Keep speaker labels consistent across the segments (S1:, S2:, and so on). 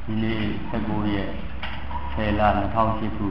S1: ဒီနေ့19ရက်10လ2008ခု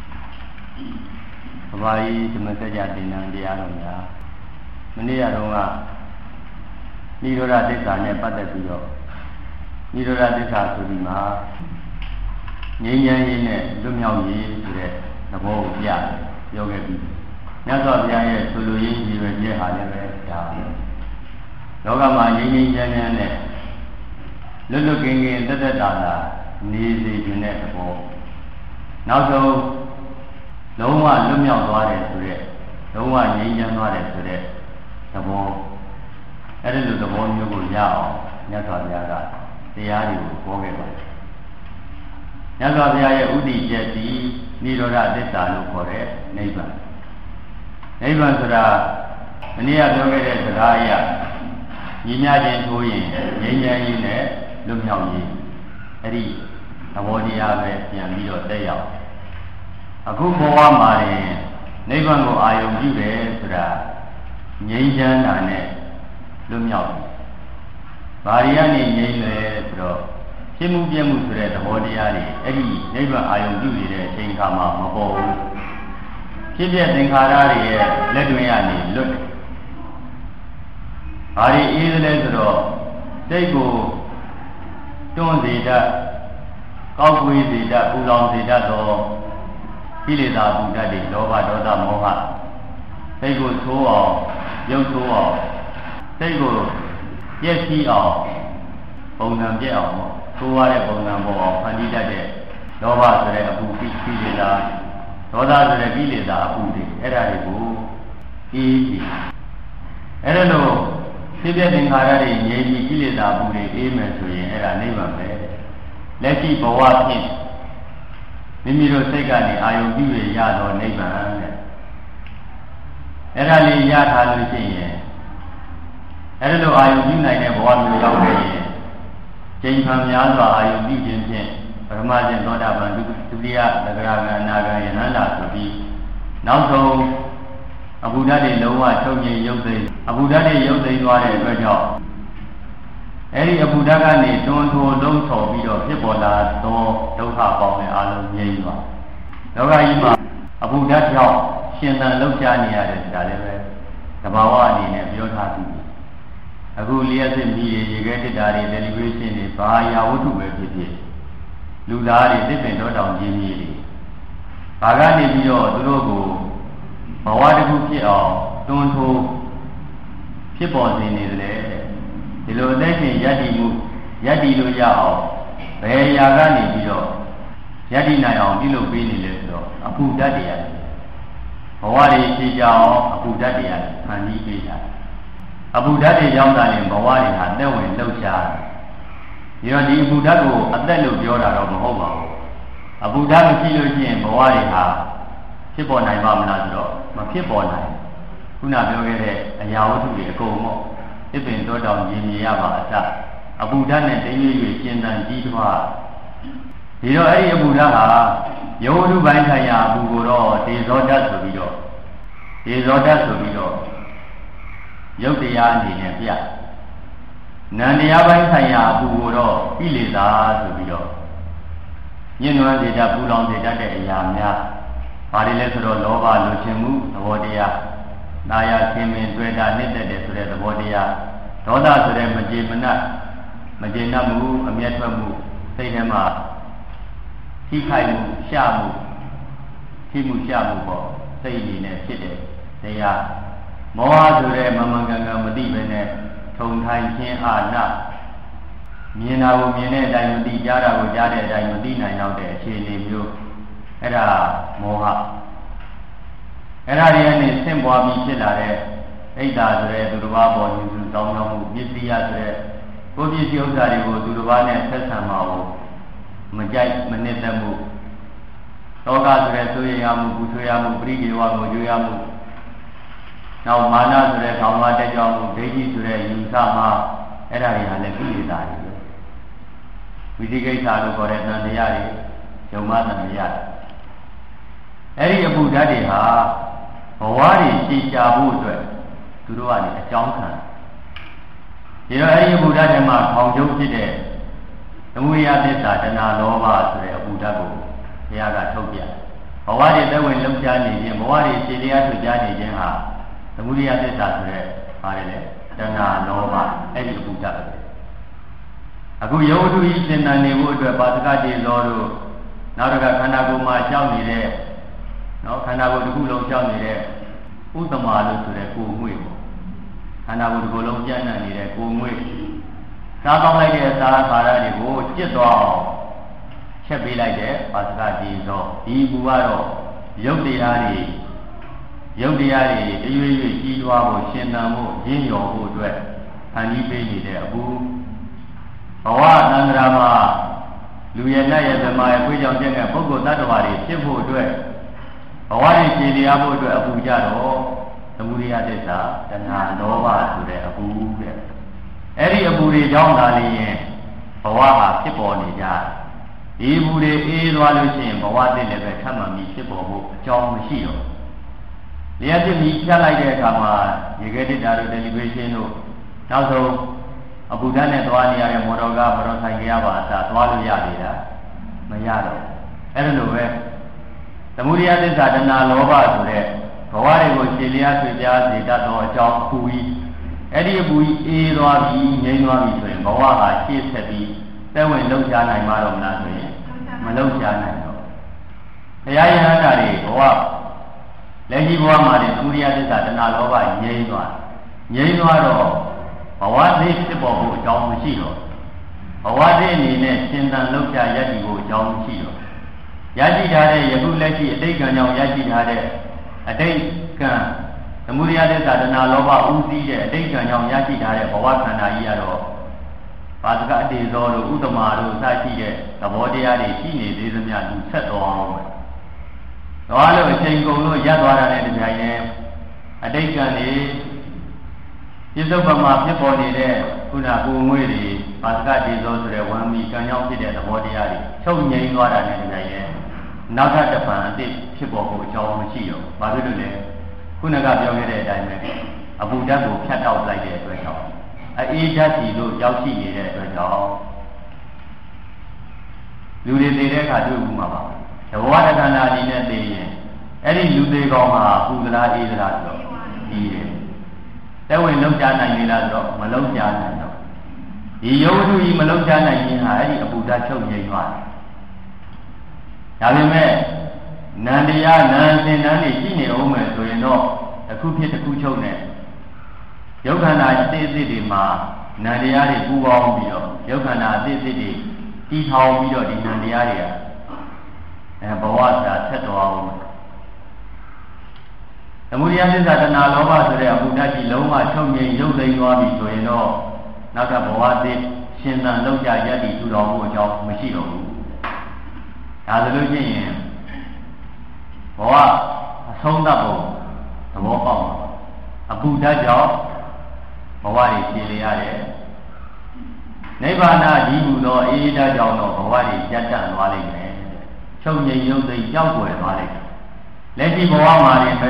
S1: ကဘာကြီးဓမ္မစကြာသင်္นานတရားတော်များမနေ့ကတော့နိရောဓသစ္စာနဲ့ပတ်သက်ပြီးတော့နိရောဓသစ္စာဆိုပြီးမှငြိမ်းချမ်းရေးနဲ့လွတ်မြောက်ရေးဆိုတဲ့သဘောကိုပြောခဲ့ပြီးမြတ်စွာဘုရားရဲ့ဆိုလိုရင်းကြီးပဲကျဲဟာလည်းပဲဒါလောကမှာငြိမ်းငြိမ်းချမ်းချမ်းနဲ့လွတ်လွတ်ကင်းကင်းသက်သက်သာသာနေစေခြင်းတဲ့သဘောနောက်ဆုံးလုံးဝလွတ်မြောက်သွားတယ်ဆိုတဲ့လုံးဝငြိမ်းချမ်းသွားတယ်ဆိုတဲ့သဘောအဲ့ဒီလိုသဘောမျိုးကိုရအောင်မြတ်စွာဘုရားကတရားတွေကိုဟောခဲ့ပါတယ်မြတ်စွာဘုရားရဲ့ဥတည်ချက်ဒီနိရောဓသစ္စာလို့ခေါ်တဲ့နိဗ္ဗာန်နိဗ္ဗာန်ဆိုတာမနေ့ကပြောခဲ့တဲ့စကားအရညီမျှခြင်းထိုးရင်ငြိမ်းချမ်းရေးနဲ့လွတ်မြောက်ရေးအဲ့ဒီသဘောတရားပဲပြန်ပြီးတော့တက်ရောက်အခုဘဝမှာရင်နိဗ္ဗာန်ကိုအာရုံပြုတယ်ဆိုတာငြိမ်းချမ်းတာနဲ့လွတ်မြောက်ဘာတွေကနေငြိမ်းလဲဆိုတော့ရှင်းမှုပြမှုဆိုတဲ့သဘောတရားတွေအဲ့ဒီနိဗ္ဗာန်အာရုံပြုနေတဲ့အချိန်ခါမှာမပေါ်ဘူးဖြစ်ဖြစ်သင်္ခါရတွေရဲ့လက်တွင်ကနေလွတ်တယ်ဘာတွေအေးလဲဆိုတော့စိတ်ကိုတွန်းစေတတ်ကောက်ကွေးစေတတ်ပူလောင်စေတတ်သောကိလေသာပူတတ်တဲ့လောဘဒေါသမောဟစိတ်ကိုသိုးအောင်ရုပ်သိုးအောင်စိတ်ကိုပြည့်စည်အောင်ပုံစံပြည့်အောင်သိုးရတဲ့ပုံစံပေါ်အောင်ဖန်တီးတတ်တဲ့လောဘဆိုတဲ့အပူကိလေသာဒေါသဆိုတဲ့ကိလေသာအပူတွေအဲ့ဒါတွေကိုအေးကြည့်အဲ့ဒါလို့ဖြစ်တဲ့သင်္ခါရတွေငြိမ်းပြီးကိလေသာအပူတွေအေးမယ်ဆိုရင်အဲ့ဒါနိဗ္ဗာန်ပဲလက်ရှိဘဝဖြင့်မိမိတို့စိတ်ကနေအာယုံပြုရရတော့နိဗ္ဗာန်တဲ့အဲ့ဒါလေးရထားလို့ရှိရင်အဲ့ဒါလိုအာယုံပြုနိုင်တဲ့ဘဝမျိုးရောက်ခဲ့ရင်ကျင့်ခံများစွာအာယုံပြုခြင်းဖြင့်ပရမဇဉ်သောတာပန်ဒုတိယသဂရဂံအနာဂံယဟန္တာဆိုပြီးနောက်ဆုံးအဘုဒ္ဓတွေလုံးဝချုပ်ငြိမ်ရုပ်သိမ်းအဘုဒ္ဓတွေရုပ်သိမ်းသွားတဲ့အတွက်ကြောင့်အဲ့ဒီအဘုဒ္ဓကနေတွန်းထိုးလုံးဆော်ပြီးတော့ဖြစ်ပေါ်လာသောဒုက္ခပေါင်းတဲ့အာလုံးငြိမ်းသွားလောကကြီးမှာအဘုဒ္ဓကြောင့်ရှင်သန်လှုပ်ရှားနေရတယ်ဆိုတာလည်းပဲသဘာဝအနေနဲ့ပြောထားပြီးအခုလျှက်စစ်ပြီးရေခဲတစ်တာတွေ celebration တွေဘာယာဝတ္ထုပဲဖြစ်ဖြစ်လူသားတွေတစ်ပင်တော်တောင်ကြီးကြီးတွေဘာကနေပြီးတော့သူတို့ကိုဘဝတစ်ခုဖြစ်အောင်တွန်းထိုးဖြစ်ပေါ်စေနေတယ်ဒီလိုအသက်ရှင်ယက်တည်မှုယက်တည်လို့ရအောင်ဘယ်အရာကနေပြီးတော့ယက်တည်နိုင်အောင်ပြုလုပ်ပေးနေလဲဆိုတော့အပူဓာတ်တွေရတယ်ဘဝတွေဖြည့်ကြအောင်အပူဓာတ်တွေရတယ်ဖန်တီးပေးတာအပူဓာတ်တွေရောက်တာရင်ဘဝတွေဟာသက်ဝင်လှုပ်ရှားတယ်ဒီအပူဓာတ်ကိုအသက်လို့ပြောတာတော့မဟုတ်ပါဘူးအပူဓာတ်မရှိလို့ရှိရင်ဘဝတွေဟာဖြစ်ပေါ်နိုင်ပါမလားဆိုတော့မဖြစ်ပေါ်နိုင်ခုနပြောခဲ့တဲ့အရာဝတ္ထုတွေအကုန်ပေါ့တစ်ပင်တောတောင်ရည်မြည်ရပါအစအပူဓာတ်နဲ့တင်းရွေ့ရွေ့ရှင်းတန်ကြီးထွားဒီတော့အဲ့ဒီအပူဓာတ်ဟာယောဝတ္ထုပိုင်းဆိုင်ရာအပူကိုတော့ဒေဇောဓာတ်ဆိုပြီးတော့ရုပ်တရားအနေနဲ့ပြနံတရားပိုင်းဆိုင်ရာအပူကိုတော့ကိလေသာဆိုပြီးတော့ညှဉ်းနှွမ်းစေတတ်ပူလောင်စေတတ်တဲ့အရာများဘာတွေလဲဆိုတော့လောဘလိုချင်မှုသဘောတရားနာယခင်မင်တွေ့တာနှစ်သက်တယ်ဆိုတဲ့သဘောတရားဒေါသဆိုတဲ့မကျေမနပ်မကျေနပ်မှုအမျက်ထွက်မှုစိတ်ထဲမှာထိခိုက်မှုရှားမှုထိမှုရှားမှုပေါ့စိတ်အနေနဲ့ဖြစ်တယ်တရားမောဟဆိုတဲ့မမှန်ကန်ကန်မသိဘဲနဲ့ထုံထိုင်ခြင်းအာနမြင်တာကိုမြင်တဲ့အတိုင်းမသိကြားတာကိုကြားတဲ့အတိုင်းမသိနိုင်တော့တဲ့အခြေအနေမျိုးအဲ့ဒါမောဟအဲ့ဒါတွေကနေဆင့်ပွားပြီးဖြစ်လာတဲ့ဣဒ္ဓာဆိုတဲ့သူတစ်ပါးပေါ်ယူစုတောင်းတမှုပစ္စည်းရဆိုတဲ့ကိုယ်ပစ္စည်းဥစ္စာတွေကိုသူတစ်ပါးနဲ့ဆက်ဆံမှာကိုမကြိုက်မနစ်သက်မှုတောကဆိုတဲ့ဆိုရရမှုပူဆွေးရမှုပရိဒေဝကိုကြွေးရမှုနောက်မာနဆိုတဲ့ခေါင်းကားတက်ကြွမှုဒိဋ္ဌိဆိုတဲ့ယူဆမှာအဲ့ဒါတွေဟာလည်းကိလေသာတွေပဲဝိသိကိစ္စလို့ခေါ်တဲ့သံတရားတွေယုံမသံတရားအဲ့ဒီအပူဓာတ်တွေဟာဘဝတွေရှည်ကြာဖို့အတွက်သူတို့ကနေအကြောင်းခံဒီတော့အဲ့ဒီအပူဓာတ်တွေမှာခေါင်းကျုပ်ဖြစ်တဲ့သမုဒိယသစ္စာတဏှာလောဘဆိုတဲ့အပူဓာတ်ကိုဘုရားကထုတ်ပြဘဝတွေသက်ဝင်လုံးချနေခြင်းဘဝတွေခြေတရားထုတ်ကြနေခြင်းဟာသမုဒိယသစ္စာဆိုတဲ့ပါတယ်လေတဏှာလောဘအဲ့ဒီအပူဓာတ်ပဲအခုယောဂတုဤသင်္တန်နေဖို့အတွက်ပါစကတိလောတို့နောက်တစ်ခါခန္ဓာကိုယ်မှာရှောက်နေတဲ့နော်ခန္ဓာကိုယ်တစ်ခုလုံးရှောက်နေတဲ့ဥတ္တမလို့ဆိုတဲ့ကိုယ်ငွေ့ပေါ့ခန္ဓာကိုယ်တစ်ခုလုံးပြန့်နှံ့နေတဲ့ကိုယ်ငွေ့စားကောင်းလိုက်တဲ့သာခါရတွေကိုจิตသွားအောင်ချက်ပေးလိုက်တဲ့ပါစကတိလောဒီဘူကတော့ယုတ်တရားတွေတရွေ့ကြီးထွားဖို့ရှင်သန်ဖို့ရင်းရော်ဖို့အတွက်ဖန်တီးပေးနေတဲ့အပူဘဝသံဃာမှာလူရဲ့နတ်ရဲ့ဓမ္မရဲ့ခွေးကြောင့်ကျက်တဲ့ပုဂ္ဂိုလ်တ attva တွေဖြစ်ဖို့အတွက်ဘဝတွေရှည်တရားဖို့အတွက်အပူကြတော့သမုဒိယသစ္စာတဏှာလောဘဆိုတဲ့အပူတဲ့အဲ့ဒီအပူတွေကြောင့်သာလျှင်ဘဝဟာဖြစ်ပေါ်နေကြဒီအပူတွေအေးသွားလို့ရှိရင်ဘဝတည်းလည်းပဲထပ်မှန်ပြီးဖြစ်ပေါ်ဖို့အကြောင်းမရှိတော့လျှက်ဖြစ်ပြီးဖြတ်လိုက်တဲ့အခါမှာရေခဲတစ်တာတို့တယ်လီဗေးရှင်းတို့နောက်ဆုံးအပူဓာတ်နဲ့သွားနေရတဲ့မော်တော်ကားမော်တော်ဆိုင်ကပါအစားသွားလို့ရနေတာမရတော့အဲ့ဒါလိုပဲသမုဒိယသစ္စာတဏှာလောဘဆိုတဲ့ဘဝတွေကိုရှည်လျားဆွေပြားစေတတ်သောအကြောင်းအပူကြီးအဲ့ဒီအပူကြီးအေးသွားပြီးငြိမ်းသွားပြီဆိုရင်ဘဝဟာရှေ့ဆက်ပြီးသက်ဝင်လှုပ်ရှားနိုင်မှာတော့မလားဆိုရင်မလှုပ်ရှားနိုင်တော့ဘုရားယဟန္တာတွေဘဝလက်ရှိဘဝမှာသမုဒိယသစ္စာတဏှာလောဘငြိမ်းသွားတော့ဘဝသိဖြစ်ပေါ်ဖို့အကြောင်းမရှိတော့ဘဝသိအနေနဲ့ရှင်သန်လောက်ကြရည်ဖို့အကြောင်းမရှိတော့ရရှိထားတဲ့ယခုလက်ရှိအတိတ်ကံကြောင့်ရရှိထားတဲ့အတိတ်ကံသမုဒိယသစ္စာတဏှာလောဘဥသိတဲ့အတိတ်ကံကြောင့်ရရှိထားတဲ့ဘဝခန္ဓာကြီးကတော့ပါစကအတေဇောတို့ဥတ္တမတို့စရှိတဲ့သဘောတရားတွေရှိနေသေးသမျှသူဆက်တော်အောင်ပဲသွားလို့အချိန်ကုန်လို့ရပ်သွားတာနဲ့တပြိုင်တည်းအတိတ်ကံတွေပြစ္ဆုတ်ပမှာဖြစ်ပေါ်နေတဲ့ခုနကိုငွေတွေပါစကတေဇောဆိုတဲ့ဝမ်းမီကံကြောင့်ဖြစ်တဲ့သဘောတရားတွေချုပ်ငြိမ်းသွားတာနဲ့တပြိုင်တည်းနောက်ထပ်တစ်ပံအတိတ်ဖြစ်ပေါ်ဖို့အကြောင်းမရှိတော့ဘာဖြစ်လို့လဲခုနကပြောခဲ့တဲ့အတိုင်းပဲအပူဓာတ်ကိုဖြတ်တောက်လိုက်တဲ့အတွက်ကြောင့်အေးဓာတ်စီလို့ရောက်ရှိနေတဲ့အတွက်ကြောင့်လူတွေနေတဲ့အခါတွေ့ဘူးမှာပါသဘောတက္ကနာအနေနဲ့သိရင်အဲ့ဒီလူတွေကောင်မှာပူသလားအေးသလားဆိုတော့ဒီတယ်တဲ့ဝင်လုံးချနိုင်လေလားဆိုတော့မလုံးချနိုင်တော့ဒီယုတ်ထုကြီးမလုံးချနိုင်ရင်ဟာအဲ့ဒီအပူဓာတ်ချုပ်ငြိမ်းသွားတယ်ဒါပေမဲ့နန္တရားနန္စင်နန်းတွေရှိနေအောင်မယ်ဆိုရင်တော့တစ်ခုဖြစ်တစ်ခုချုပ်နေယုတ်ခန္ဓာအသေးစိတ်တွေမှာနန္တရားတွေပူပေါင်းပြီးတော့ယုတ်ခန္ဓာအသေးစိတ်တွေတည်ထောင်ပြီးတော့ဒီနန္တရားတွေကဘဝသာဆက်တော်အောင်သမုဒိယသစ္စာတဏှာလောဘဆိုတဲ့အပူဓာတ်ကြီးလုံးဝချုပ်ငြိမ်ရုပ်သိမ်းသွားပြီဆိုရင်တော့နောက်ကဘဝသစ်ရှင်သန်လောက်ကြရည်တည်ထူတော်မှုအကြောင်းမရှိတော့ဘူးဒါဆိုလို့ရှိရင်ဘဝအဆုံးသတ်ဖို့သဘောပေါက်မှာအပူဓာတ်ကြောင့်ဘဝတွေရှည်လျရတယ်နိဗ္ဗာန်ကြီးဟူသောအေးဓာတ်ကြောင့်တော့ဘဝတွေပြတ်တတ်သွားလိမ့်မယ်ချုပ်ငြိမ်ရုပ်သိမ်းကြောက်ွယ်သွားလိမ့်မယ်လက်ရှိဘဝမှာနေပဲ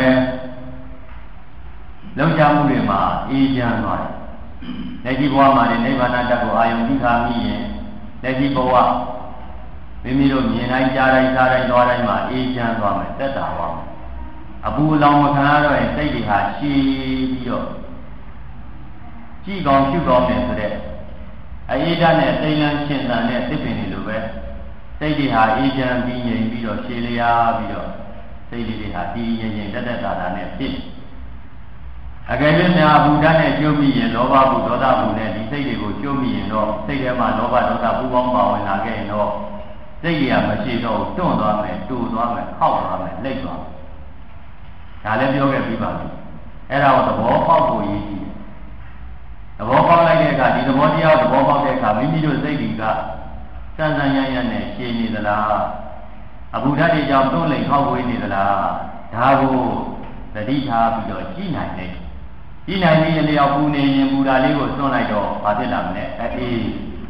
S1: လောက်ကြမှုတွေမှာအေးချမ်းသွားတယ်လက်ရှိဘဝမှာနေနိဗ္ဗာန်တတ်ကိုအာယုံသိခါမိရင်လက်ရှိဘဝမိမိတို့မြင်တိုင်းကြားတိုင်းစားတိုင်းသွားတိုင်းမှာအေးချမ်းသွားမယ်သက်သာသွားမယ်အပူလောင်မခံရတော့ရင်စိတ်တွေဟာရှည်ပြီးတော့ကြည်ကောင်းရှုကောင်းတယ်ဆိုတဲ့အေးဓာတ်နဲ့သိလန်းရှင်သန်တဲ့သစ်ပင်တွေလိုပဲစိတ်တွေဟာအေးချမ်းပြီးငြိမ်ပြီးတော့ရှည်လျားပြီးတော့စိတ်တွေဟာတည်ငြိမ်ငြိမ်တက်တက်တာတာနဲ့ဖြစ်အကယ်၍များအဘူဓာတ်နဲ့ကျုပ်မိရင်လောဘဘူးဒေါသဘူးနဲ့ဒီစိတ်တွေကိုကျုပ်မိရင်တော့စိတ်ထဲမှာလောဘဒေါသပူပေါင်းပါဝင်လာခဲ့ရင်တော့စိတ်တွေကမရှိတော့တွန့်သွားမယ်တူသွားမယ်ခောက်သွားမယ်လိတ်သွားဒါလည်းပြောခဲ့ပြီးပါပြီအဲ့ဒါကိုသဘောပေါက်ဖို့ရည်ရှိတယ်သဘောပေါက်လိုက်တဲ့အခါဒီသဘောတရားသဘောပေါက်တဲ့အခါမိမိတို့စိတ်တွေကစမ်းစမ်းရရနဲ့ရှင်းနေသလားအဘူဓာတ်တွေကြောင့်တွန့်လိမ်ခောက်ဝေးနေသလားဒါကိုသတိထားပြီးတော့ကြည့်နိုင်တယ်ကြည့်နိုင်ပြီးအလျောက်ပူနေရင်ပူတာလေးကိုသွန်းလိုက်တော့ဘာဖြစ်လာမလဲအေး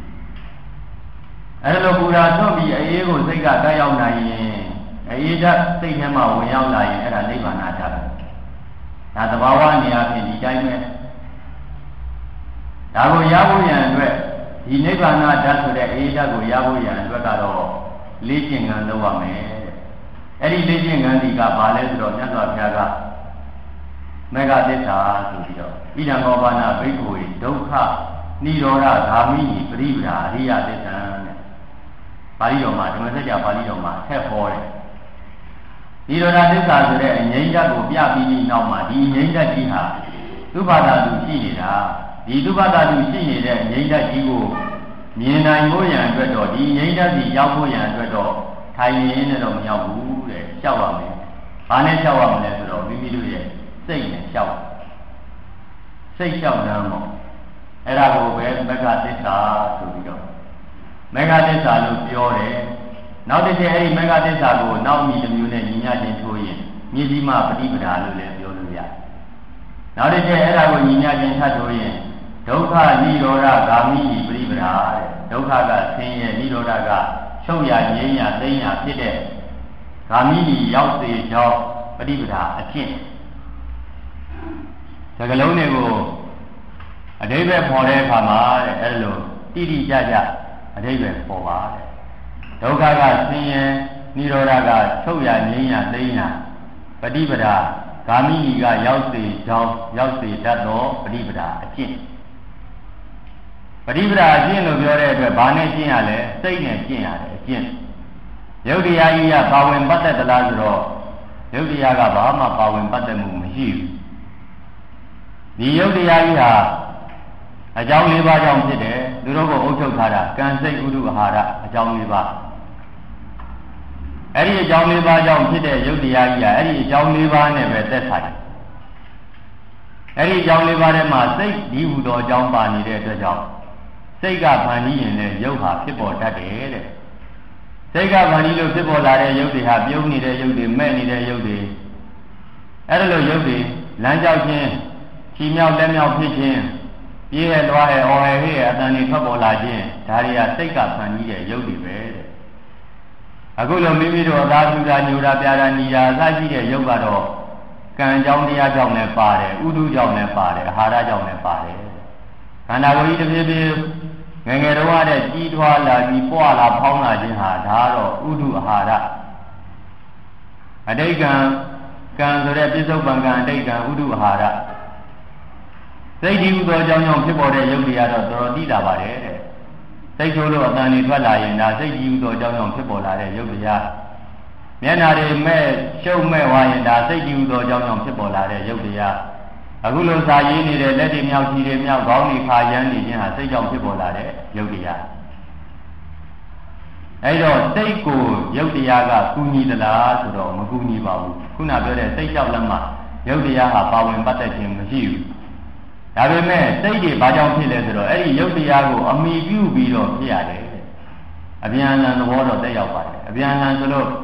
S1: အဲ့လိုပူတာသွန်းပြီးအေးကိုစိတ်ကတက်ရောက်နိုင်ရင်အေးဓာတ်စိတ်ထဲမှာဝင်ရောက်လာရင်အဲ့ဒါနိဗ္ဗာန်ဓာတ်ဒါသဘာဝနေရာဖြင့်ဒီတိုင်းပဲဒါကိုရဖို့ရန်အတွက်ဒီနိဗ္ဗာန်ဓာတ်ဆိုတဲ့အေးဓာတ်ကိုရဖို့ရန်အတွက်ကတော့လေ့ကျင့်ခန်းလုပ်ရမယ်တဲ့အဲ့ဒီလေ့ကျင့်ခန်းဒီကဘာလဲဆိုတော့မြတ်စွာဘုရားကမေဃသစ္စာဆိုပြီးတော့ဣဒံဘောဘာနာဘိက္ခုဒုက္ခနိရောဓဂာမိပရိပဒါအရိယသစ္စာတဲ့ပါဠိတော်မှာဓမ္မစကြာပါဠိတော်မှာထည့်ဟောတယ်နိရောဓသစ္စာဆိုတဲ့အငြိမ့်ဓာတ်ကိုပြပြီးနောက်မှာဒီအငြိမ့်ဓာတ်ကြီးဟာသုဘတာသူရှိနေတာဒီသုဘတာသူရှိနေတဲ့အငြိမ့်ဓာတ်ကြီးကိုမြင်နိုင်ဖို့ရန်အတွက်တော့ဒီငြိမ့်ဓာတ်စီရောက်ဖို့ရန်အတွက်တော့ထိုင်နေနဲ့တော့မရောက်ဘူးတဲ့လျှောက်ရမယ်။ဘာနဲ့လျှောက်ရမလဲဆိုတော့မိမိတို့ရဲ့စိတ်နဲ့လျှောက်စိတ်လျှောက်တမ်းပေါ့အဲ့ဒါကိုပဲမဂ္ဂသစ္စာဆိုပြီးတော့မဂ္ဂသစ္စာလို့ပြောတယ်။နောက်တစ်ချက်အဲ့ဒီမဂ္ဂသစ္စာကိုနောက်အမိတစ်မျိုးနဲ့ညီမျှခြင်းထိုးရင်မြည်ကြီးမှပฏิပဒါလို့လည်းပြောလို့ရတယ်။နောက်တစ်ချက်အဲ့ဒါကိုညီမျှခြင်းထပ်ထိုးရင်ဒုက္ခနိရောဓဂာမိပရိပဒါတဲ့ဒုက္ခကဆင်းရဲနိရောဓကချုပ်ရငြိမ်းရသိမ်းရဖြစ်တဲ့ဂာမိရောက်စေကြောင်းပฏิပဒါအကျင့်စကလုံးတွေကိုအဓိပ္ပာယ်ပေါ်တဲ့အခါမှာတဲ့အဲ့လိုတိတိကျကျအဓိပ္ပာယ်ပေါ်ပါတဲ့ဒုက္ခကဆင်းရဲနိရောဓကချုပ်ရငြိမ်းရသိမ်းရပฏิပဒါဂာမိကရောက်စေကြောင်းရောက်စေတတ်သောပฏิပဒါအကျင့်ပฏิပဒါအကျင့်လို့ပြောတဲ့အတွက်ဘာနဲ့ကျင့်ရလဲစိတ်နဲ့ကျင့်ရတယ်အကျင့်ယုတ်တရားကြီးကပါဝင်ပတ်သက်သလားဆိုတော့ယုတ်တရားကဘာမှပါဝင်ပတ်သက်မှုမရှိဘူးဒီယုတ်တရားကြီးဟာအကြောင်း၄ပါးကြောင့်ဖြစ်တယ်သူတို့ကိုအုပ်ချုပ်ထားတာကံစိတ်ဥဒုအာဟာရအကြောင်း၄ပါးအဲ့ဒီအကြောင်း၄ပါးကြောင့်ဖြစ်တဲ့ယုတ်တရားကြီးဟာအဲ့ဒီအကြောင်း၄ပါးနဲ့ပဲသက်ဆိုင်တယ်အဲ့ဒီအကြောင်း၄ပါးထဲမှာစိတ်ဒီဟူသောအကြောင်းပါနေတဲ့အတွက်ကြောင့်စိတ်ကဖန်ပြီးရင်လည်းရုပ်ဟာဖြစ်ပေါ်တတ်တယ်တဲ့စိတ်ကဖန်ပြီးလို့ဖြစ်ပေါ်လာတဲ့ရုပ်တွေဟာပြုံးနေတဲ့ရုပ်တွေမဲ့နေတဲ့ရုပ်တွေအဲ့ဒါလိုရုပ်တွေလမ်းကြောက်ခြင်းခြေမြောက်လက်မြောက်ဖြစ်ခြင်းပြေးရသွားရအော်ရဟဲ့အတန်တွေထွက်ပေါ်လာခြင်းဒါတွေကစိတ်ကဖန်ပြီးတဲ့ရုပ်တွေပဲတဲ့အခုလိုမိမိတို့အသာစုတာညူတာပြာတာညီတာအစရှိတဲ့ရုပ်ကတော့ကံကြောင့်တရားကြောင့်လည်းပါတယ်ဥဒုကြောင့်လည်းပါတယ်အာဟာရကြောင့်လည်းပါတယ်ခန္ဓာကိုယ်ကြီးတစ်ပြေးပြေးငယ်ငယ်တုန်းကတည်းကကြီးထွားလာပြီးပွားလာဖောင်းလာခြင်းဟာဒါတော့ဥဒုအာဟာရအတိတ်ကံဆိုတဲ့ပြစ္ဆုတ်ပံကံအတိတ်ကံဥဒုအာဟာရစိတ်ဒီဥသောအကြောင်းကြောင့်ဖြစ်ပေါ်တဲ့ယုတ်တရားတော့တော်တော်သိတာပါတယ်တဲ့စိတ်ဆိုးလို့အတန်တွေထွက်လာရင်ဒါစိတ်ဒီဥသောအကြောင်းကြောင့်ဖြစ်ပေါ်လာတဲ့ယုတ်တရားမျက်နာတွေမဲ့ရှုပ်မဲ့သွားရင်ဒါစိတ်ဒီဥသောအကြောင်းကြောင့်ဖြစ်ပေါ်လာတဲ့ယုတ်တရားအခုလိုစာရေးနေတဲ့လက်တွေမြောက်ခြေတွေမြောက်ခေါင်းတွေခါရမ်းနေခြင်းဟာစိတ်ကြောင့်ဖြစ်ပေါ်လာတဲ့ယုတ်တရားအဲ့တော့စိတ်ကိုယုတ်တရားကကူညီသလားဆိုတော့မကူညီပါဘူးခုနပြောတဲ့စိတ်ကြောက်လက်မှယုတ်တရားဟာပါဝင်ပတ်သက်ခြင်းမရှိဘူးဒါပေမဲ့စိတ်တွေဘာကြောင့်ဖြစ်လဲဆိုတော့အဲ့ဒီယုတ်တရားကိုအမိပြုပြီးတော့ဖြစ်ရတယ်အပြန်အလှန်သဘောတော့တက်ရောက်ပါတယ်အပြန်အလှန်ဆိုလို့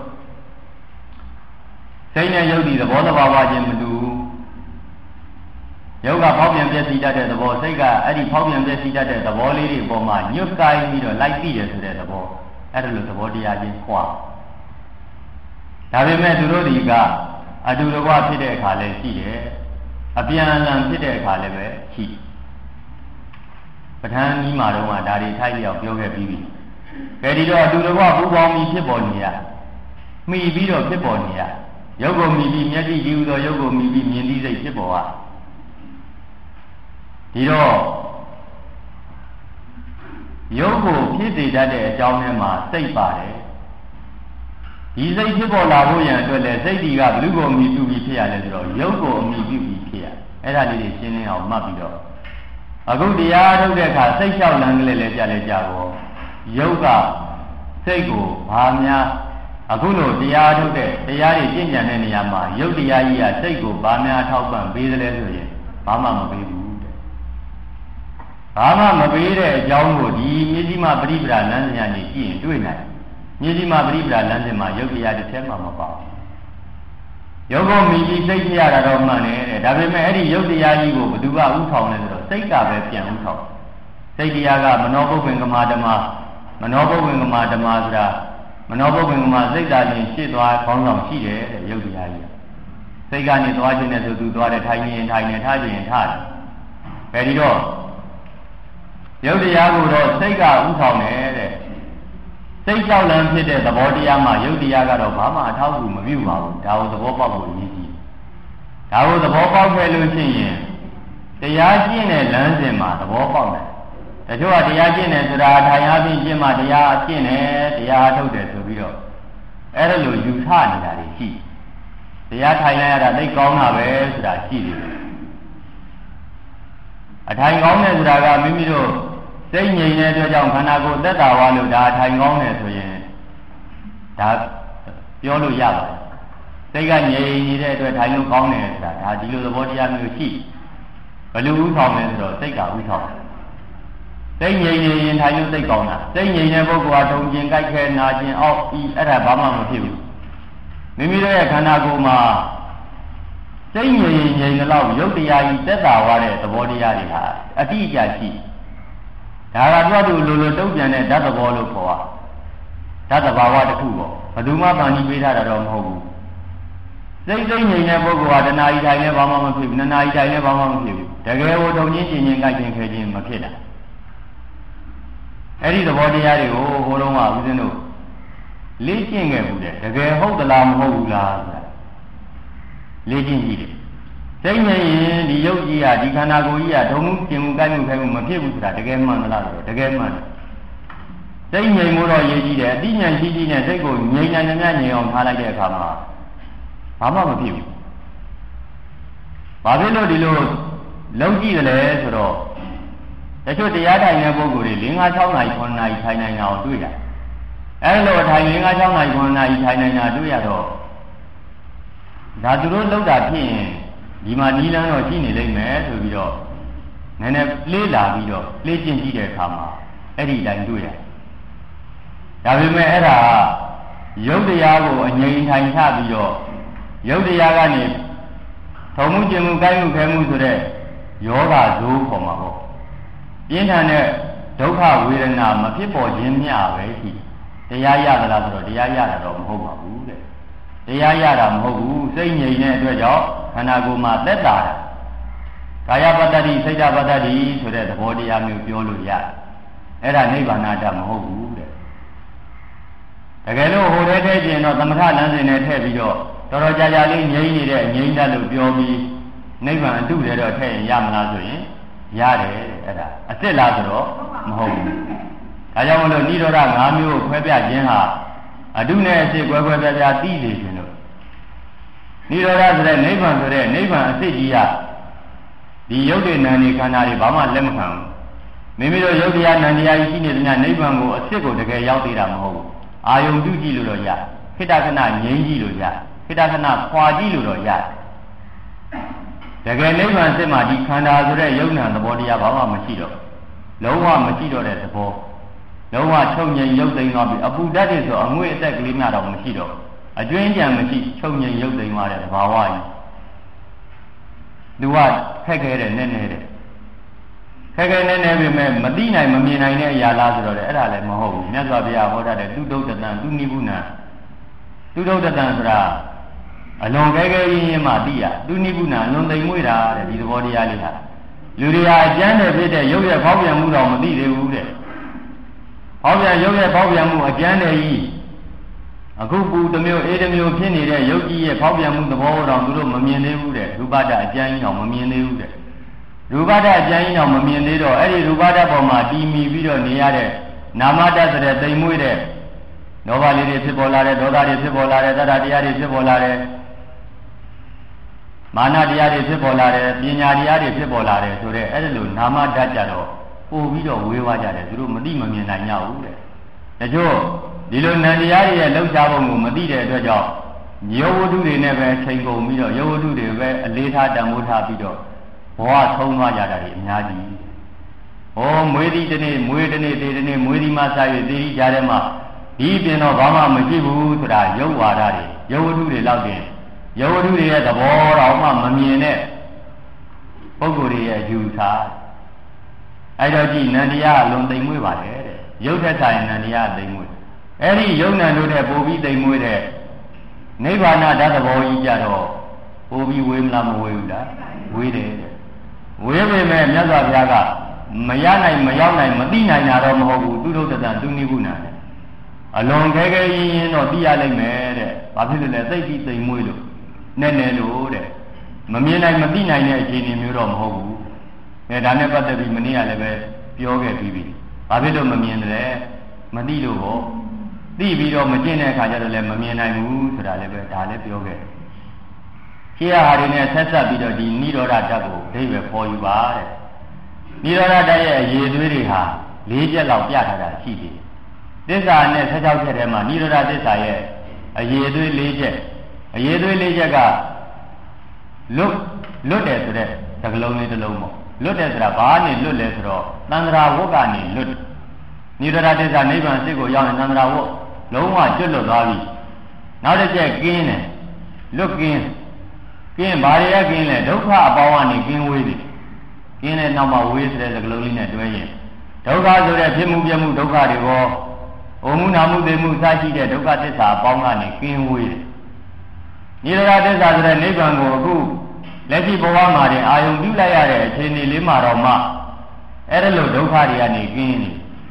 S1: စိတ်နဲ့ယုတ်ဒီသဘောတဘာဝချင်းမတူဘူးယုတ်ကဖောက်ပြန်ပြည့်စည်တတ်တဲ့သဘောစိတ်ကအဲ့ဒီဖောက်ပြန်ပြည့်စည်တတ်တဲ့သဘောလေးတွေအပေါ်မှာညွတ်ကိုင်းပြီးတော့လိုက်ပြီးရဆိုတဲ့သဘောအဲ့ဒါလိုသဘောတရားချင်းခွာဒါပေမဲ့သူတို့ဒီကအတူတကွဖြစ်တဲ့အခါလည်းရှိတယ်အပြန်အလှန်ဖြစ်တဲ့အခါလည်းပဲရှိပဋ္ဌာန်းကြီးမှာတော့ဒါတွေထိုက်လျောက်ပြောခဲ့ပြီးပြီကဲဒီတော့အတူတကွပူပေါင်းပြီးဖြစ်ပေါ်နေရမှီပြီးတော့ဖြစ်ပေါ်နေရရုပ်ကိုမှီပြီးမျက်စိကြည့်ဥသောရုပ်ကိုမှီပြီးမြင်သိစိတ်ဖြစ်ပေါ်ရဒီတော့ရုပ်ကိုဖြစ်စေတတ်တဲ့အကြောင်းထဲမှာစိတ်ပါတယ်ဒီစိတ်ဖြစ်ပေါ်လာဖို့ရန်အတွက်လည်းစိတ်ဒီကဘလူကိုအမိပြုပြီးဖြစ်ရလဲဆိုတော့ရုပ်ကိုအမိပြုပြီးဖြစ်ရအဲ့ဒါလေးတွေရှင်းလင်းအောင်မှတ်ပြီးတော့အခုတရားထုတ်တဲ့အခါစိတ်လျှောက်လန်းကလေးလည်းကြတော့ရုပ်ကစိတ်ကိုဘာများအခုလိုတရားထုတ်တဲ့တရားတွေကျင့်ကြံတဲ့နေရာမှာရုပ်တရားကြီးကစိတ်ကိုဘာများထောက်ပံ့ပေးသလဲဆိုရင်ဘာမှမပေးဘူးဘာမှမပေးတဲ့အကြောင်းကိုဒီမြစ်ကြီးမပရိပဒါလမ်းစဉ်ကနေကြည့်ရင်တွေ့နိုင်မြစ်ကြီးမပရိပဒါလမ်းစဉ်မှာယုတ်တရားတစ်ချက်မှမပါဘူးယုတ်ကိုမြည်ကြီးစိတ်ဖြစ်ရတာတော့မှန်တယ်တဲ့ဒါပေမဲ့အဲ့ဒီယုတ်တရားကြီးကိုဘယ်သူကဥထောင်လဲဆိုတော့စိတ်ကပဲပြန်ဥထောင်စိတ်တရားကမနောပုပ္ပင်္ဂမဓမ္မမနောပုပ္ပင်္ဂမဓမ္မဆိုတာမနောပုပ္ပင်္ဂမစိတ်ဓာတ်ချင်းရှင်းသွားခေါင်းဆောင်ရှိတယ်တဲ့ယုတ်တရားကြီးစိတ်ကနေသွားခြင်းနဲ့ဆိုသူသွားတယ်ထိုင်ရင်ထိုင်တယ်ထားခြင်းထားတယ်ဘယ်ဒီတော့ရုပ်တရားကိုတော့စိတ်ကဥဆောင်တယ်တဲ့စိတ်ကြောက်လန့်ဖြစ်တဲ့သဘောတရားမှာရုပ်တရားကတော့ဘာမှအထောက်အကူမပြုပါဘူးဒါကိုသဘောပေါက်ဖို့ရည်ကြီးဒါကိုသဘောပေါက်ခဲ့လို့ရှိရင်တရားကျင့်တဲ့လမ်းစဉ်မှာသဘောပေါက်တယ်တချို့ကတရားကျင့်တယ်ဆိုတာထိုင်အားဖြင့်ကျင့်မှတရားကျင့်တယ်တရားထုတ်တယ်ဆိုပြီးတော့အဲ့ဒါလိုယူဆနေတာတွေရှိတရားထိုင်လိုက်ရတာသိကောင်းတာပဲဆိုတာရှိတယ်အထိုင်ကောင်းတယ်ဆိုတာကမိမိတို့စိတ်ငြိမ်တဲ့အတွက်ကြောင့်ခန္ဓာကိုယ်သက်သာသွားလို့ဒါအထိုင်ကောင်းတယ်ဆိုရင်ဒါပြောလို့ရပါတယ်စိတ်ကငြိမ်နေတဲ့အတွက်ထိုင်လို့ကောင်းတယ်ဆိုတာဒါဒီလိုသဘောတရားမျိုးရှိဘယ်လိုဥဆောင်လဲဆိုတော့စိတ်ကဥဆောင်စိတ်ငြိမ်နေရင်ထိုင်လို့သိကောင်းတာစိတ်ငြိမ်တဲ့ပုဂ္ဂိုလ်ကထုံကျင်ကြိုက်ခဲနာကျင်အောက်ဤအဲ့ဒါဘာမှမဖြစ်ဘူးမိမိတို့ရဲ့ခန္ဓာကိုယ်မှာစိတ်ငြိမ်ငြိမ်တော့ရုပ်တရားကြီးသက်သာသွားတဲ့သဘောတရားတွေဟာအတိအကျရှိဒါကတော့သူလိုလိုတုံ့ပြန်တဲ့ဓာတ်သဘောလို့ခေါ်တာဓာတ်သဘာဝတစ်ခုပေါ့ဘယ်သူမှပန်ပြီးပေးထားတာတော့မဟုတ်ဘူးစိတ်ငြိမ်တဲ့ပုဂ္ဂိုလ်ကတဏှာကြီးတိုင်းလည်းဘာမှမဖြစ်ဘူးနှစ်နာရီတိုင်းလည်းဘာမှမဖြစ်ဘူးတကယ်ကိုထုံချင်းချင်းချင်းကြိုက်ချင်းခဲချင်းမဖြစ်တာအဲ့ဒီသဘောတရားတွေကိုဟိုလုံးကဦးဇင်းတို့လေ့ကျင့်ခဲ့ဘူးတဲ့တကယ်ဟုတ်သလားမဟုတ်ဘူးလားဆိုတာလေ့ကျင့်ကြည့်တယ်စိတ်ငြိမ်ရင်ဒီရုပ်ကြီးကဒီခန္ဓာကိုယ်ကြီးကထုံမှုကျင်မှုကိုက်မှုခဲမှုမဖြစ်ဘူးဆိုတာတကယ်မှန်သလားဆိုတော့တကယ်မှန်တယ်စိတ်ငြိမ်မှုတော့ရေးကြည့်တယ်အတိညာရှိရှိနဲ့စိတ်ကိုငြိမ်နေငြိမ်အောင်ထားလိုက်တဲ့အခါမှာဘာမှမဖြစ်ဘူးဘာဖြစ်လို့ဒီလိုလုံးကြည့်တယ်လဲဆိုတော့တချို့တရားထိုင်တဲ့ပုဂ္ဂိုလ်တွေ5-6နာရီ9နာရီထိုင်နိုင်တာကိုတွေ့ရတယ်အဲလိုထိုင်5-6နာရီ9နာရီထိုင်နိုင်တာတွေ့ရတော့ဒါသူတို့လောက်တာဖြစ်ရင်ဒီမှာနီးလန်းတော့ရှိနေလိမ့်မယ်ဆိုပြီးတော့နည်းနည်းလေးလာပြီးတော့လေးကျင့်ကြည့်တဲ့အခါမှာအဲ့ဒီတိုင်းတွေ့ရတယ်ဒါပေမဲ့အဲ့ဒါရုပ်တရားကိုအငြိမ်ထိုင်ချပြီးတော့ရုပ်တရားကနေထုံမှုကျင်မှုကိုက်မှုခဲမှုဆိုတဲ့ယောဂဇိုးပေါ်မှာပေါ့ပြင်းထန်တဲ့ဒုက္ခဝေဒနာမဖြစ်ပေါ်ခြင်းမျှပဲရှိတရားရသလားဆိုတော့တရားရတာတော့မဟုတ်ပါဘူးတဲ့တရားရတာမဟုတ်ဘူးစိတ်ငြိမ်တဲ့အတွက်ကြောင့်ခန္ဓာကိုယ်မှာသက်သာတာကာယပတ္တိစိတ်ဓာပတ္တိဆိုတဲ့သဘောတရားမျိုးပြောလို့ရတယ်အဲ့ဒါနိဗ္ဗာန်ဓာတ်မဟုတ်ဘူးတဲ့တကယ်လို့ဟိုထဲထဲကျင်တော့သမထလမ်းစဉ်နဲ့ထည့်ပြီးတော့တော်တော်ကြာကြာလေးငြိမ်နေတဲ့ငြိမ်တတ်လို့ပြောပြီးနိဗ္ဗာန်အတုတယ်တော့ထည့်ရင်ရမလားဆိုရင်ရတယ်အဲ့ဒါအစ်စ်လားဆိုတော့မဟုတ်ဘူးဒါကြောင့်မလို့နိရောဓ5မျိုးကိုခွဲပြခြင်းဟာအတုနဲ့အစ်စ်ကွဲကွဲပြားပြားသိနေခြင်းလို့နိရောဓဆိုတဲ့နိဗ္ဗာန်ဆိုတဲ့နိဗ္ဗာန်အစ်စ်ကြီးကဒီယုတ်တဲ့နာနေခန္ဓာတွေဘာမှလက်မခံဘူးမိမိတို့ယုတ်တရားနာနေရာရှိနေတဲ့နိဗ္ဗာန်ကိုအစ်စ်ကိုတကယ်ရောက်သေးတာမဟုတ်ဘူးအာယုံပြုကြည့်လို့တော့ရခိတ္တခဏငြိမ်းကြည့်လို့ရခိတ္တခဏခွာကြည့်လို့တော့ရတကယ်နိဗ္ဗာန်စစ်မှာဒီခန္ဓာဆိုတဲ့ယုံနာသဘောတရားဘာမှမရှိတော့လုံးဝမရှိတော့တဲ့သဘောလုံးဝချုပ်ငြိမ်ရုပ်သိမ်းသွားပြီအပူဓာတ်တွေဆိုအငွေ့အသက်ကလေးများတော့မရှိတော့အကျွင်းကြံမရှိချုပ်ငြိမ်ရုပ်သိမ်းသွားတဲ့သဘာဝကြီးသူကခက်ခဲတဲ့နည်းနည်းတဲ့ခက်ခဲနည်းနည်းပဲမသိနိုင်မမြင်နိုင်တဲ့အရာလားဆိုတော့လေအဲ့ဒါလည်းမဟုတ်ဘူးမြတ်စွာဘုရားဟောတတ်တဲ့သူတုတ်တန်သူနိဗ္ဗုဏသူတုတ်တန်ဆိုတာအလွန်ခဲခဲရင်းရင်းမှသိရသူနိဗ္ဗုဏအလွန်သိမ်မွေ့တာတဲ့ဒီသဘောတရားလေးဟာလူတွေဟာအကျမ်းတယ်ဖြစ်တဲ့ရုပ်ရဲ့ဖောက်ပြန်မှုတော့မသိသေးဘူးတဲ့ဖောက်ပြန်ရုပ်ရဲ့ဖောက်ပြန်မှုအကျမ်းတယ်ကြီးအခုပူတစ်မျိုးအေးတစ်မျိုးဖြစ်နေတဲ့ရုပ်ကြီးရဲ့ဖောက်ပြန်မှုသဘောတော့သူတို့မမြင်သေးဘူးတဲ့ရူပဓာတ်အကျမ်းကြီးတော့မမြင်သေးဘူးတဲ့ရူပဓာတ်အကျမ်းကြီးတော့မမြင်သေးတော့အဲ့ဒီရူပဓာတ်ပေါ်မှာတည်မီပြီးတော့နေရတဲ့နာမဓာတ်ဆိုတဲ့သိမ်မွေ့တဲ့လောဘလေးတွေဖြစ်ပေါ်လာတဲ့ဒေါသတွေဖြစ်ပေါ်လာတဲ့သတ္တတရားတွေဖြစ်ပေါ်လာတဲ့မာနတရားတွေဖြစ်ပေါ်လာတယ်ပညာတရားတွေဖြစ်ပေါ်လာတယ်ဆိုတော့အဲ့ဒါလိုနာမဓာတ်ကြတော့ပို့ပြီးတော့ဝေးဝါးကြတယ်သူတို့မသိမမြင်နိုင်ကြဘူးတဲ့တချို့ဒီလိုနံတရားတွေရဲ့လှုပ်ရှားပုံကိုမသိတဲ့အတွက်ကြောင့်ယောဝတ္ထုတွေနဲ့ပဲချိန်ကုန်ပြီးတော့ယောဝတ္ထုတွေပဲအလေးထားတန်ဖိုးထားပြီးတော့ဘဝဆုံးသွားကြတာတွေအများကြီး။ဩမွေးသည်တနေ့မွေးတနေ့သေတနေ့မွေးသည်မှစ၍သေသည်ကြားထဲမှာဒီပြင်တော့ဘာမှမရှိဘူးဆိုတာယုတ်ဝါဒတွေယောဝတ္ထုတွေလောက်တင်ယောဝတ္ထုတွေရဲ့သဘောတော်မှမမြင်တဲ့ပုဂ္ဂိုလ်တွေရဲ့ယူဆအဲ့တော့ကြည့်နန္တရားအလွန်သိမ်မွေ့ပါတယ်တဲ့ရုပ်ထက်ဆိုင်နန္တရားသိမ်မွေ့အဲ့ဒီယုံနံတို့တဲ့ပို့ပြီးသိမ်မွေ့တဲ့နိဗ္ဗာန်ဓာတ်သဘောကြီးကြတော့ပို့ပြီးဝေးမလားမဝေးဘူးလားဝေးတယ်တဲ့ဝေးပေမဲ့မြတ်စွာဘုရားကမရနိုင်မရောက်နိုင်မသိနိုင်တာတော့မဟုတ်ဘူးသူတို့တန်သူနိဗ္ဗာန်နဲ့အလွန်ခဲခဲရင်းရင်းတော့သိရလိမ့်မယ်တဲ့ဘာဖြစ်လို့လဲသိပြီးသိမ်မွေးလို့နဲ့နဲ့လို့တဲ့မမြင်နိုင်မသိနိုင်တဲ့အခြေအနေမျိုးတော့မဟုတ်ဘူးအဲဒါနဲ့ပတ်သက်ပြီးမနေ့ကလည်းပဲပြောခဲ့ပြီးပြီဘာဖြစ်လို့မမြင်တယ်မသိလို့ဟောသိပြီးတော့မကျင့်တဲ့အခါကျတော့လည်းမမြင်နိုင်ဘူးဆိုတာလည်းပဲဒါလည်းပြောခဲ့ရှင်းရဟာတွေနဲ့ဆက်ဆက်ပြီးတော့ဒီနိရောဓဓာတ်ကိုဒိဋ္ဌိပဲပေါ်ယူပါတဲ့နိရောဓဓာတ်ရဲ့အရေးသွေးတွေဟာ၄ချက်လောက်ပြထားတာရှိတယ်သစ္စာနဲ့16ချက်ထဲမှာနိရောဓသစ္စာရဲ့အရေးသွေး၄ချက်အရေးသွေး၄ချက်ကလွတ်တယ်ဆိုတဲ့သကလုံးလေးတစ်လုံးပေါ့လွတ်တယ်ဆိုတာဘာနဲ့လွတ်လဲဆိုတော့သန္တရာဝတ်ကနေလွတ်နိရောဓသစ္စာနိဗ္ဗာန်စစ်ကိုရောက်ရင်သန္တရာဝတ်လုံးဝကျွတ်လွတ်သွားပြီနောက်တစ်ချက်ကင်းတယ်လွတ်ကင်းဘာတွေကကင်းလဲဒုက္ခအပေါင်းကနေကင်းဝေးတယ်ကင်းတဲ့နောက်မှာဝေးတဲ့သကလုံးလေးနဲ့တွဲရင်ဒုက္ခဆိုတဲ့ဖြစ်မှုပြမှုဒုက္ခတွေရောဩမှုနာမှုသိမှုစရှိတဲ့ဒုက္ခသစ္စာအပေါင်းကနေကင်းဝေးတယ်နိရောဓသစ္စာဆိုတဲ့နိဗ္ဗာန်ကိုအခုလက်ရှိဘဝမှာတင်အာယုံပြုလိုက်ရတဲ့အခြေအနေလေးမှာတော့မှအဲ့ဒါလိုဒုက္ခတွေကနေကင်းနေ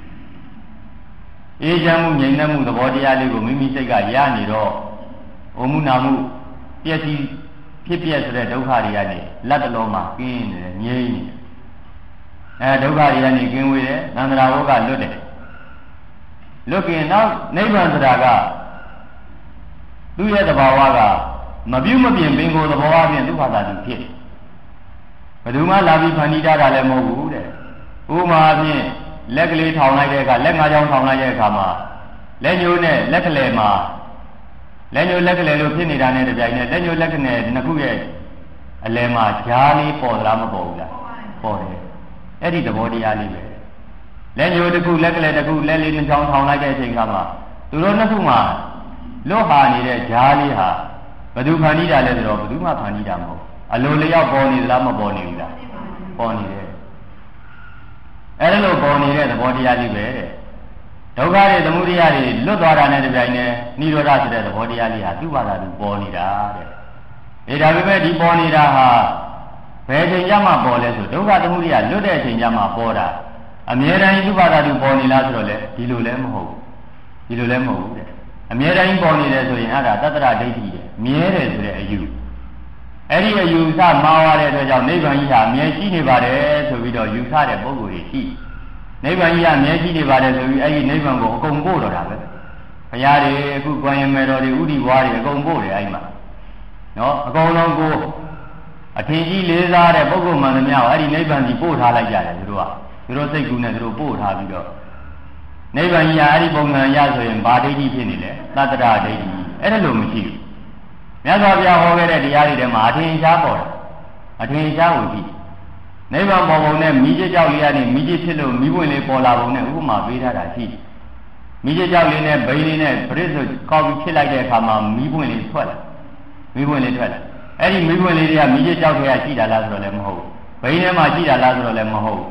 S1: အေးချမ်းမှုငြိမ်သက်မှုသဘောတရားလေးကိုမိမိစိတ်ကရနေတော့ဩမှုနာမှုပျက်စီးဖြစ်ပြဆိုတဲ့ဒုက္ခတွေကနေလက်တလုံးမှာကင်းနေတယ်ငြိမ်းနေတယ်ဒုက္ခတွေကနေကင်းဝေးတယ်သန္တရာဝကလွတ်တယ်လွတ်ခင်နောက်နိဗ္ဗာန်ဆိုတာကသူ့ရဲ့သဘာဝကမပြုတ်မပြင်းပင်ကိုယ်သဘောအပြင်သူ့ဘာသာသူဖြစ်ဘယ်သူမှလာပြီးဖန်တီးတာလည်းမဟုတ်ဘူးတဲ့ဥပမာအပြင်လက်ကလေးထောင်လိုက်တဲ့အခါလက်၅ချောင်းထောင်လိုက်တဲ့အခါမှာလက်ညှိုးနဲ့လက်ကလေးမှာလက်ညှိုးလက်ကလေးလို့ဖြစ်နေတာနဲ့တပြိုင်နက်လက်ညှိုးလက်ကလေးနှစ်ခုရဲ့အလယ်မှာဂျားလေးပေါ်သလားမပေါ်ဘူးလားပေါ်တယ်အဲ့ဒီသဘောတရားလေးပဲလက်ညှိုးတစ်ခုလက်ကလေးတစ်ခုလက်လေးနှစ်ချောင်းထောင်လိုက်တဲ့အချိန်ကမှသူတို့နှစ်ခုမှာလွတ်ဟာနေတဲ့ဂျားလေးဟာဘယ်သူဖန်တီးတာလဲဆိုတော့ဘယ်သူမှဖန်တီးတာမဟုတ်အလိုလျောက်ပေါ်နေသလားမပေါ်နေဘူးလားပေါ်နေတယ်အဲ့ဒါလိုပေါ်နေတဲ့သဘောတရားလေးပဲတဲ့ဒုက္ခတွေသမုဒယတွေလွတ်သွားတာနဲ့တပြိုင်နက်နိရောဓဆိုတဲ့သဘောတရားလေးဟာသူ့ဘာသာသူပေါ်နေတာတဲ့ဒါပေမဲ့ဒီပေါ်နေတာဟာဘယ်ချိန်ကျမှပေါ်လဲဆိုဒုက္ခသမုဒယလွတ်တဲ့အချိန်ကျမှပေါ်တာအမြဲတမ်းသူ့ဘာသာသူပေါ်နေလားဆိုတော့လေဒီလိုလည်းမဟုတ်ဘူးတဲ့အမြဲတမ်းပေါ်နေတယ်ဆိုရင်အဲ့ဒါသတ္တရဒိဋ္ဌိတဲ့မြဲတယ်ဆိုတဲ့အယူအဲ့ဒီအယူဆမှားရတဲ့အတွက်ကြောင့်နိဗ္ဗာန်ကြီးဟာအမြဲရှိနေပါတယ်ဆိုပြီးတော့ယူဆတဲ့ပုဂ္ဂိုလ်တွေရှိနိဗ္ဗာန်ကြီးကအမြဲရှိနေပါတယ်ဆိုပြီးအဲ့ဒီနိဗ္ဗာန်ကိုအကုန်ပို့တော့တာပဲဘုရားတွေအခုကွန်ရင်မယ်တော်တွေဥဒိဘွားတွေအကုန်ပို့တယ်အဲ့မှာနော်အကုန်လုံးကိုအထင်ကြီးလေးစားတဲ့ပုဂ္ဂိုလ်မှန်သမျှကိုအဲ့ဒီနိဗ္ဗာန်ကြီးပို့ထားလိုက်ကြတယ်သူတို့စိတ်ကူးနဲ့သူတို့ပို့ထားပြီးတော့နိဗ္ဗာန်ကြီးအဲ့ဒီပုံစံရဆိုရင်ဘာဒိဋ္ဌိဖြစ်နေလဲသတ္တရဒိဋ္ဌိအဲ့ဒါလို့မရှိဘူးမြတ်စွာဘုရားဟောခဲ့တဲ့တရားတွေထဲမှာအထင်ရှားပေါ်တယ်အထင်ရှားဝင်ပြီနိဗ္ဗာန်ပေါ်ပုံနဲ့မိကျကြောက်လေးကနေမိကျဖြစ်လို့မိပွင့်လေးပေါ်လာပုံနဲ့ဥပမာပေးထားတာရှိမိကျကြောက်လေးနဲ့ဘိန်းလေးနဲ့ပရိစ္ဆေကောက်ပြီးဖြစ်လိုက်တဲ့အခါမှာမိပွင့်လေးထွက်လာအဲ့ဒီမိပွင့်လေးတွေကမိကျကြောက်ထဲကရှိတာလားဆိုတော့လည်းမဟုတ်ဘူးဘိန်းထဲမှာရှိတာလားဆိုတော့လည်းမဟုတ်ဘူး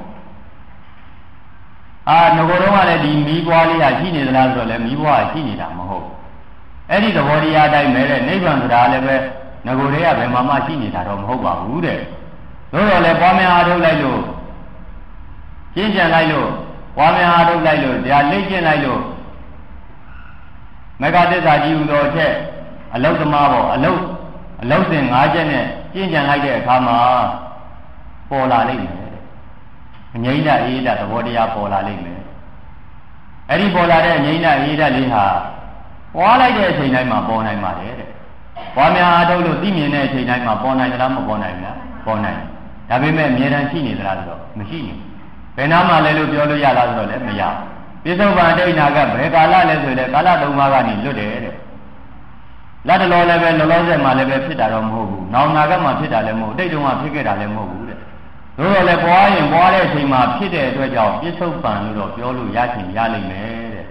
S1: ငကိုယ်တော့ကလည်းဒီမိဘွားလေးကရှိနေသလားဆိုတော့လည်းမိဘွားကရှိနေတာမဟုတ်အဲ့ဒီသဘောတရားအတိုင်းပဲတဲ့နိဗ္ဗာန်ဆိုတာလည်းပဲငကိုယ်တွေကဘယ်မှာမှရှိနေတာတော့မဟုတ်ပါဘူးတဲ့သို့တော်လည်းပွားများအားထုတ်လိုက်လို့ကျင့်ကြံလိုက်လို့ပွားများအားထုတ်လိုက်လို့ဒါလေ့ကျင့်လိုက်လို့မေဃသစ္စာကြီးဟူသောအချက်အလုတ်သမားပေါ့အလုတ်စဉ်၅ချက်နဲ့ကျင့်ကြံလိုက်တဲ့အခါမှာပေါ်လာလိမ့်မယ်အငြိမ့်အေးဓာတ်သဘောတရားပေါ်လာလိမ့်မယ်အဲ့ဒီပေါ်လာတဲ့အငြိမ့်အေးဓာတ်လေးဟာပွားလိုက်တဲ့အချိန်တိုင်းမှာပေါ်နိုင်ပါတယ်တဲ့ပွားများအားထုတ်လို့သိမြင်တဲ့အချိန်တိုင်းမှာပေါ်နိုင်သလားမပေါ်နိုင်ဘူးလားပေါ်နိုင်ဒါပေမဲ့အမြဲတမ်းရှိနေသလားဆိုတော့မရှိဘူးဘယ်နာမှလဲလို့ပြောလို့ရလားဆိုတော့လည်းမရပြစ္ဆုတ်ပန်အတိတ်နာကဘယ်ကာလလဲဆိုတော့ကာလ၃ပါးကနေလွတ်တယ်တဲ့လက်တလောလည်းပဲလောလောဆယ်မှာလည်းပဲဖြစ်တာတော့မဟုတ်ဘူးနောင်နာကမှဖြစ်တာလည်းမဟုတ်အတိတ်တုန်းကဖြစ်ခဲ့တာလည်းမဟုတ်ဘူးတဲ့သို့တော်လည်းပွားရင်ပွားတဲ့အချိန်မှာဖြစ်တဲ့အတွက်ကြောင့်ပြစ္ဆုတ်ပန်လို့တော့ပြောလို့ရချင်ရလိမ့်မယ်တဲ့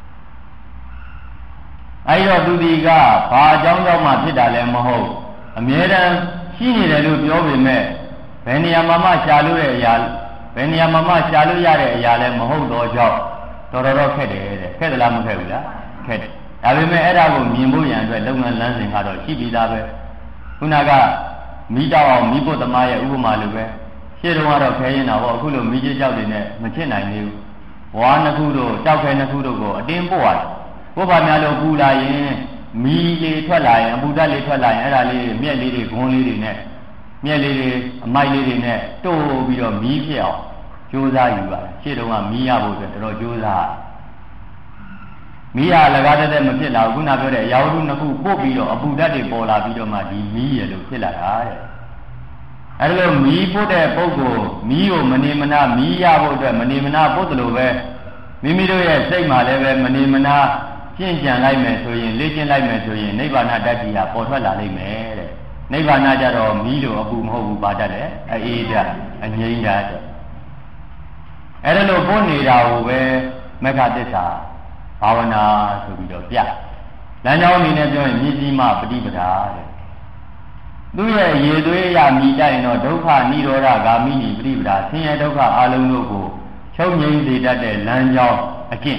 S1: အဲဒီတော့သူဒီကဘာအကြောင်းကြောင့်မှဖြစ်တာလည်းမဟုတ်အမြဲတမ်းရှိနေတယ်လို့ပြောပေမဲ့ဘယ်နေရာမှာမှရှာလို့တဲ့အရာဘယ်နေရာမှာမှရှာလို့ရတဲ့အရာလည်းမဟုတ်တော့ကြောင့်တော်တော်ခက်တယ်တဲ့ခက်သလားမခက်ဘူးလားခက်တယ်ဒါပေမဲ့အဲ့ဒါကိုမြင်ဖို့ရန်အတွက်လုပ်ငန်းလမ်းစဉ်ကတော့ရှိပြီးသားပဲခုနကမိတောက်အောင်မိဖို့သမားရဲ့ဥပမာလိုပဲရှင်းတော့ခဲရင်တော့အခုလိုမိကြီးကြောက်တွေနဲ့မဖြစ်နိုင်သေးဘူးဝါနှစ်ခုတို့ကြောက်ခဲနှစ်ခုတို့ကိုအတင်းပို့ရတယ်ပို့ပါများလို့ပူလာရင်မီးလေးထွက်လာရင်အပူဓာတ်လေးထွက်လာရင်အဲ့ဒါလေးမြက်လေးတွေဂွန်းလေးတွေနဲ့မြက်လေးတွေအမိုက်လေးတွေနဲ့တိုးပြီးတော့မီးဖြစ်အောင်ကြိုးစားယူပါတယ်ရှင်းတော့မီးရဖို့အတွက်တော်တော်ကြိုးစားမီးရလကားတဲ့မဖြစ်လာဘူးခုနပြောတဲ့အရာဝတ္ထုနှစ်ခုပို့ပြီးတော့အပူဓာတ်တွေပေါ်လာပြီးတော့မှဒီမီးရလို့ဖြစ်လာတာတဲ့အဲ့လိုမီးပို့တဲ့ပုဂ္ဂိုလ်မီးကိုမနေမနာမီးရဖို့အတွက်မနေမနာပို့တယ်လို့ပဲမိမိတို့ရဲ့စိတ်မှာလည်းပဲမနေမနာကျင့်ကြံလိုက်မယ်ဆိုရင်လေ့ကျင့်လိုက်မယ်ဆိုရင်နိဗ္ဗာန်တတ္တိဟာပေါ်ထွက်လာလိမ့်မယ်တဲ့နိဗ္ဗာန်ကြတော့မီးလိုအပူမဟုတ်ဘူးပါတတ်တယ်အေးဓာတ်အငြိမ်းဓာတ်တဲ့အဲ့ဒါလို့ပို့နေတာကိုပဲမက္ခသစ္စာဘာဝနာဆိုပြီးတော့ပြလမ်းကြောင်းအနေနဲ့ပြောရင်မြည်ကြီးမှပฏิပဒါတဲ့သူရဲ့ရေသွေးရမိတိုင်းတော့ဒုက္ခនិရောဓဂာမိနိပฏิပဒါဆင်းရဲဒုက္ခအလုံးတို့ကိုချုပ်ငြိမ်းစေတတ်တဲ့လမ်းကြောင်းအကျင့်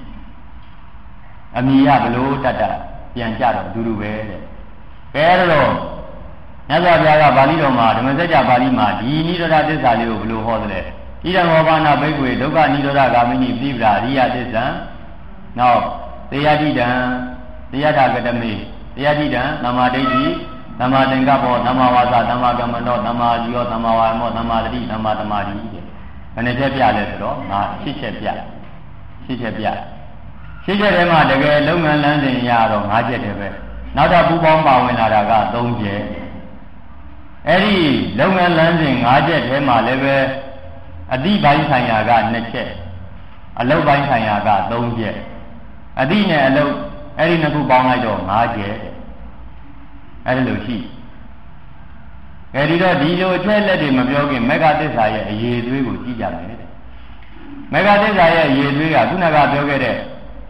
S1: အမိရဘလို့တတ်ပြန်ကြတော့အတူတူပဲတဲ့ကဲတော့မြတ်စွာဘုရားကပါဠိတော်မှာဓမ္မစကြာပါဠိမှာဒီនិရောဓသစ္စာလေးကိုဘလို့ဟောသလဲဣဒံဟောပါဏဘိက္ခွေဒုက္ခនិရောဓဂာမိနိပฏิပဒါအရိယသစ္စာနောက်သေယတိတံသေယထာကတမေသေယတိတံသမ္မာဒိဋ္ဌိသမ္မာသင်္ကပ္ပောသမ္မာဝါစာသမ္မာကမ္မန္တောသမ္မာအာဇီဝသမ္မာဝါယမောသမ္မာတတိသမ္မာသမာဓိတဲ့ဘယ်နှချက်ပြလဲဆိုတော့ငါ၈ချက်ပြ၈ချက်ပြ၈ချက်ထဲမှာတကယ်လုပ်ငန်းလမ်းစဉ်ရတော့၅ချက်တည်းပဲနောက်တော့ပူပေါင်းပါဝင်လာတာက၃ချက်အဲ့ဒီလုပ်ငန်းလမ်းစဉ်၅ချက်ထဲမှာလည်းပဲအတိပိုင်းဆိုင်ရာက2ချက်အလုပ်ပိုင်းဆိုင်ရာက3ချက်အတိနဲ့အလုပ်အဲ့ဒီနှစ်ခုပေါင်းလိုက်တော့5ချက်အဲ့ဒါလို့ရှိအဲဒီတော့ဒီလိုအချက်လက်တွေမပြောခင်မေဃသစ္စာရဲ့အရေးသွေးကိုကြည့်ကြမယ်တဲ့မေဃသစ္စာရဲ့အရေးသွေးကခုနကပြောခဲ့တဲ့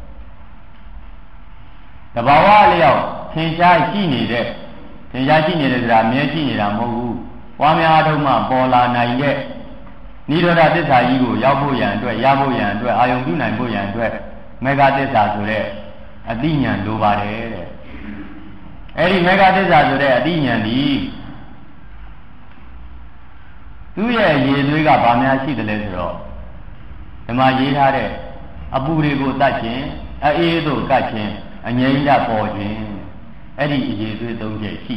S1: တဘာဝလျောက်သင်ရှားရှိနေတဲ့သင်ရှားရှိနေတဲ့ဆိုတာအမြဲရှိနေတာမဟုတ်ဘူးပွားများထုံးမှပေါ်လာနိုင်တဲ့နိရောဓသစ္စာကြီးကိုရောက်ဖို့ရန်အတွက်ရဖို့ရန်အတွက်အာယုံပြုနိုင်ဖို့ရန်အတွက်မေဃသစ္စာဆိုတဲ့အတိညာဏ်လိုပါတယ်တဲ့အဲ့ဒီမေဃသစ္စာဆိုတဲ့အတိညာဏ်ဒီသူ့ရဲ့ရေသွေးကဘာများရှိတယ်လဲဆိုတော့ဒီမှာရေးထားတဲ့အပူတွေကိုတတ်ခြင်းအေးတို့ကတ်ခြင်းအငြိမ်းဓာတ်ပေါ်ခြင်းအဲ့ဒီအရေသွေး၃ချက်ရှိ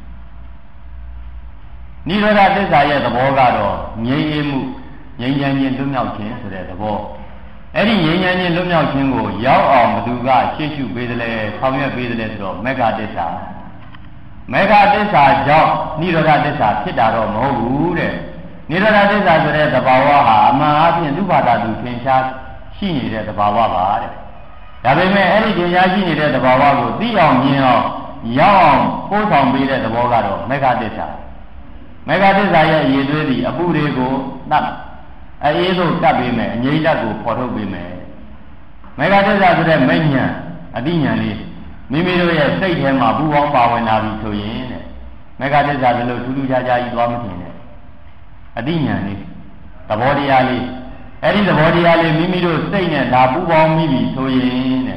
S1: နိရောဓသစ္စာရဲ့သဘောကတော့ငြိမ်းအေးမှုငြိမ်းချမ်းခြင်းလွတ်မြောက်ခြင်းဆိုတဲ့သဘောအဲ့ဒီငြိမ်းချမ်းခြင်းလွတ်မြောက်ခြင်းကိုရောက်အောင်ဘသူကရှေ့ရှုပေးတယ်လဲဆောင်ရွက်ပေးတယ်ဆိုတော့မေဃသစ္စာမေဃသစ္စာကြောင့်နိရောဓသစ္စာဖြစ်တာတော့မဟုတ်ဘူးတဲ့နိရောဓသစ္စာဆိုတဲ့သဘာဝဟာအမှန်အပြင်သူ့ဘာသာသူသင်ရှားရှိနေတဲ့သဘာဝပါတဲ့ဒါပေမဲ့အဲ့ဒီသင်ရှားရှိနေတဲ့သဘာဝကိုသိအောင်မြင်အောင်ရောက်အောင်ပို့ဆောင်ပေးတဲ့သဘောကတော့မေဃသစ္စာမေဃသစ္စာရဲ့အရေးသွေးသည်အပူတွေကိုတတ်အေးတို့တတ်ပေးမယ်အငြိမ့်ဓာတ်ကိုဖော်ထုတ်ပေးမယ်မေဃသစ္စာဆိုတဲ့မိညာအတိညာလေးမိမိတို့ရဲ့စိတ်ထဲမှာပူပေါင်းပါဝင်လာပြီဆိုရင်တဲ့မေဃသစ္စာဆိုလို့ထူးထူးခြားခြားကြီးသွားမထင်နဲ့အတိညာလေးသဘောတရားလေးအဲ့ဒီသဘောတရားလေးမိမိတို့စိတ်နဲ့ဒါပူပေါင်းမိပြီဆိုရင်တဲ့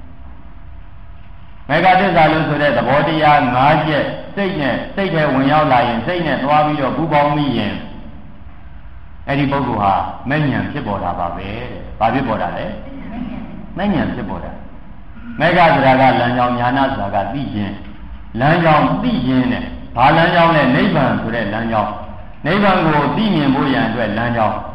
S1: မေဃသစ္စာလို့ဆိုတဲ့သဘောတရား၅ချက်စိတ်ထဲဝင်ရောက်လာရင်စိတ်နဲ့သွားပြီးတော့ပူပေါင်းမိရင်အဲ့ဒီပုဂ္ဂိုလ်ဟာမဲ့ဉဏ်ဖြစ်ပေါ်တာပါပဲတဲ့။ဘာဖြစ်ပေါ်တာလဲ။မဲ့ဉဏ်ဖြစ်ပေါ်တာ။မေဃဆိုတာကလမ်းကြောင်းညာနာဆိုတာကသိခြင်းလမ်းကြောင်းသိခြင်းနဲ့ဘာလမ်းကြောင်းလဲနိဗ္ဗာန်ဆိုတဲ့လမ်းကြောင်းနိဗ္ဗာန်ကိုသိမြင်ဖို့ရန်အတွက်လမ်းကြောင်း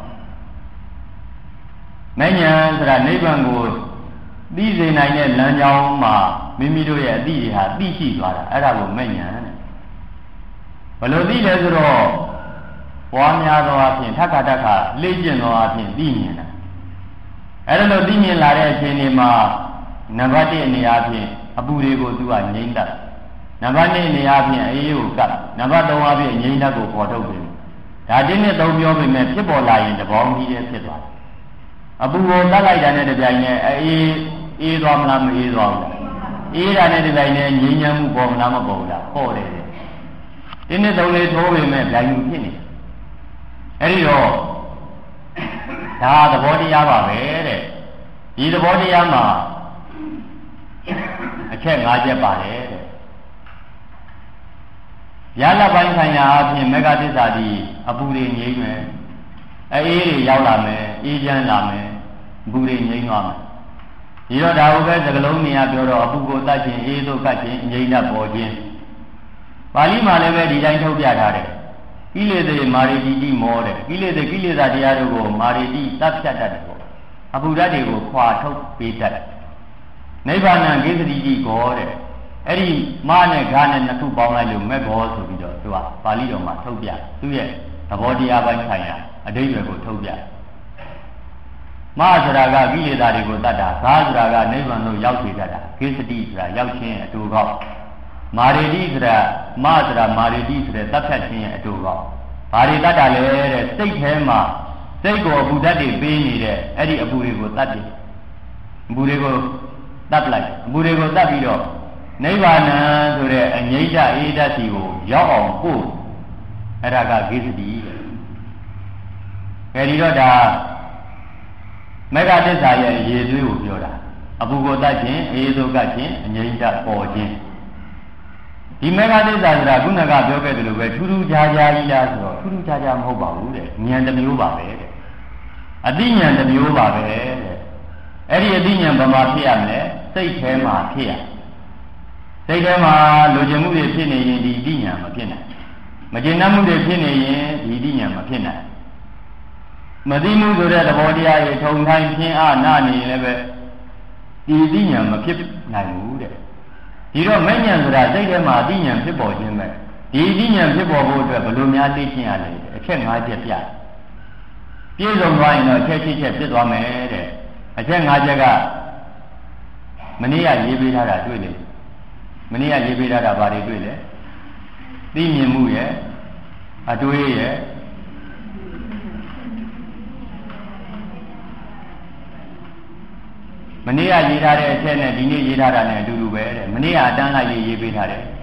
S1: မဲ့ဉဏ်ဆိုတာနိဗ္ဗာန်ကိုသိစေနိုင်တဲ့လမ်းကြောင်းမှာမိမိတို့ရဲ့အသိတွေဟာသိရှိသွားတာအဲ့ဒါကိုမဲ့ဉဏ်တဲ့ဘယ်လိုသိလဲဆိုတော့ပွားများသောအဖြစ်ထက္ခတက္ခလေ့ကျင့်သောအဖြစ်သိမြင်တာအဲ့ဒါလို့သိမြင်လာတဲ့အချိန်ဒီမှာနံပါတ်1အနေအချင်းအပူတွေကိုသူကငြိမ့်တတ်နံပါတ်2အနေအချင်းအေးကိုကတ်နံပါတ်3အဖြစ်ငြိမ့်တတ်ကိုပေါ်ထုတ်ပြီဒါ1နဲ့3ပြောပေမဲ့ဖြစ်ပေါ်လာရင်တပေါင်းကြီးတည်းဖြစ်သွားတယ်အပူကိုတတ်လိုက်တာနဲ့တပြိုင်နက်အေးသွားမလားမအေးသွားဘူးအေးတာနဲ့တပြိုင်နက်ငြိမ်းချမ်းမှုပေါ်မလားမပေါ်ဘူးလားပေါ်တယ်1နဲ့3လေးထိုးပေမဲ့ဗျာယူဖြစ်နေအဲ့ဒီတော့ဒါသဘောတရားပါပဲတဲ့ဒီသဘောတရားမှာအချက်5ချက်ပါတယ်တဲ့ရလပိုင်းဆိုင်ရာအပြင်မေဃသစ္စာဒီအပူတွေငြိမ့်မယ်အေးတွေရောက်လာမယ်အေးချမ်းလာမယ်ဘူတွေငြိမ့်သွားမယ်ဒီတော့ဒါဟုတ်ပဲစကလုံးနေရာပြောတော့အပူကိုတတ်ခြင်းအေးသို့ကတ်ခြင်းငြိမ့်တတ်ပေါ်ခြင်းပါဠိမှာလည်းပဲဒီတိုင်းထုတ်ပြထားတယ်ကိလေသာမာရိတိမောတဲ့ကိလေသာတရားတို့ကိုမာရိတိတတ်ဖြတ်တတ်တယ်ပေါ့အပူဓာတ်တွေကိုခွာထုတ်ပေးတတ်တယ်နိဗ္ဗာန်ကိစ္စတိကြီးကောတဲ့အဲ့ဒီမနဲ့ဂါနဲ့နှစ်ခုပေါင်းလိုက်လို့မဲ့ဘောဆိုပြီးတော့သူကပါဠိတော်မှာထုတ်ပြသူ့ရဲ့သဘောတရားပိုင်းဆိုင်ရာအဓိပ္ပာယ်ကိုထုတ်ပြမဆိုတာကကိလေသာတွေကိုတတ်တာဂါဆိုတာကနိဗ္ဗာန်ကိုရောက်စေတတ်တာကိစ္စတိဆိုတာရောက်ခြင်းအတူကောက်မာရိတိဆိုတာမဆိုတာမာရိတိဆိုတဲ့တတ်ဖြတ်ခြင်းရဲ့အတူကောက်ဘာတွေတတ်တာလဲတဲ့စိတ်ထဲမှာစိတ်ကိုအပူဓာတ်တွေပေးနေတဲ့အဲ့ဒီအပူတွေကိုတတ်တယ်အပူတွေကိုတတ်လိုက်အပူတွေကိုတတ်ပြီးတော့နိဗ္ဗာန်ဆိုတဲ့အငြိမ့်တအေးတတ်စီကိုရောက်အောင်ပို့အဲ့ဒါကကိစ္စတိအဲဒီတော့ဒါမေဃသစ္စာရဲ့အရေးသွေးကိုပြောတာအပူကိုတတ်ခြင်းအေးသို့ကတ်ခြင်းအငြိမ့်တပေါ်ခြင်းဒီမေဃသစ္စာဆိုတာခုနကပြောခဲ့သလိုပဲထူးထူးခြားခြားကြီးလားဆိုတော့ထူးထူးခြားခြားမဟုတ်ပါဘူးတဲ့ဉာဏ်တစ်မျိုးပါပဲတဲ့အသိဉာဏ်တစ်မျိုးပါပဲတဲ့အဲ့ဒီအသိဉာဏ်ဘာမှဖြစ်ရမလဲစိတ်ထဲမှာဖြစ်ရစိတ်ထဲမှာလိုချင်မှုတွေဖြစ်နေရင်ဒီအသိဉာဏ်မဖြစ်နိုင်မကျေနပ်မှုတွေဖြစ်နေရင်ဒီအသိဉာဏ်မဖြစ်နိုင်မသိမှုဆိုတဲ့သဘောတရားတွေထုံထိုင်းဖြင်းအားနာနေရင်လည်းပဲဒီအသိဉာဏ်မဖြစ်နိုင်ဘူးတဲ့ဒီတော့မဲ့ဉာဏ်ဆိုတာစိတ်ထဲမှာအသိဉာဏ်ဖြစ်ပေါ်ခြင်းပဲဒီအသိဉာဏ်ဖြစ်ပေါ်ဖို့အတွက်ဘယ်လိုများသိချင်းရလဲအချက်၅ချက်ပြပြည့်စုံသွားရင်တော့အချက်၈ချက်ဖြစ်သွားမယ်တဲ့အချက်၅ချက်ကမနေ့ကရေးပေးထားတာတွေ့လေမနေ့ကရေးပေးထားတာဘာတွေတွေ့လဲသိမြင်မှုရဲ့အတွေးရဲ့မနေ့ကရေးထားတဲ့အချက်နဲ့ဒီနေ့ရေးထားတာနဲ့အတူတူပဲတဲ့မနေ့ကအတန်းလိုက်ရေးပေးထားတယ်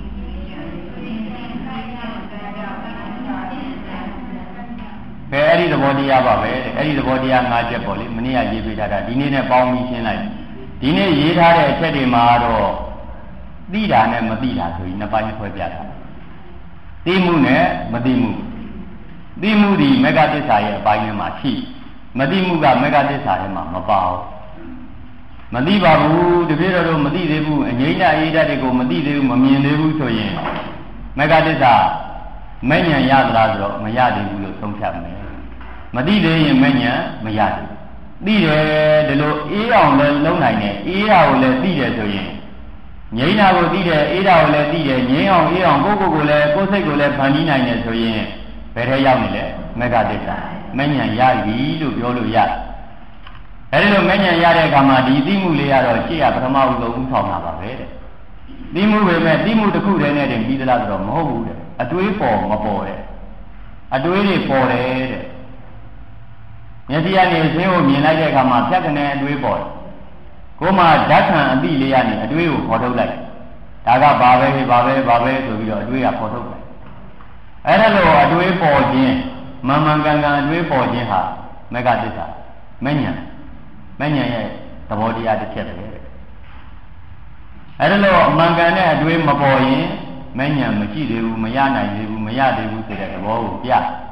S1: ဘယ်အဲ့ဒီသဘောတရားပါပဲတဲ့အဲ့ဒီသဘောတရား၅ချက်ပေါ့လေမနေ့ကရေးပေးထားတာဒီနေ့နဲ့ပေါင်းပြီးရှင်းလိုက်ဒီနေ့ရေးထားတဲ့အချက်တွေမှာတော့သိတာနဲ့မသိတာဆိုပြီးနှစ်ပိုင်းခွဲပြတာသိမှုနဲ့မသိမှုသိမှုဒီမေဃသစ္စာရဲ့အပိုင်းထဲမှာရှိမသိမှုကမေဃသစ္စာထဲမှာမပါဘူးမသိပါဘူးတပည့်တော်တို့မသိသေးဘူးအငြိမ့်တအေးတတ်တွေကိုမသိသေးဘူးမမြင်သေးဘူးဆိုရင်မေဃသစ္စာမဲ့ဉာဏ်ရသလားဆိုတော့မရသေးဘူးလို့ဆုံးဖြတ်မယ်မသိသေးရင်မဲ့ဉာဏ်မရသေးဘူးသိတယ်ဒီလိုအေးအောင်လည်းလုံးနိုင်တယ်အေးတာကိုလည်းသိတယ်ဆိုရင်ငြိမ့်တာကိုသိတယ်အေးတာကိုလည်းသိတယ်ငြိမ်းအောင်အေးအောင်ကိုယ်လည်းကိုယ်စိတ်ကိုလည်းဖန်တီးနိုင်တယ်ဆိုရင်ဘယ်ထဲရောက်နေလဲမေဃသစ္စာမဲ့ဉာဏ်ရပြီလို့ပြောလို့ရအဲဒီလိုမဲ့ဉာဏ်ရတဲ့အခါမှာဒီသိမှုလေးကတော့ရှေ့ကပထမဦးဆုံးဥဆောင်တာပါပဲတဲ့သိမှုပဲမဲ့သိမှုတစ်ခုတည်းနဲ့တင်ပြီးသလားဆိုတော့မဟုတ်ဘူးတဲ့အတွေးပေါ်မပေါ်တဲ့အတွေးတွေပေါ်တယ်တဲ့မျက်စိကနေဆင်းကိုမြင်လိုက်တဲ့အခါမှာဖြတ်ကနေအတွေးပေါ်တယ်ကိုယ်မှဓာတ်ခံအသိလေးရနေအတွေးကိုခေါ်ထုတ်လိုက်ဒါကဘာပဲဆိုပြီးတော့အတွေးကခေါ်ထုတ်လိုက်အဲ့ဒါလိုအတွေးပေါ်ခြင်းမှန်မှန်ကန်ကန်အတွေးပေါ်ခြင်းဟာမေဃသစ္စာမဲ့ဉာဏ်ရဲ့သဘောတရားတစ်ချက်ပဲအဲ့ဒါလိုအမှန်ကန်တဲ့အတွေးမပေါ်ရင်မဲ့ဉာဏ်မရှိသေးဘူးမရနိုင်သေးဘူးမရသေးဘူးဆိုတဲ့သဘောကိုပြ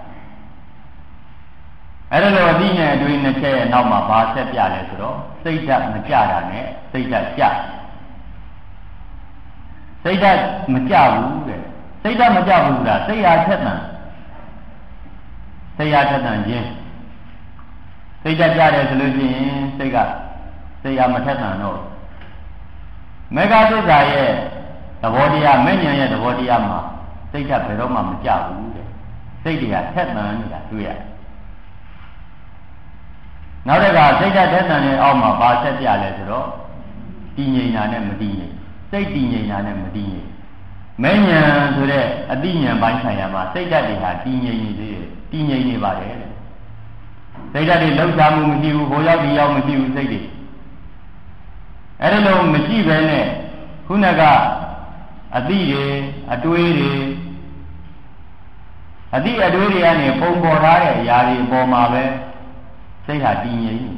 S1: အဲ့ဒါလိုအသိဉာဏ်အတွေးနှစ်ချက်ရဲ့နောက်မှာဘာဆက်ပြလဲဆိုတော့စိတ်ဓာတ်မကြတာနဲ့စိတ်ဓာတ်ကြစိတ်ဓာတ်မကြဘူးတဲ့စိတ်ဓာတ်မကြဘူးဆိုတာစိတ်ဟာထက်သန်ခြင်းစိတ်ဓာတ်ကြတယ်ဆိုလို့ရှိရင်စိတ်ဟာမထက်သန်တော့မေဃသစ္စာရဲ့သဘောတရားမဲ့ဉာဏ်ရဲ့သဘောတရားမှာစိတ်ဓာတ်ဘယ်တော့မှမကြဘူးတဲ့စိတ်တွေကထက်သန်နေတာတွေ့ရတယ်နောက်တစ်ခါစိတ်ဓာတ်ထက်သန်တဲ့အောက်မှာဘာဆက်ပြလဲဆိုတော့တည်ငြိမ်တာနဲ့မတည်ငြိမ်စိတ်တည်ငြိမ်တာနဲ့မတည်ငြိမ်မဲ့ဉာဏ်ဆိုတဲ့အသိဉာဏ်ပိုင်းဆိုင်ရာမှာစိတ်ဓာတ်တွေဟာတည်ငြိမ်နေသေးတယ်တည်ငြိမ်နေပါတယ်တဲ့စိတ်ဓာတ်တွေလှုပ်ရှားမှုမရှိဘူးဘိုးရောက်ဒီရောက်မရှိဘူးစိတ်တွေအဲ့ဒါလို့မရှိဘဲနဲ့ခုနကအသိတွေအတွေးတွေအသိအတွေးတွေကနေပုံပေါ်ထားတဲ့အရာတွေအပေါ်မှာပဲစိတ်ဟာတည်ငြိမ်နေ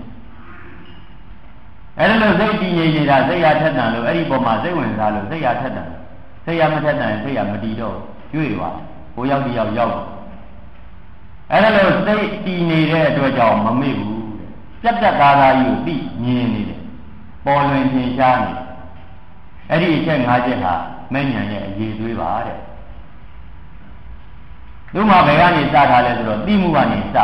S1: အဲ့ဒါလို့စိတ်တည်ငြိမ်နေတာစိတ်ဟာထက်သန်လို့အဲ့ဒီပေါ်မှာစိတ်ဝင်စားလို့စိတ်ဟာထက်သန်စိတ်ဟာမထက်သန်စိတ်ဟာမတည်တော့ဒီတွေ့ပါကိုရောက်တယောက်ရောက်အဲ့ဒါလို့စိတ်တည်နေတဲ့အတွက်ကြောင့်မမေ့ဘူးပြတ်သားသားကြီးကိုသိမြင်နေတယ်ပေါ်လွင်ထင်ရှားနေအဲ့ဒီအချက်၅ချက်ဟာမဲ့ဉာဏ်ရဲ့အရေးသွေးပါတဲ့သူ့မှာဘယ်ကနေစထားလဲဆိုတော့သိမှုကနေစ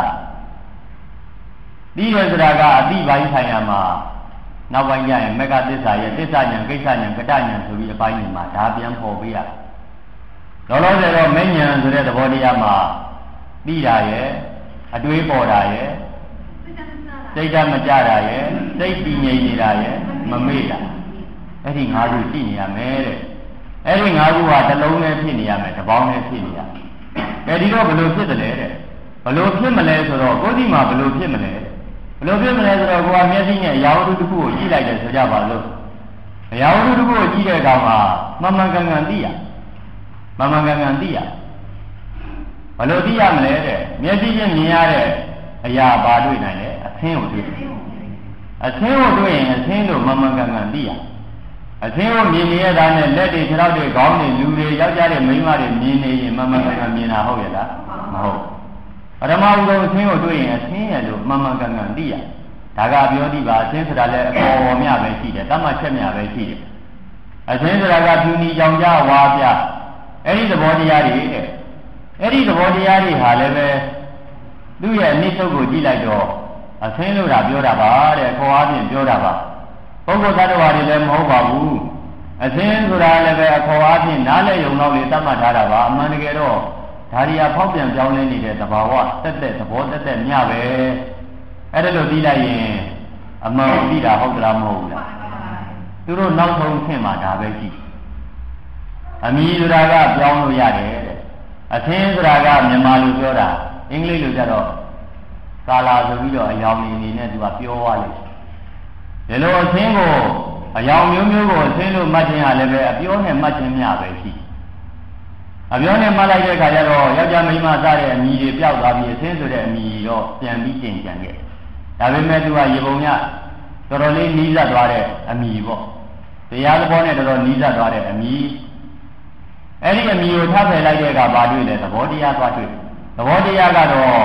S1: သိရဆိုတာကအသိပိုင်းဆိုင်ရာမှာနောက်ပိုင်းကျရင်မကသစ္စာရဲ့သစ္စာဉာဏ်ကိစ္စဉာဏ်ကတဉာဏ်ဆိုပြီးအပိုင်းတွေမှာဒါပြန်ပေါ်ပေးရလောလောဆယ်တော့မဲ့ဉာဏ်ဆိုတဲ့သဘောတရားမှာသိတာရဲ့အတွေးပေါ်တာရဲ့စိတ်ဓာတ်မကြတာရဲ့စိတ်တည်ငြိမ်နေတာရဲ့မမေ့တာအဲ့ဒီ၅ခုရှိနေရမယ်တဲ့အဲ့ဒီ၅ခုဟာတစ်လုံးနဲ့ဖြစ်နေရမယ်တစ်ပေါင်းနဲ့ဖြစ်နေရမယ်ဒီတော့ဘယ်လိုဖြစ်တယ်လဲတဲ့ဘယ်လိုဖြစ်မလဲဆိုတော့ကိုယ်ဒီမှာဘယ်လိုဖြစ်မလဲဘယ်လိုဖြစ်မလဲဆိုတော့ကိုယ်ကမျက်စိနဲ့အရာဝတ္ထုတစ်ခုကိုကြည့်လိုက်တယ်ဆိုကြပါလို့အရာဝတ္ထုတစ်ခုကိုကြည့်တဲ့အခါမှာမှန်မှန်ကန်ကန်သိရမှန်မှန်ကန်ကန်သိရဘယ်လိုသိရမလဲတဲ့မျက်စိချင်းမြင်ရတဲ့အရာဘာတွေ့နိုင်လဲအသင်းကိုတွေ့အသင်းကိုတွေ့ရင်အသင်းတို့မှန်မှန်ကန်ကန်သိရအသင်းကိုမြင်နေရတာနဲ့လက်တွေခြေထောက်တွေခေါင်းတွေလူတွေယောက်ျားတွေမိန်းမတွေမြင်နေရင်မှန်မှန်ကန်ကန်မြင်တာဟုတ်ရဲ့လားမဟုတ်ပထမဦးဆုံးအသင်းကိုတွေ့ရင်အသင်းရဲ့လို့မှန်မှန်ကန်ကန်သိရဒါကပြောသည့်ပါအသင်းဆိုတာလည်းအပေါ်ပေါ်မြပဲရှိတယ်တတ်မှတ်ချက်မြပဲရှိတယ်အသင်းဆိုတာကဖြူနီကြောင်ကြဝါပြအဲ့ဒီသဘောတရားတွေတဲ့အဲ့ဒီသဘောတရားတွေဟာလည်းပဲသူ့ရဲ့အနည်းဆုံးကိုကြည့်လိုက်တော့အသင်းလို့တာပြောတာပါတဲ့ခေါ်အားဖြင့်ပြောတာပါပုဂ္ဂိုလ်သတ္တဝါတွေလည်းမဟုတ်ပါဘူးအသင်းဆိုတာလည်းပဲအခေါ်အားဖြင့်နားလည်ယုံတော့လေသတ်မှတ်ထားတာပါအမှန်တကယ်တော့ဒါရီယာဖောက်ပြန်ပြောင်းလဲနေတဲ့သဘာဝတက်တက်သဘောတက်တက်မြပဲအဲ့ဒါလို့ပြီးလိုက်ရင်အမှန်ပြီးတာဟုတ်သလားမဟုတ်ဘူးလားသူတို့နောက်ဆုံးဆင့်မှာဒါပဲရှိအမည်ဆိုတာကပြောင်းလို့ရတယ်တဲ့အသင်းဆိုတာကမြန်မာလိုပြောတာအင်္ဂလိပ်လိုကြတော့ကာလာဆိုပြီးတော့အယောင်အနေနဲ့သူကပြောသွားလိမ့်ဒီလိုအသင်းကိုအယောင်မျိုးမျိုးကိုအသင်းလို့မှတ်ခြင်းဟာလည်းပဲအပြောနဲ့မှတ်ခြင်းများပဲရှိအပြောနဲ့မှတ်လိုက်တဲ့အခါကျတော့ယောက်ျားမိန်းမစတဲ့အမည်တွေပျောက်သွားပြီးအသင်းဆိုတဲ့အမည်တော့ပြန်ပြီးကျင်ကြံခဲ့ဒါပေမဲ့သူကရေပုံရတော်တော်လေးနီးစပ်သွားတဲ့အမည်ပေါ့တရားသဘောနဲ့တော်တော်နီးစပ်သွားတဲ့အမည်အဲ့ဒီအမည်ကိုထပ်ဖယ်လိုက်တဲ့အခါဘာတွေ့လဲသဘောတရားသွားတွေ့သဘောတရားကတော့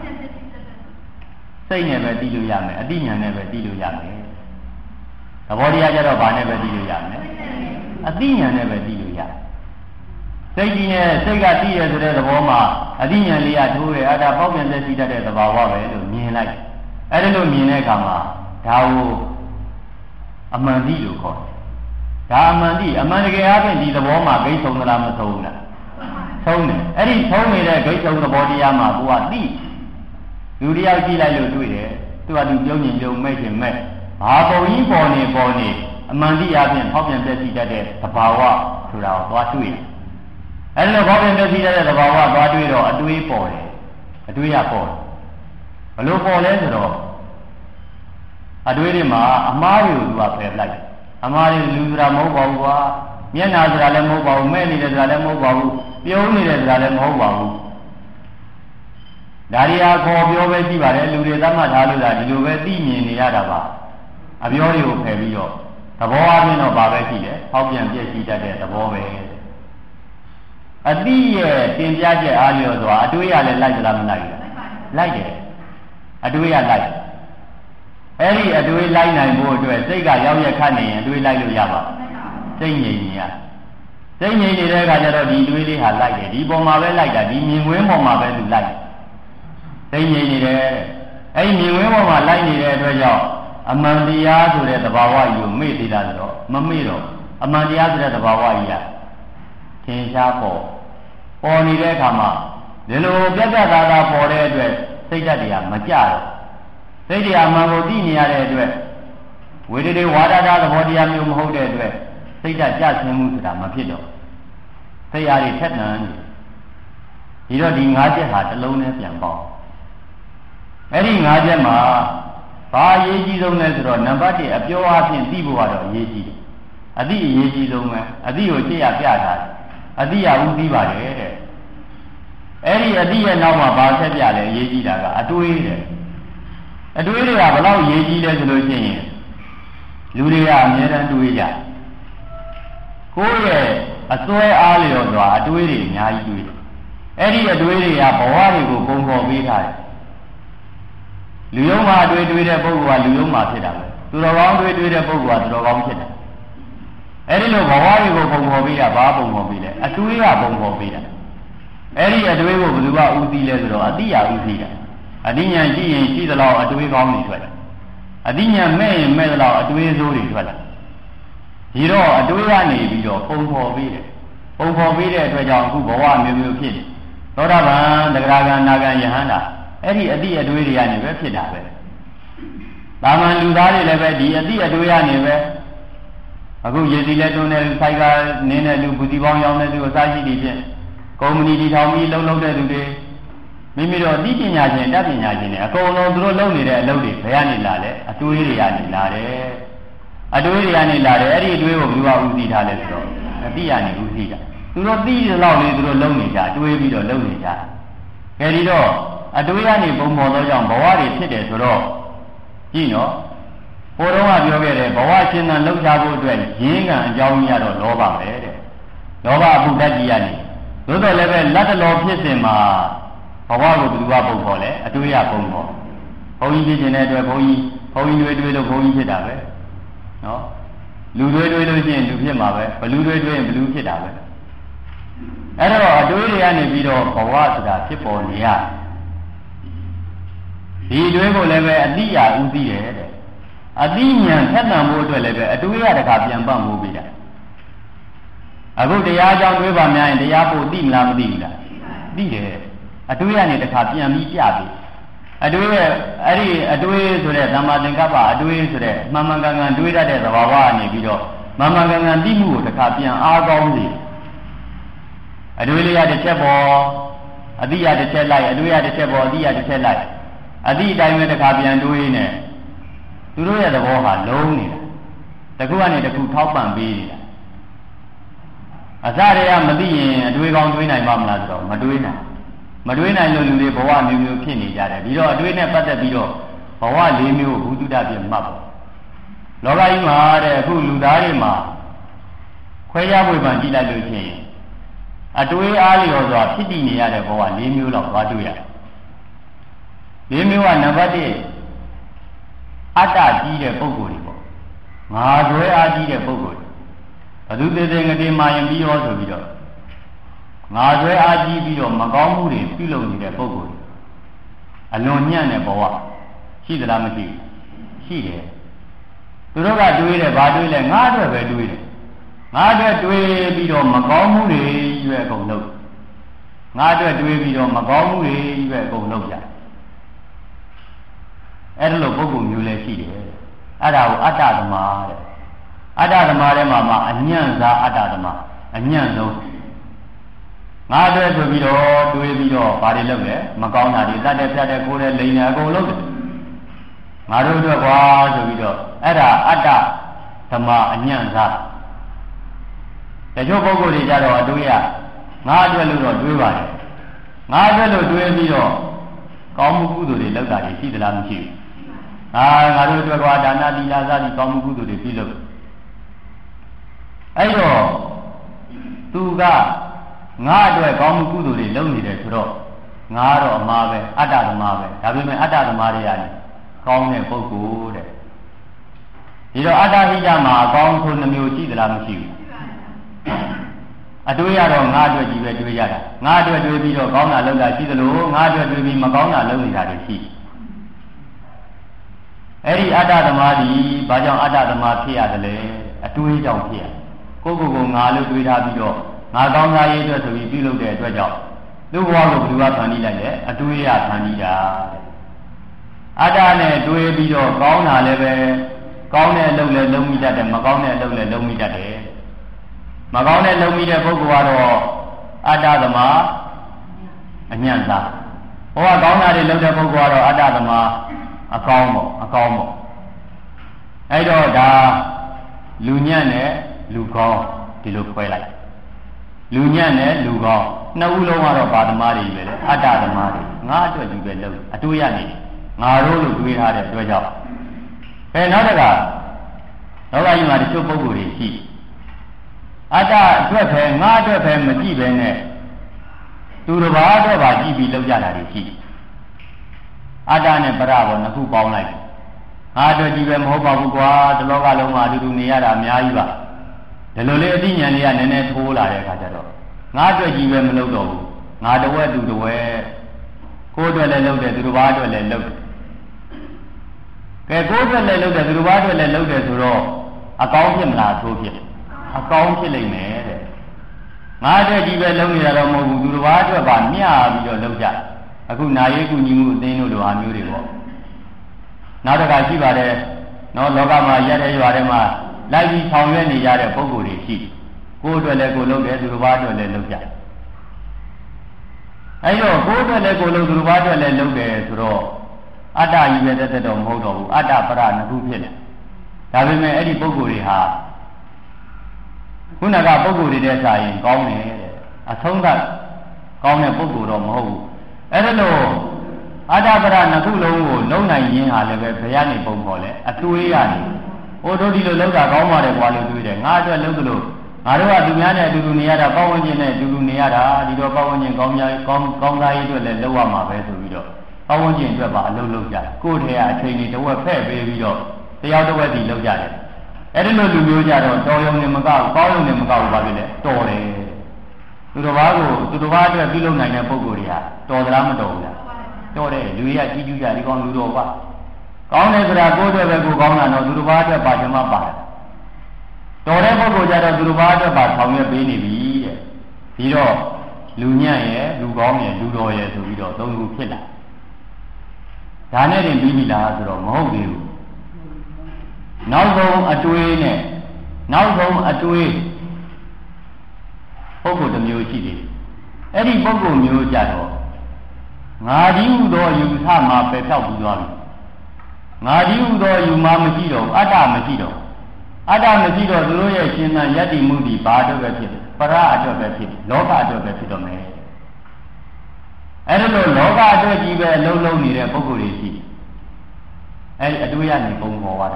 S1: စိတ်နဲ့ပဲသိလို့ရမယ်အသိဉာဏ်နဲ့ပဲသိလို့ရမယ်သဘောတရားကြတော့ဘာနဲ့ပဲသိလို့ရမယ်အသိဉာဏ်နဲ့ပဲသိလို့ရစိတ်ကြီးနဲ့စိတ်ကသိရဆိုတဲ့သဘောမှာအသိဉာဏ်လေးကထိုးတယ်အဲ့ဒါပေါက်ပြန်သက်သိတတ်တဲ့သဘာဝပဲလို့မြင်လိုက်အဲ့ဒါလို့မြင်တဲ့အခါမှာဒါကိုအမှန်သိလို့ခေါ်တယ်ဒါအမှန်သိအမှန်တကယ်အားဖြင့်ဒီသဘောမှာဂိတ်ဆုံးသလားမဆုံးဘူးလားဆုံးတယ်အဲ့ဒီဆုံးနေတဲ့ဂိတ်ဆုံးသဘောတရားမှာကိုကသိလူတယောက်ကြည့်လိုက်လို့တွေ့တယ်သူကသူပြုံးညင်ပြုံးမဲ့ခြင်းမဲ့ဘာပုံကြီးပေါ်နေအမှန်သိအားဖြင့်ဖောက်ပြန်သက်သိတတ်တဲ့သဘာဝဆိုတာကိုသွားတွေ့တယ်အဲ့ဒီလိုဖောက်ပြန်သက်သိတတ်တဲ့သဘာဝသွားတွေ့တော့အတွေးပေါ်တယ်အတွေးရပေါ်တယ်ဘယ်လိုပေါ်လဲဆိုတော့အတွေးတွေမှာအမားတွေကိုသူကဖယ်လိုက်အမားတွေလူဆိုတာမဟုတ်ပါဘူးကွာမျက်နာဆိုတာလည်းမဟုတ်ပါဘူးမဲ့နေတယ်ဆိုတာလည်းမဟုတ်ပါဘူးပြုံးနေတယ်ဆိုတာလည်းမဟုတ်ပါဘူးဒါရီဟာခေါ်ပြောပဲရှိပါတယ်လူတွေသတ်မှတ်ထားလို့လားဒီလိုပဲသိမြင်နေရတာပါအပြောတွေကိုဖယ်ပြီးတော့သဘောအချင်းတော့ဘာပဲရှိတယ်ဖောက်ပြန်ပြည့်စည်တတ်တဲ့သဘောပဲအတိရဲ့တင်ပြချက်အားလျော်စွာအတွေးရလည်းလိုက်သလားမလိုက်ဘူးလိုက်တယ်အတွေးရလိုက်အဲ့ဒီအတွေးလိုက်နိုင်ဖို့အတွက်စိတ်ကရောက်ရခတ်နေရင်အတွေးလိုက်လို့ရပါစိတ်ငြိမ်နေရစိတ်ငြိမ်နေတဲ့အခါကျတော့ဒီတွေးလေးဟာလိုက်တယ်ဒီပုံမှာပဲလိုက်တာဒီမြင်ကွင်းပုံမှာပဲသူလိုက်စိတ်ငြိမ်နေတယ်အဲ့ဒီမြင်ကွင်းပုံမှာလိုက်နေတဲ့အတွက်ကြောင့်အမှန်တရားဆိုတဲ့သဘာဝကြီးကိုမေ့သေးတာဆိုတော့မမေ့တော့အမှန်တရားဆိုတဲ့သဘာဝကြီးကထင်ရှားပေါ်နေတဲ့အခါမှာဒီလိုပြတ်ပြတ်သားသားပေါ်တဲ့အတွက်စိတ်ဓာတ်တွေကမကြတော့စိတ်တရားမှန်ကိုသိနေရတဲ့အတွက်ဝေဒတိဝါဒတာသဘောတရားမျိုးမဟုတ်တဲ့အတွက်စိတ်ဓာတ်ကြဆင်းမှုဆိုတာမဖြစ်တော့စိတ်အားတွေထက်သန်နေဒီတော့ဒီ၅ချက်ဟာတစ်လုံးနဲ့ပြန်ပေါင်းအဲ့ဒီ၅ချက်မှာဘာအရေးကြီးဆုံးလဲဆိုတော့နံပါတ်1အပြောအားဖြင့်သိဖို့ကတော့အရေးကြီးတယ်အသိအရေးကြီးဆုံးပဲအသိကိုရှင်းရပြထားတယ်အသိရဦးသိပါတယ်တဲ့အဲ့ဒီအသိရဲ့နောက်မှာဘာဆက်ပြလဲအရေးကြီးတာကအတွေးတဲ့အတွေးတွေကဘယ်လောက်ရေးကြီးလဲဆိုလို့ရှိရင်လူတွေကအများတန်းတွေးကြကိုယ့်ရဲ့အစွဲအားလျော်စွာအတွေးတွေအများကြီးတွေးတယ်အဲ့ဒီအတွေးတွေကဘဝတွေကိုပုံဖော်ပေးထားတယ်လူယုံမှာအတွေးတွေးတဲ့ပုဂ္ဂိုလ်ကလူယုံမှာဖြစ်တာပဲသူတော်ကောင်းတွေးတွေးတဲ့ပုဂ္ဂိုလ်ကသူတော်ကောင်းဖြစ်တယ်အဲ့ဒီလိုဘဝတွေကိုပုံဖော်ပေးတာဘာပုံဖော်ပေးလဲအတွေးကပုံဖော်ပေးတာအဲ့ဒီအတွေးကိုဘယ်သူကဥသိလဲဆိုတော့အတိယဥသိတာအတိညာရှိရင်ရှိသလောက်အတွေးကောင်းတွေထွက်တယ်အတိညာမဲ့ရင်မဲ့သလောက်အတွေးဆိုးတွေထွက်တယ်ဒီတော့အတွေးကနေပြီးတော့ပုံဖော်ပေးတယ်ပုံဖော်ပေးတဲ့အတွက်ကြောင့်အခုဘဝမျိုးမျိုးဖြစ်တယ်သောတာပန်သဂရဂံနာဂံယဟန္တာအဲ့ဒီအတိအတွေးတွေကနေပဲဖြစ်တာပဲတာမန်လူသားတွေလည်းပဲဒီအတိအတွေးကနေပဲအခုရည်စည်လက်တွန်းတဲ့လူဆိုင်ကနင်းတဲ့လူဘူတီပေါင်းရောင်းတဲ့လူအစားရှိတွေဖြင့်ကုမ္ပဏီတည်ထောင်ပြီးလှုပ်တဲ့လူတွေမိမိတို့အသိပညာရှင်တတ်ပညာရှင်တွေအကုန်လုံးသူတို့လုပ်နေတဲ့အလုပ်တွေဘယ်ကနေလာလဲအတွေးတွေကနေလာတယ်အတွေးတွေကနေလာတယ်အဲ့ဒီအတွေးကိုဘယ်သူကဥသိထားလဲဆိုတော့အသိရနေဥသိတာသူတို့သိတဲ့လောက်လေးသူတို့လုပ်နေကြတွေးပြီးတော့လုပ်နေကြခဲဒီတော့အတွေးကနေပုံပေါ်သောကြောင့်ဘဝတွေဖြစ်တယ်ဆိုတော့ကြည့်နော်ဘိုးတော်ကပြောခဲ့တယ်ဘဝရှင်သန်လှုပ်ရှားဖို့အတွက်ရင်းကံအကြောင်းကြီးရတော့လောဘပဲတဲ့လောဘအပုဒ္ဒကြီးရနေသို့တော်လည်းပဲလက်တလောဖြစ်စဉ်မှာဘဝကိုဘယ်သူကပုံပေါ်လဲအတွေးရပုံပေါ်ဘုန်းကြီးဖြစ်ခြင်းတဲ့အတွက်ဘုန်းကြီးတွေးလို့ဘုန်းကြီးဖြစ်တာပဲနော်လူတွေးလို့ရှိရင်လူဖြစ်မှာပဲဘလူတွေးရင်ဘလူဖြစ်တာပဲအဲ့တော့အတွေးတွေကနေပြီးတော့ဘဝဆိုတာဖြစ်ပေါ်နေရဒီအတွေးကိုလည်းပဲအတိယာဥသိတယ်တဲ့အတိညာထက်သန်ဖို့အတွက်လည်းပဲအတွေးရတခါပြန်ပတ်မှုပေးတာအခုတရားကြောင့်တွေးပါများရင်တရားဖို့သိမလားမသိဘူးလားသိတယ်အတွေးကနေတခါပြန်ပြီးပြပြီအတွေးရဲ့အဲ့ဒီအတွေးဆိုတဲ့သမ္မာသင်္ကပ္ပအတွေးဆိုတဲ့မှန်မှန်ကန်ကန်တွေးတတ်တဲ့သဘာဝကနေပြီးတော့မှန်မှန်ကန်ကန်သိမှုကိုတခါပြန်အားကောင်းစေအတွေးလေးရတစ်ချက်ပေါ်အတိရတစ်ချက်လိုက်အတွေးရတစ်ချက်ပေါ်အတိရတစ်ချက်လိုက်အတိအတိုင်းပဲတခါပြန်တွေးနေသူတို့ရဲ့သဘောဟာလုံးနေတာတခုကနေတခုထောက်ပံ့ပေးနေတာအစတွေကမသိရင်အတွေးကောင်းတွေးနိုင်မှာမလားဆိုတော့မတွေးနိုင်လို့လူတွေဘဝမျိုးမျိုးဖြစ်နေကြတယ်ဒီတော့အတွေးနဲ့ပတ်သက်ပြီးတော့ဘဝ၄မျိုးဘုဒ္ဓပြမှတ်ပေါ့လောကကြီးမှာတဲ့အခုလူသားတွေမှာခွဲခြားဝေဖန်ကြည့်လိုက်လို့ရှိရင်အတွေးအားလျော်စွာဖြစ်တည်နေရတဲ့ဘဝ၄မျိုးလောက်သွားတွေ့ရတယ်၄မျိုးကနံပါတ်1အတ္တကြီးတဲ့ပုဂ္ဂိုလ်တွေပေါ့ငါဇွဲအားကြီးတဲ့ပုဂ္ဂိုလ်တွေဘသူသေးသေးငတိမာရင်ပြီးရောဆိုပြီးတော့ငါဇွဲအားကြီးပြီးတော့မကောင်းမှုတွေပြုလုပ်နေတဲ့ပုဂ္ဂိုလ်တွေအလွန်ညံ့တဲ့ဘဝရှိသလားမရှိဘူးရှိတယ်သူတို့ကတွေးတယ်ဘာတွေးလဲငါအတွက်ပဲတွေးတယ်ငါအတွက်တွေးပြီးတော့မကောင်းမှုတွေရွယ်ကုန်လို့ငါအတွက်တွေးပြီးတော့မကောင်းမှုတွေရွယ်ကုန်လို့ကြအဲ့ဒါလိုပုဂ္ဂိုလ်မျိုးလည်းရှိတယ်အဲ့ဒါကိုအတ္တသမားတဲ့အတ္တသမားထဲမှာအညံ့စားအတ္တသမားအညံ့ဆုံးငါအတွက်ဆိုပြီးတော့တွေးပြီးတော့ဘာတွေလုပ်လဲမကောင်းတာတွေတတ်တဲ့ဖြတ်တဲ့ကိုယ်တဲ့လိန်နေအကုန်လုပ်တယ်ငါတို့အတွက်ကွာဆိုပြီးတော့အဲ့ဒါအတ္တသမားအညံ့စားတချို့ပုဂ္ဂိုလ်တွေကြတော့အတွေးရငါအတွက်လို့တော့တွေးပါတယ်ငါအတွက်လို့တွေးပြီးတော့ကောင်းမှုကုသိုလ်တွေလုပ်တာရှိသလားမရှိဘူးငါတို့အတွက်ကွာဒါနသီလစသည်ကောင်းမှုကုသိုလ်တွေပြုလုပ်အဲ့တော့သူကငါအတွက်ကောင်းမှုကုသိုလ်တွေလုပ်နေတယ်ဆိုတော့ငါတော့အမှားပဲအတ္တသမားပဲဒါပေမဲ့အတ္တသမားတွေရတယ်ကောင်းတဲ့ပုဂ္ဂိုလ်တဲ့ဒီတော့အတ္တဟိတမှာအကောင်းဆုံးနှမျိုးရှိသလားမရှိဘူးအတွေးရတော့ငါအတွက်ကြီးပဲတွေးရတာငါအတွက်တွေးပြီးတော့ကောင်းတာလုပ်တာရှိသလိုငါအတွက်တွေးပြီးမကောင်းတာလုပ်နေတာတွေရှိအဲ့ဒီအတ္တသမားဒီဘာကြောင့်အတ္တသမားဖြစ်ရတယ်လဲအတွေးကြောင့်ဖြစ်ရကိုငါလို့တွေးထားပြီးတော့ငါကောင်းစားရေးအတွက်ဆိုပြီးပြုလုပ်တဲ့အတွက်ကြောင့်သူ့ဘဝကိုဘယ်သူကဖန်တီးလိုက်လဲအတွေးရဖန်တီးတာအတ္တနဲ့တွေးပြီးတော့ကောင်းတာလည်းပဲကောင်းတဲ့အလုပ်လည်းလုပ်မိတတ်တယ်မကောင်းတဲ့အလုပ်လည်းလုပ်မိတတ်တယ်မကောင်းတဲ့လုပ်မိတဲ့ပုဂ္ဂိုလ်ကတော့အတ္တသမားအညံ့သားဟောကောင်းတာတွေလုပ်တဲ့ပုဂ္ဂိုလ်ကတော့အတ္တသမားအကောင်းပေါ့အဲ့တော့ဒါလူညံ့နဲ့လူကောင်းဒီလိုခွဲလိုက်လူညံ့နဲ့လူကောင်းနှစ်ဦးလုံးကတော့ဗာသမားတွေပဲလေအတ္တသမားတွေငါအတွက်ဒီပဲလုပ်အတူရနေငါတို့လို့တွေးထားတဲ့အတွက်ကြောင့်နောက်တကလောကကြီးမှာတချို့ပုဂ္ဂိုလ်တွေရှိအတ္တအတွက်ပဲငါအတွက်ပဲမကြည့်ပဲနဲ့သူတစ်ပါးအတွက်ပါကြည့်ပြီးလောက်ကြတာတွေရှိအတ္တနဲ့ပရဘောနှစ်ခုပေါင်းလိုက်ငါအတွက်ကြည့်ပဲမဟုတ်ပါဘူးကွာဒီလောကလုံးမှာအတူတူနေရတာအများကြီးပါဒီလိုလေးအသိဉာဏ်လေးကနည်းနည်းထိုးလာတဲ့အခါကျတော့ငါအတွက်ကြည့်ပဲမလုပ်တော့ဘူးငါတဝက်သူတဝက်ကိုယ်အတွက်လည်းလုပ်တယ်သူတစ်ပါးအတွက်လည်းလုပ်တယ်ကဲကိုယ်အတွက်လည်းလုပ်တယ်သူတစ်ပါးအတွက်လည်းလုပ်တယ်ဆိုတော့အကောင်းဖြစ်မလားဆိုးဖြစ်အကောင်းဖြစ်လိမ့်မယ်တဲ့ငါအတွက်ကြည့်ပဲလုပ်နေတာတော့မဟုတ်ဘူးသူတစ်ပါးအတွက်ပါမျှပြီးတော့လုပ်ကြအခုနာရေးကူညီမှုအသိဉာဏ်တို့လိုဟာမျိုးတွေပေါ့နောက်တစ်ခါရှိပါတယ်နော်လောကမှာရက်တဲ့ရွာထဲမှာလိုက်ပြီးဆောင်ရွက်နေကြတဲ့ပုဂ္ဂိုလ်တွေရှိကိုယ်အတွက်လည်းကိုယ်လုပ်တယ်သူတစ်ပါးအတွက်လည်းလုပ်ကြအဲ့တော့ကိုယ်အတွက်လည်းကိုယ်လုပ်သူတစ်ပါးအတွက်လည်းလုပ်တယ်ဆိုတော့အတ္တကြီးပဲတက်တော့မဟုတ်တော့ဘူးအတ္တပရနှစ်ခုဖြစ်တယ်ဒါပေမဲ့အဲ့ဒီပုဂ္ဂိုလ်တွေဟာခုနကပုဂ္ဂိုလ်တွေတဲ့စာရင်ကောင်းတယ်တဲ့အဆုံးသတ်ကောင်းတဲ့ပုဂ္ဂိုလ်တော့မဟုတ်ဘူးအဲ့ဒါလို့အတ္တပရနှစ်ခုလုံးကိုလုံနိုင်ရင်းဟာလည်းပဲဘယ်ကနေပုံပေါ်လဲအတွေးရနေဟိုတို့ဒီလိုလောက်တာကောင်းပါတယ်ကွာလို့တွေးတယ်ငါအတွက်လုပ်သလိုငါတို့ကသူများနဲ့အတူတူနေရတာပတ်ဝန်းကျင်နဲ့အတူတူနေရတာဒီတော့ပတ်ဝန်းကျင်ကောင်းသားရေးအတွက်လည်းလုပ်ရမှာပဲဆိုပြီးတော့ပတ်ဝန်းကျင်အတွက်ပါအလုပ်လုပ်ကြတယ်ကိုယ်ထဲကအချိန်ကြီးတစ်ဝက်ဖဲ့ပေးပြီးတော့တယောက်တစ်ဝက်စီလုပ်ကြတယ်အဲ့ဒီလိုလူမျိုးကြတော့တော်ရုံနဲ့မကောက်ကောင်းရုံနဲ့မကောက်ဘူးပါပြီလေတော်တယ်သူတစ်ပါးအတွက်ပြုလုပ်နိုင်တဲ့ပုဂ္ဂိုလ်တွေဟာတော်သလားမတော်ဘူးလားတော်တယ်လူတွေကကြီးကျူးကြဒီကောင်လူတော်ပါကောင်းတယ်ဆိုတာကိုယ်အတွက်ပဲကိုကောင်းတာတော့သူတစ်ပါးအတွက်ပါချင်မှပါတယ်တော်တဲ့ပုဂ္ဂိုလ်ကြတော့သူတစ်ပါးအတွက်ပါဆောင်ရွက်ပေးနေပြီတဲ့ပြီးတော့လူညံ့ရဲ့လူကောင်းရဲ့လူတော်ရဲ့ဆိုပြီးတော့သုံးခုဖြစ်လာဒါနဲ့တင်ပြီးပြီလားဆိုတော့မဟုတ်သေးဘူးနောက်ဆုံးအတွေးနဲ့နောက်ဆုံးအတွေးပုဂ္ဂိုလ်တစ်မျိုးရှိတယ်အဲ့ဒီပုဂ္ဂိုလ်မျိုးကြတော့ငါဒီဟုသောယူဆမှာပယ်ဖြောက်ပြီးသွားပြီငါဒီဟုသောယူမှာမရှိတော့အတ္တမရှိတော့အတ္တမရှိတော့သူတို့ရဲ့ရှင်သန်ယတ္တိမှုဒီဘာအတွက်ပဲဖြစ်တယ်ပရအတွက်ပဲဖြစ်တယ်လောကအတွက်ပဲဖြစ်တော့မယ်အဲ့ဒါလို့လောကအတွက်ကြီးပဲအလုံးလုံးနေတဲ့ပုဂ္ဂိုလ်တွေရှိအဲ့ဒီအတွေ့အကြုံပုံပေါ်သွားတာ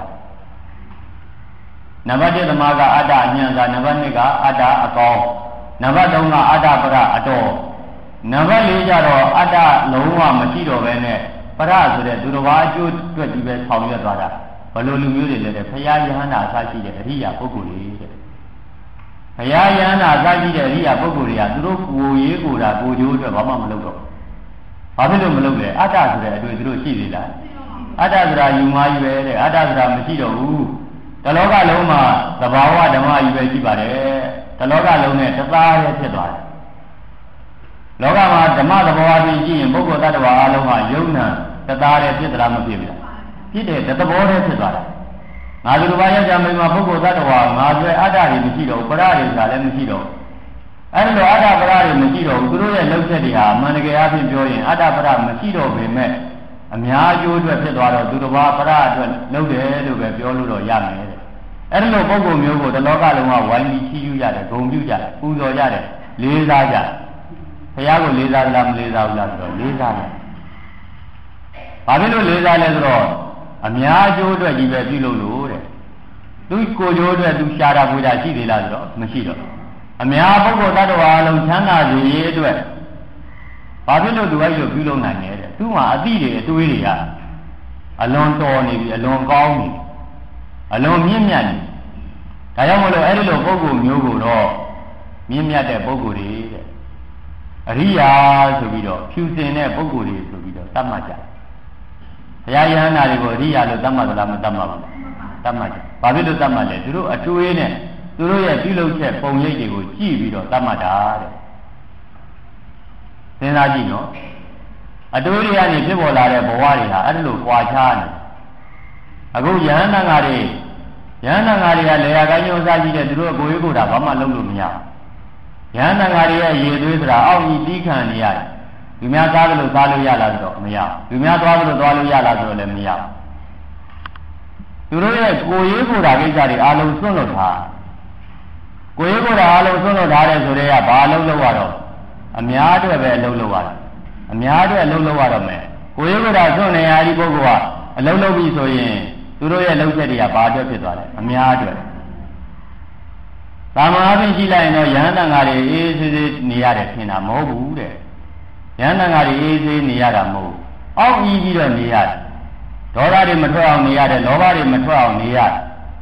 S1: နံပါတ်1သမားကအတ္တအညံသာနံပါတ်2ကအတ္တအကောင်းနံပါတ်3ကအတ္တပရအတော်နံပါတ်4ကျတော့အတ္တလုံးဝမရှိတော့ဘဲနဲ့ပရဆိုတဲ့သူတစ်ပါးအကျိုးအတွက်ဒီပဲဆောင်ရွက်သွားတာဘလို့လူမျိုးတွေလည်းတဲ့ဘုရားယဟန္တာအစရှိတဲ့အရိယာပုဂ္ဂိုလ်တွေတဲ့ဘုရားယဟန္တာအစရှိတဲ့အရိယာပုဂ္ဂိုလ်တွေကသူတို့ကိုယ်ရေးကိုယ်တာကိုယ်ကျိုးအတွက်ဘာမှမလုပ်တော့ဘာဖြစ်လို့မလုပ်လဲအတ္တဆိုတဲ့အတွေ့သူတို့ရှိသေးလားအတ္တဆိုတာယူမှာကြီးပဲတဲ့အတ္တဆိုတာမရှိတော့ဘူးတလောကလုံးမှာသဘာဝဓမ္မကြီးပဲရှိပါတယ်တလောကလုံးနဲ့တသားတည်းဖြစ်သွားတယ်လောကမှာဓမ္မသဘောအပြင်ကြည့်ရင်ပုဂ္ဂိုလ်တ attva အလုံးဟာယုံနာတသားတည်းဖြစ်သလားမဖြစ်ဘူးလားဖြစ်တယ်သဘောတည်းဖြစ်သွားတယ်ငါသူတစ်ပါးယောက်ျားမိန်းမပုဂ္ဂိုလ်တ attva ငါဆွဲအတ္တတွေမရှိတော့ဘူးပရတွေဆိုတာလည်းမရှိတော့ဘူးအဲ့လိုအတ္တပရတွေမရှိတော့ဘူးသူတို့ရဲ့လုပ်ချက်တွေဟာအမှန်တကယ်အဖြစ်ပြောရင်အတ္တပရမရှိတော့ပေမဲ့အများအကျိုးအတွက်ဖြစ်သွားတော့သူတစ်ပါးပရအတွက်လုပ်တယ်လို့ပဲပြောလို့တော့ရမယ်တဲ့အဲ့ဒီလိုပုဂ္ဂိုလ်မျိုးကိုတလောကလုံးကဝိုင်းပြီးချီးကျူးရတယ်ဂုဏ်ပြုကြတယ်ပူဇော်ကြတယ်လေးစားကြတယ်ဘုရားကိုလေးစားသလားမလေးစားဘူးလားဆိုတော့လေးစားတယ်ဘာဖြစ်လို့လေးစားလဲဆိုတော့အများအကျိုးအတွက်ကြီးပဲပြုလုပ်လို့တဲ့သူကိုကျိုးအတွက်သူရှာတာပူတာရှိသေးလားဆိုတော့မရှိတော့အများပုဂ္ဂိုလ်တ attva အလုံးချမ်းသာစေရေးအတွက်ဘာဖြစ်လို့သူအဲ့လိုပြုလုပ်နိုင်လဲတဲ့သူ့မှာအတိတွေအတွေးတွေကအလွန်တော်နေပြီအလွန်ကောင်းနေအလွန်မြင့်မြတ်နေဒါကြောင့်မလို့အဲ့ဒီလိုပုဂ္ဂိုလ်မျိုးကိုတော့မြင့်မြတ်တဲ့ပုဂ္ဂိုလ်တွေတဲ့အရိယာဆိုပြီးတော့ဖြူစင်တဲ့ပုဂ္ဂိုလ်တွေဆိုပြီးတော့သတ်မှတ်ကြဘုရားယဟန္တာတွေကိုအရိယာလို့သတ်မှတ်သလားမသတ်မှတ်ဘူးသတ်မှတ်ကြဘာဖြစ်လို့သတ်မှတ်လဲသူတို့အတွေးနဲ့သူတို့ရဲ့ပြုလုပ်ချက်ပုံရိပ်တွေကိုကြည့်ပြီးတော့သတ်မှတ်တာတဲ့စဉ်းစားကြည့်နော်အတွေးတွေကနေဖြစ်ပေါ်လာတဲ့ဘဝတွေဟာအဲ့လိုကြွာချားနေအခုယဟန္တာငါတွေကလေယာကိုင်းညွှန်စားကြည့်တဲ့သူတို့ကိုယ်ရေးကိုယ်တာဘာမှလုပ်လို့မရဘူးယဟန္တာငါတွေရဲ့ရေသွေးဆိုတာအောက်ကြီးတီးခံနေရတယ်လူများသားလို့သားလို့ရလားဆိုတော့မရဘူးလူများသွားလို့သွားလို့ရလားဆိုတော့လည်းမရဘူးသူတို့ရဲ့ကိုယ်ရေးကိုယ်တာကိစ္စတွေအလုံးစွန့်လွတ်ထားကိုယ်ရေးကိုယ်တာအလုံးစွန့်လွတ်ထားတဲ့ဆိုတဲ့ကဘာအလုံးလုပ်ရတော့အများအတွက်ပဲအလုံးလုပ်ရတယ်အများအတွက်အလုံးလုပ်ရတော့မယ်ကိုယ်ရေးကိုယ်တာစွန့်နေရဒီပုဂ္ဂိုလ်ကအလုံးလုပ်ပြီဆိုရင်သူတို့ရဲ့လုပ်ချက်တွေကဘာအတွက်ဖြစ်သွားလဲအများအတွက်သာမန်အပြင်ကြည့်လိုက်ရင်တော့ယဟန်တန်ဃာတွေအေးဆေးဆေးနေရတယ်ထင်တာမဟုတ်ဘူးတဲ့ယဟန်တန်ဃာတွေအေးဆေးနေရတာမဟုတ်အောက်ကြီးပြီးတော့နေရတယ်ဒေါသတွေမထွက်အောင်နေရတယ်လောဘတွေမထွက်အောင်နေရတယ်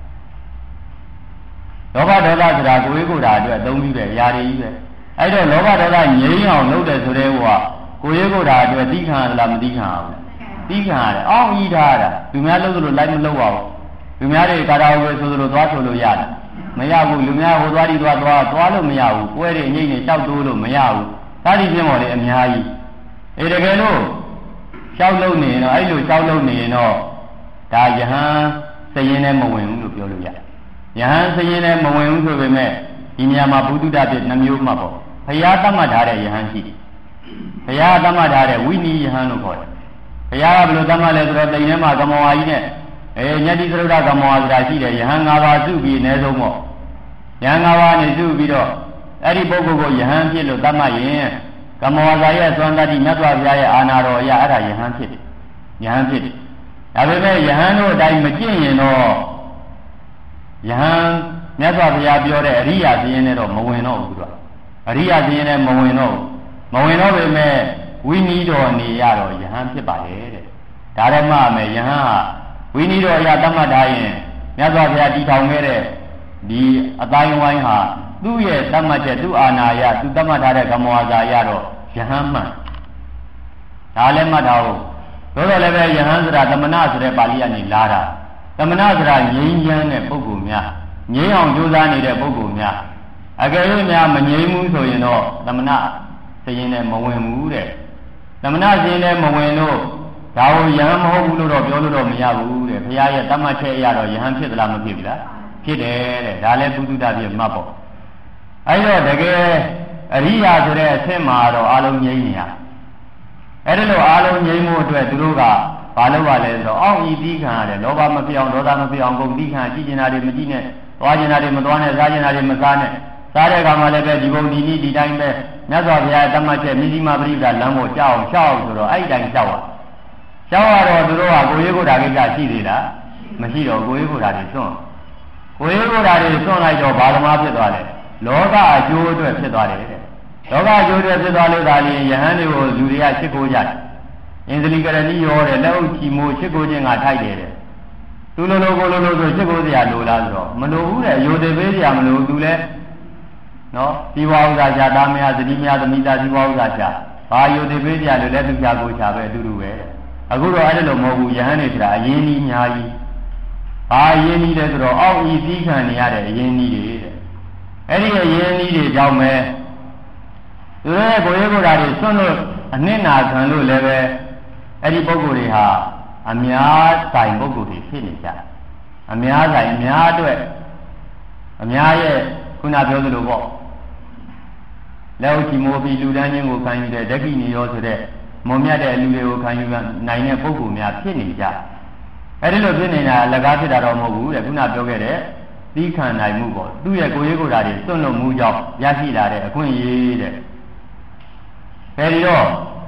S1: လောဘဒေါသဆိုတာကိုယ်ရေးကိုယ်တာအတွက်အသုံးပြုတဲ့အရာတွေကြီးပဲအဲ့တော့လောဘဒေါသငြိမ်းအောင်လုပ်တယ်ဆိုတဲ့ဟိုကကိုယ်ရေးကိုယ်တာအတွက်သိခံရလားမသိခံရဘူးသိခံရတယ်အောက်ကြီးထားတာသူများလုပ်သလိုလိုက်မလုပ်ပါဘူးလူများတွေကာတာဝယ်ဆိုသလိုသွားဆိုလို့ရတယ်မရဘူးလူများဟိုသွားဒီသွားလို့မရဘူးပွဲတွေအငိမ့်တွေတောက်တိုးလို့မရဘူးဒါဒီပြင်ပေါ်လေအများကြီးအေးတကယ်လို့ရှောက်လုံနေရင်တော့အဲ့လိုရှောက်လုံနေရင်တော့ဒါယဟန်စရင်နဲ့မဝင်ဘူးလို့ပြောလို့ရတယ်ယဟန်စရင်နဲ့မဝင်ဘူးဆိုပေမဲ့ဒီနေရာမှာဘုဒ္ဓတပြည့်နှမျိုးမှပေါ့ဘုရားသတ်မှတ်ထားတဲ့ယဟန်ရှိတယ်ဘုရားသတ်မှတ်ထားတဲ့ဝိနည်းယဟန်လို့ခေါ်တယ်ဘုရားကဘယ်လိုသတ်မှတ်လဲဆိုတော့တိမ်ထဲမှာကမောဝါကြီးနဲ့ညတိသရုဒ္ဓကမောဝါဆိုတာရှိတယ်ယဟန်၅ပါးစုပြီးအနည်းဆုံးပေါ့ယဟန်၅ပါးနဲ့စုပြီးတော့အဲ့ဒီပုဂ္ဂိုလ်ကိုယဟန်ဖြစ်လို့သတ်မှတ်ရင်ကမောဝါစာရဲ့သွမ်းတတိမြတ်စွာဘုရားရဲ့အာနာတော်အရာအဲ့ဒါယဟန်ဖြစ်တယ်ယဟန်ဖြစ်တယ်ဒါပေမဲ့ယဟန်တို့အတိုင်းမကျင့်ရင်တော့ယဟန်မြတ်စွာဘုရားပြောတဲ့အရိယာစည်းရင်းနဲ့တော့မဝင်တော့ဘူးသူကအရိယာစည်းရင်းနဲ့မဝင်တော့ပေမဲ့ဝိနည်းတော်နေရတော့ယဟန်ဖြစ်ပါလေတဲ့ဒါတော့မှမယ်ယဟန်ဟာဝိနည်းတော်အရာသတ်မှတ်ထားရင်မြတ်စွာဘုရားတည်ထောင်ခဲ့တဲ့ဒီအတိုင်းဝိုင်းဟာသူ့ရဲ့သတ်မှတ်ချက်သူ့အာဏာအရသူသတ်မှတ်ထားတဲ့ကမ္မဝါစာအရတော့ယဟန်မှန်ဒါလည်းမှတ်ထားဖို့သို့တော်လည်းပဲယဟန်ဆိုတာသမဏဆိုတဲ့ပါဠိကနေလာတာသမဏဆိုတာငြိမ်းချမ်းတဲ့ပုဂ္ဂိုလ်များငြိမ်းအောင်ကြိုးစားနေတဲ့ပုဂ္ဂိုလ်များအကယ်၍များမငြိမ်းဘူးဆိုရင်တော့သမဏစရင်နဲ့မဝင်ဘူးတဲ့သမဏစရင်နဲ့မဝင်လို့ဒါကိုယဟန်မဟုတ်ဘူးလို့တော့ပြောလို့တော့မရဘူးတဲ့ဘုရားရဲ့တတ်မှတ်ချက်အရတော့ယဟန်ဖြစ်သလားမဖြစ်ဘူးလားဖြစ်တယ်တဲ့ဒါလည်းပုထုဒ္ဓပြမှတ်ပေါ့အဲ့တော့တကယ်အရိယာဆိုတဲ့အဆင့်မှာတော့အလုံးငြိမ်းနေရအဲ့ဒါလို့အလုံးငြိမ်းမှုအတွက်သူတို့ကဘာလုပ်ရလဲဆိုတော့အောင့်ဤသီးခံရတယ်လောဘမဖြစ်အောင်ဒေါသမဖြစ်အောင်ကုန်သီးခံကြည့်ကျင်တာတွေမကြည့်နဲ့သွားကျင်တာတွေမသွားနဲ့စားကျင်တာတွေမစားနဲ့စားတဲ့အခါမှာလည်းပဲဒီဘုံဒီနည်းဒီတိုင်းပဲမြတ်စွာဘုရားတတ်မှတ်ချက်မိသီမပရိဒါလမ်းကိုကြောက်အောင်ရှောက်ဆိုတော့အဲ့ဒီတိုင်းရှောက်ရတော့သူတို့ကကိုရေးကိုဓာကိစ္စရှိသေးလားမရှိတော့ကိုရေးကိုဓာတွေစွန့်ကိုရေးကိုဓာတွေစွန့်လိုက်တော့ဘာသမားဖြစ်သွားလဲလောကအကျိုးအတွက်ဖြစ်သွားတယ်တဲ့လောကအကျိုးအတွက်ဖြစ်သွားလို့ဒါလည်းယဟန်တွေကိုလူတွေကချစ်ကိုကြတယ်အင်္ဂလိကရဏီရောတဲ့လက်အုပ်ချီမိုးချစ်ကိုခြင်းကထိုက်တယ်တဲ့သူလိုလိုကိုလိုလိုဆိုချစ်ကိုစရာလိုလားဆိုတော့မလိုဘူးတဲ့ရိုသေပေးစရာမလိုသူလဲနော်ဒီဝါဥစ္စာရှာသားမရသတိမရသမီးသားဒီဝါဥစ္စာရှာဘာရိုသေပေးစရာလိုလဲသူရှာကိုရှာပဲအတူတူပဲအခုတော့အဲ့ဒါလိုမဟုတ်ဘူးယဟန်တွေဆိုတာအရင်ကြီးအများကြီးဘာအရင်ကြီးလဲဆိုတော့အောက်ဤသီးခံနေရတဲ့အရင်ကြီးတွေတဲ့အဲ့ဒီအရင်ကြီးတွေကြောင့်ပဲသူရဲ့ကိုယ်ရေးကိုယ်ဓာတ်တွေဆွန့်လို့အနစ်နာခံလို့လည်းပဲအဲ့ဒီပုဂ္ဂိုလ်တွေဟာအများဆိုင်ပုဂ္ဂိုလ်တွေဖြစ်နေကြအများဆိုင်အများအတွက်အများရဲ့ခုနပြောသလိုပေါ့လက်ဥချီမိုးပြီးလူတန်းချင်းကိုခံယူတဲ့ဓက္ခိနိယောဆိုတဲ့မုံမြတ်တဲ့လူတွေကိုခံယူနိုင်တဲ့ပုဂ္ဂိုလ်များဖြစ်နေကြအဲ့ဒီလိုဖြစ်နေတာအလကားဖြစ်တာတော့မဟုတ်ဘူးတဲ့ခုနပြောခဲ့တဲ့သီးခံနိုင်မှုပေါ့သူ့ရဲ့ကိုယ်ရေးကိုယ်ဓာတ်တွေစွန့်လွတ်မှုကြောင့်ရရှိလာတဲ့အခွင့်အရေးတဲ့အဲဒီတော့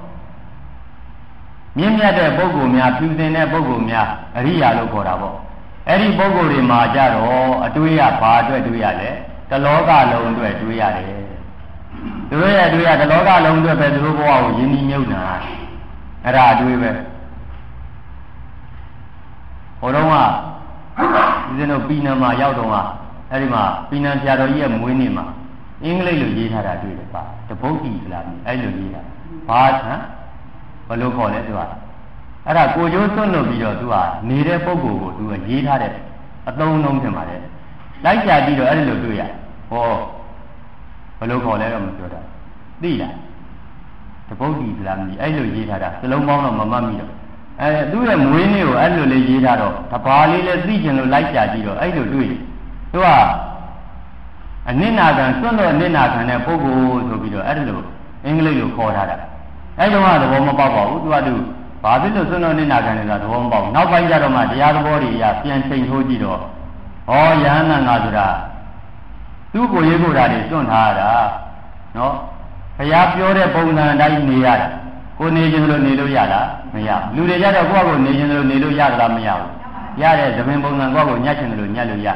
S1: မြင့်မြတ်တဲ့ပုဂ္ဂိုလ်များဖြူစင်တဲ့ပုဂ္ဂိုလ်များအရိယာလို့ခေါ်တာပေါ့အဲ့ဒီပုဂ္ဂိုလ်တွေမှာကြတော့အတွေးရဘာအတွက်တွေးရလဲတလောကလုံးအတွက်တွေးရတယ်သူတို့ရဲ့အတွေးရတလောကလုံးအတွက်ပဲသူတို့ဘဝကိုယဉ်ဤမြုပ်နာအဲ့ဒါအတွေးပဲဟိုတော့ကဒီစင်းတို့ပြည်နယ်မှာရောက်တော့ကအဲ့ဒီမှာပြည်နယ်ဆရာတော်ကြီးရဲ့မွေးနေ့မှာအင်္ဂလိပ်လိုရေးထားတာတွေ့တယ်ပါတပုတ်တီကလာပြီအဲ့လိုရေးတာဘာဟမ်ဘယ်လိုခေါ်လဲသူကအဲ့ဒါကိုကျိုးစွန့်လို့ပြီးတော့သူကနေတဲ့ပုဂ္ဂိုလ်ကိုသူကရေးထားတဲ့အသုံးလုံးထင်ပါတယ်လိုက်ကြပြီးတော့အဲ့လိုတွေ့ရဟောဘယ်လိုခေါ်လဲတော့မပြောတာသိလားတပုတ်တီကလာပြီအဲ့လိုရေးထားတာစလုံးပေါင်းတော့မမှတ်မိတော့သူ့ရဲ့မွေးနေ့ကိုအဲ့လိုလေးရေးထားတော့တဘာလေးလည်းသိကျင်လို့လိုက်ကြပြီးတော့အဲ့လိုတွေ့သူကအနစ်နာခံစွန့်လို့အနစ်နာခံတဲ့ပုဂ္ဂိုလ်ဆိုပြီးတော့အဲ့လိုအင်္ဂလိပ်လိုခေါ်ထားတာအဲ့တုန်းကသဘောမပေါက်ပါဘူးသူကသူဘာဖြစ်လို့စွန့်လို့အနစ်နာခံလဲဆိုတာသဘောမပေါက်နောက်ပိုင်းကျတော့မှတရားသဘောတွေအရပြန်ချိန်ထိုးကြည့်တော့ဟောယဟန္တာငါဆိုတာသူ့ကိုရေးကိုယ်ဓာတ်တွေစွန့်ထားရတာနော်ဘုရားပြောတဲ့ပုံစံအတိုင်းနေရတာကိုနေခြင်းလို့နေလို့ရလားမရလူတွေကြတော့ကိုယ့်ကိုနေခြင်းလို့နေလို့ရသလားမရဘူးရတဲ့သမင်ပုံစံကိုယ့်ကိုညှက်ခြင်းလို့ညှက်လို့ရဘာ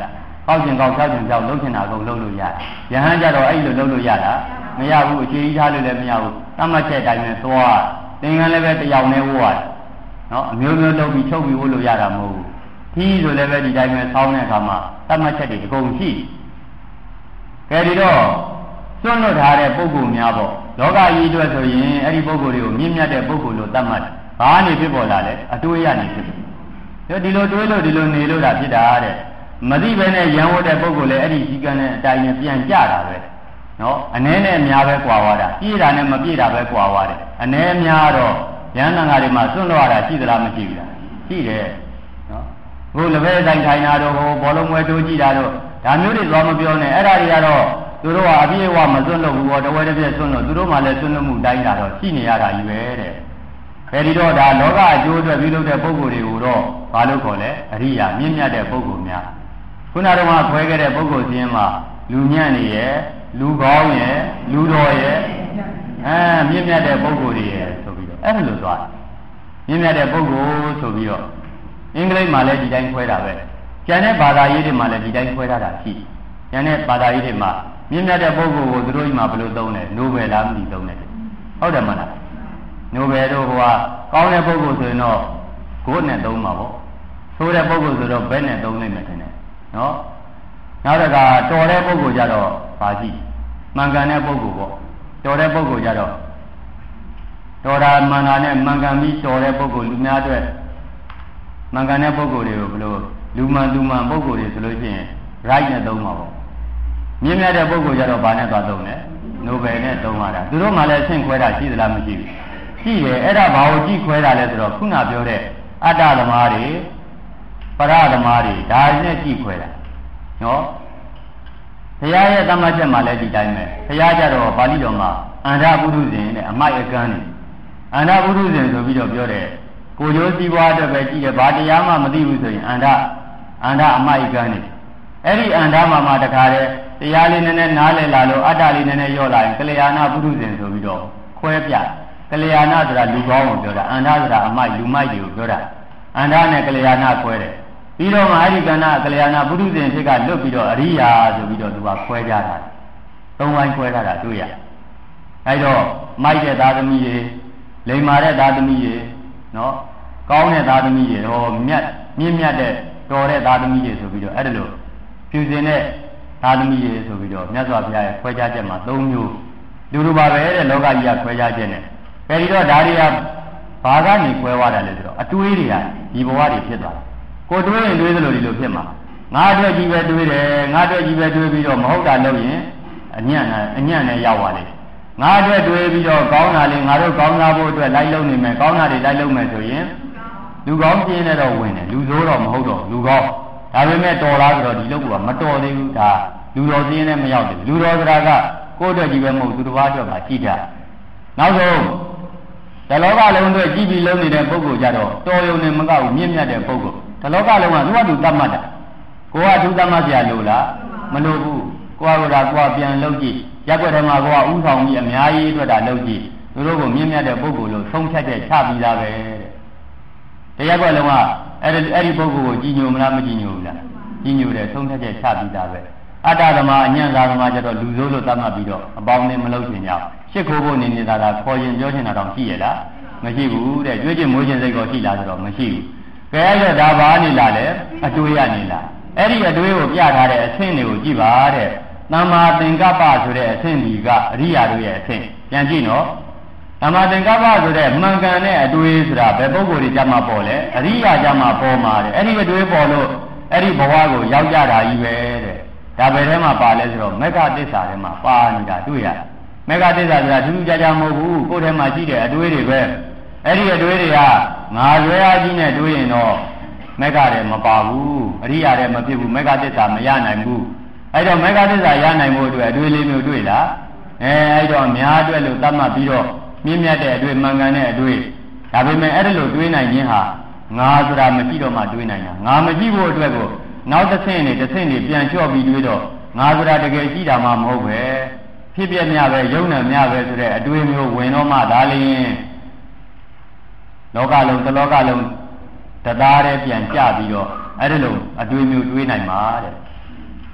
S1: ကောက်ကျင်ကောက်ဖြောက်ကျင်ဖြောက်လုံးချင်တာကုန်လုံးလို့ရတယ်ယဟန်ကြတော့အဲ့လိုလုံးလို့ရတာမရဘူးအခြေကြီးထားလို့လည်းမရဘူးတတ်မှတ်ချက်တိုင်းနဲ့သွားသင်္ကန်းလည်းပဲတယောက်နဲ့ဝတ်နော်အမျိုးမျိုးလုပ်ပြီးချုပ်ပြီးဝတ်လို့ရတာမဟုတ်ဘူးခီးဆိုလည်းပဲဒီတိုင်းပဲဆောင်းတဲ့အခါမှာတတ်မှတ်ချက်တွေအကုန်ရှိကဲဒီတော့စွန့်လွတ်ထားတဲ့ပုဂ္ဂိုလ်များပေါ့လောကကြီးအတွက်ဆိုရင်အဲ့ဒီပုဂ္ဂိုလ်တွေကိုမြင့်မြတ်တဲ့ပုဂ္ဂိုလ်လို့သတ်မှတ်ဘာနေဖြစ်ပေါ်လာလဲအတွေးရနေဖြစ်တယ်ဒီလိုတွေးလို့ဒီလိုနေလို့တာဖြစ်တာတဲ့မသိဘဲနဲ့ရံဝတ်တဲ့ပုဂ္ဂိုလ်လည်းအဲ့ဒီဒီကံနဲ့အတိုင်းနဲ့ပြန်ကြတာပဲနော်အနည်းနဲ့အများပဲကွာသွားတာပြည့်တာနဲ့မပြည့်တာပဲကွာသွားတယ်အနည်းများတော့ရဟန်းသံဃာတွေမှာစွန့်လွတ်ရတာရှိသလားမရှိဘူးလားရှိတယ်နော်ဘုလက်ပဲတိုင်းထိုင်တာတော့ဘောလုံးဝဲတိုးကြည့်တာတော့ဒါမျိုးတွေသွားမပြောနဲ့အဲ့ဒါတွေကတော့သူတို့ကအပြည့်အဝမစွန့်လို့ဘူးဘောတဝဲတစ်ပြည့်စွန့်လို့သူတို့မှလည်းစွန့်လို့မှုတိုင်းတာတော့ရှိနေရတာကြီးပဲတဲ့အဲဒီတော့ဒါလောကအကျိုးအတွက်ပြုလုပ်တဲ့ပုဂ္ဂိုလ်တွေကိုတော့ဘာလို့ခေါ်လဲအရိယာမြင့်မြတ်တဲ့ပုဂ္ဂိုလ်များခုနကတော့ခွဲခဲ့တဲ့ပုဂ္ဂိုလ်စင်းမှာလူညံ့နေရဲ့လူကောင်းရဲ့လူတော်ရဲ့မြင့်မြတ်တဲ့ပုဂ္ဂိုလ်တွေရဲ့ဆိုပြီးတော့အဲ့လိုသွားမြင့်မြတ်တဲ့ပုဂ္ဂိုလ်ဆိုပြီးတော့အင်္ဂလိပ်မှာလည်းဒီတိုင်းခွဲတာပဲကျန်တဲ့ဘာသာရေးတွေမှာလည်းဒီတိုင်းခွဲထားတာရှိကျန်တဲ့ဘာသာရေးတွေမှာမြင့်မြတ်တဲ့ပုဂ္ဂိုလ်ကိုသူတို့ကြီးမှာဘယ်လိုသုံးလဲနိုဘယ်လားမသိသုံးတယ်ဟုတ်တယ်မလားနိုဘယ်တို့ကကောင်းတဲ့ပုဂ္ဂိုလ်ဆိုရင်တော့ဂုဏ်နဲ့သုံးမှာပေါ့ဆိုးတဲ့ပုဂ္ဂိုလ်ဆိုတော့ဘယ်နဲ့သုံးနိုင်မယ်ထင်တယ်နော်နောက်တစ်ခါတော်တဲ့ပုဂ္ဂိုလ်ကြတော့ဘာရှိမှန်ကန်တဲ့ပုဂ္ဂိုလ်ပေါ့တော်တဲ့ပုဂ္ဂိုလ်ကြတော့တော်တာမှန်တာနဲ့မှန်ကန်ပြီးတော်တဲ့ပုဂ္ဂိုလ်လူများအတွက်မှန်ကန်တဲ့ပုဂ္ဂိုလ်တွေကိုဘယ်လိုလူမှန်ပုဂ္ဂိုလ်တွေဆိုလို့ရှိရင် right နဲ့သုံးမှာပေါ့မြင့်မြတ်တဲ့ပုဂ္ဂိုလ်ကြတော့ဘာနဲ့သွားသုံးလဲနိုဘယ်နဲ့သုံးရတာသူတို့မှလည်းဆင့်ခွဲတာရှိသလားမရှိဘူးရှိတယ်အဲ့ဒါဘာကိုကြည့်ခွဲတာလဲဆိုတော့ခုနပြောတဲ့အတ္တသမားတွေပရသမားတွေဒါနဲ့ကြည့်ခွဲတာနော်ဘုရားရဲ့တမတ်ချက်မှာလည်းဒီတိုင်းပဲဘုရားကြတော့ပါဠိတော်မှာအန္ဓပုရုဇဉ်တဲ့အမိုက်အကန်းနေအန္ဓပုရုဇဉ်ဆိုပြီးတော့ပြောတယ်ကိုကျိုးစည်းပွားအတွက်ပဲကြည့်တယ်ဘာတရားမှမသိဘူးဆိုရင်အန္ဓအမိုက်အကန်းနေအဲ့ဒီအန္ဓမှာတခါတည်းတရားလေးနည်းနည်းနားလည်လာလို့အတ္တလေးနည်းနည်းလျော့လာရင်ကလျာဏပုရုဇဉ်ဆိုပြီးတော့ခွဲပြကလျာဏဆိုတာလူကောင်းကိုပြောတာအန္ဓဆိုတာအမိုက်လူမိုက်တွေကိုပြောတာအန္ဓနဲ့ကလျာဏခွဲတယ်ပြီးတော့မှအဲ့ဒီကဏ္ဍကလျာဏပုရုဇဉ်ဖြစ်ကလွတ်ပြီးတော့အရိယာဆိုပြီးတော့သူကခွဲကြတာသုံးပိုင်းခွဲထားတာတွေ့ရအဲ့တော့မိုက်တဲ့သားသမီးတွေလိမ္မာတဲ့သားသမီးတွေနော်ကောင်းတဲ့သားသမီးတွေဟောမြင့်မြတ်တဲ့တော်တဲ့သားသမီးတွေဆိုပြီးတော့အဲ့ဒါလို့ဖြူစင်တဲ့သားသမီးတွေဆိုပြီးတော့မြတ်စွာဘုရားရဲ့ခွဲခြားချက်မှာ၃မျိုးလူလိုပါပဲတဲ့လောကကြီးကခွဲခြားချက်နဲ့အဲဒီတော့ဒါတွေကဘာကနေခွဲသွားတယ်လဲဆိုတော့အတွေးတွေကဒီဘဝတွေဖြစ်သွားတယ်ကိုတွေးရင်တွေးသလိုဒီလိုဖြစ်မှာငါအတွက်ကြီးပဲတွေးတယ်ငါအတွက်ကြီးပဲတွေးပြီးတော့မဟုတ်တာလုပ်ရင်အညံ့နဲ့ရောက်သွားတယ်ငါအတွက်တွေးပြီးတော့ကောင်းတာလေးငါတို့ကောင်းစားဖို့အတွက်လိုက်လုပ်နေမယ်ကောင်းတာတွေလိုက်လုပ်မယ်ဆိုရင်လူကောင်းပြင်းနေတော့ဝင်တယ်လူဆိုးတော့မဟုတ်တော့လူကောင်းဒါပေမဲ့တော်လားဆိုတော့ဒီလုပ်ကမတော်သေးဘူးဒါလူတော်ပြင်းနဲ့မရောက်ဘူးလူတော်ဆိုတာကကိုယ့်အတွက်ကြီးပဲမဟုတ်သူတစ်ပါးအတွက်ပါကြည့်တာနောက်ဆုံးဒီလောကလုံးအတွက်ကြည့်ပြီးလုံးနေတဲ့ပုဂ္ဂိုလ်ကြတော့တော်ရုံနဲ့မကဘူးမြင့်မြတ်တဲ့ပုဂ္ဂိုလ်ဒီလောကလုံးကသူ့ဟာသူတတ်မှတ်တာကိုကသူတတ်မှတ်เสียလို့လားမလို့ဘူးကိုကပြန်လုပ်ကြည့်ရက်ွက်ထဲမှာကိုကဥဆောင်ပြီးအများကြီးအတွက်ဒါလုပ်ကြည့်သူတို့ကမြင့်မြတ်တဲ့ပုဂ္ဂိုလ်လို့ဆုံးဖြတ်တဲ့ချပြီးသားပဲတဲ့ရက်ွက်လုံးကအဲ့ဒီပုဂ္ဂိုလ်ကိုကြည်ညိုမလားမကြည်ညိုဘူးလားကြည်ညိုတယ်ဆုံးဖြတ်တဲ့ချပြီးသားပဲအတ္တသမားအညံ့သားသမားကျတော့လူဆိုးလို့သတ်မှတ်ပြီးတော့အပေါင်းနဲ့မလုပ်ချင်ကြရှစ်ခိုးဖို့နေနေတာခေါ်ရင်ပြောချင်တာတော့ရှိရလားမရှိဘူးတဲ့ကြွေးကျင်မိုးကျင်စိတ်ကိုရှိလားဆိုတော့မရှိဘူးကဲအဲ့ဒါဘာနေလားလဲအတွေးရနေလားအဲ့ဒီအတွေးကိုပြထားတဲ့အဆင့်တွေကိုကြည့်ပါတဲ့သမ္မာသင်္ကပ္ပဆိုတဲ့အဆင့်ဒီကအရိယာတို့ရဲ့အဆင့်ပြန်ကြည့်နော်သမ္မာသင်္ကပ္ပဆိုတဲ့မှန်ကန်တဲ့အတွေးဆိုတာဘယ်ပုဂ္ဂိုလ်တွေကြမှာပေါ်လဲအရိယာကြမှာပေါ်မှာတဲ့အဲ့ဒီအတွေးပေါ်လို့အဲ့ဒီဘဝကိုရောက်ကြတာကြီးပဲတဲ့ဒါဘယ်ထဲမှာပါလဲဆိုတော့မေဃသစ္စာထဲမှာပါနေတာတွေ့ရတယ်မေဃသစ္စာဆိုတာထူးထူးခြားခြားမဟုတ်ဘူးကိုယ်ထဲမှာရှိတဲ့အတွေးတွေပဲအဲ့ဒီအတွေးတွေကငါရွယ်အားကြီးနဲ့တွေးရင်တော့မေဃထဲမပါဘူးအရိယာထဲမဖြစ်ဘူးမေဃသစ္စာမရနိုင်ဘူးအဲ့တော့မေဃသစ္စာရနိုင်ဖို့အတွက်အတွေးလေးမျိုးတွေ့လားအဲ့တော့များအတွက်လို့သတ်မှတ်ပြီးတော့မြင့်မြတ်တဲ့အတွေးမှန်ကန်တဲ့အတွေးဒါပေမဲ့အဲ့ဒါလို့တွေးနိုင်ခြင်းဟာငါဆိုတာမရှိတော့မှတွေးနိုင်တာငါမရှိဖို့အတွက်ကိုနောက်တစ်ဆင့်နဲ့ပြန်လျှော့ပြီးတွေးတော့ငါဆိုတာတကယ်ရှိတာမှမဟုတ်ပဲဖြစ်ပြမြပဲယုံနာမြပဲဆိုတဲ့အတွေးမျိုးဝင်တော့မှဒါလျင်လောကလုံးတစ်လောကလုံးတသားတည်းပြန်ကြပြီးတော့အဲ့ဒါလိုအတွေးမျိုးတွေးနိုင်မှာတဲ့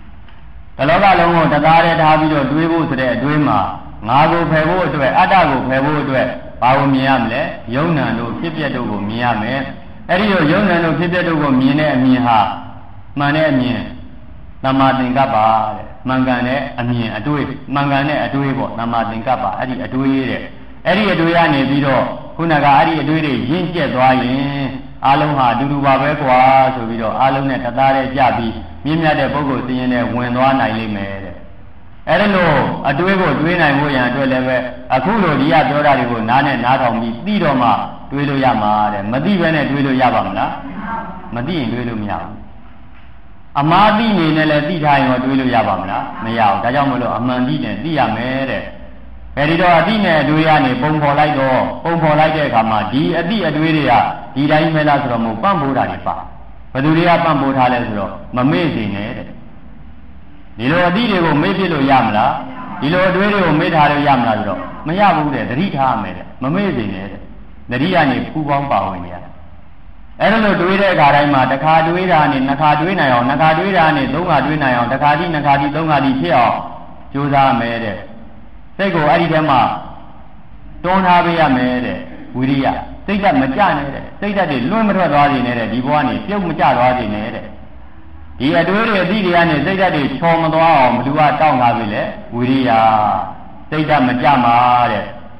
S1: တလောကလုံးကိုတရားရဲထားပြီးတော့တွေးဖို့ဆိုတဲ့အတွေးမှာငါကိုဖယ်ဖို့အတွက်အတ္တကိုဖယ်ဖို့အတွက်ဘာကိုမြင်ရမလဲယုံ nant တို့ဖြစ်ပျက်တို့ကိုမြင်ရမယ်အဲ့ဒီလိုယုံ nant တို့ဖြစ်ပျက်တို့ကိုမြင်တဲ့အမြင်ဟာမှန်တဲ့အမြင်သမ္မာသင်္ကပ္ပတဲ့မှန်ကန်တဲ့အမြင်အတွေးမှန်ကန်တဲ့အတွေးပေါ့သမ္မာသင်္ကပ္ပအဲ့ဒီအတွေးတဲ့အဲ့ဒီအတွေးကနေပြီးတော့ခုနကအဲ့ဒီအတွေးတွေရင့်ကျက်သွားရင်အလုံးဟာအတူတူပါပဲကွာဆိုပြီးတော့အလုံးနဲ့တသားတည်းကြပြီးမြင့်မြတ်တဲ့ပုဂ္ဂိုလ်သိရင်လည်းဝင်သွားနိုင်လိမ့်မယ်တဲ့အဲ့ဒါလို့အတွေးကိုတွေးနိုင်ဖို့ရန်အတွက်လည်းပဲအခုလိုဒီကပြောတာတွေကိုနားနဲ့နားထောင်ပြီးသိတော့မှတွေးလို့ရမှာတဲ့မသိဘဲနဲ့တွေးလို့ရပါမလားမသိရင်တွေးလို့မရဘူးအမှားသိနေနဲ့လည်းသိထားရင်တွေးလို့ရပါမလားမရဘူးဒါကြောင့်မလို့အမှန်သိတယ်သိရမယ်တဲ့အဲဒီတော့အတိနဲ့အတွေးရနေပုံဖော်လိုက်တော့ပုံဖော်လိုက်တဲ့အခါမှာဒီအတိအတွေးတွေကဒီတိုင်းပဲလားဆိုတော့မဟုတ်ပန့်ပိုးတာတွေပါဘယ်သူတွေကပန့်ပိုးထားလဲဆိုတော့မမေ့စေနဲ့တဲ့ဒီလိုအတိတွေကိုမေ့ပြလို့ရမလားဒီလိုအတွေးတွေကိုမေ့ထားလို့ရမလားဆိုတော့မရဘူးတဲ့သတိထားရမယ်တဲ့မမေ့စေနဲ့တဲ့သတိကနေပူပေါင်းပါဝင်နေရတယ်အဲ့ဒါလို့တွေးတဲ့အခါတိုင်းမှာတစ်ခါတွေးတာနဲ့နှစ်ခါတွေးနိုင်အောင်နှစ်ခါတွေးတာနဲ့သုံးခါတွေးနိုင်အောင်တစ်ခါတိနှစ်ခါတိသုံးခါတိဖြစ်အောင်ကြိုးစားရမယ်တဲ့စိတ်ကိုအဲ့ဒီထဲမှာတွန်းထားပေးရမယ်တဲ့ဝိရိယစိတ်ဓာတ်မကြနဲ့တဲ့စိတ်ဓာတ်တွေလွင့်မထွက်သွားနေနဲ့တဲ့ဒီဘဝနေပြုတ်မကြသွားနေနဲ့တဲ့ဒီအတွေးတွေအသည့်တွေကနေစိတ်ဓာတ်တွေချော်မသွားအောင်ဘယ်သူကတောင်းထားပြီလဲဝိရိယစိတ်ဓာတ်မကြမှာတဲ့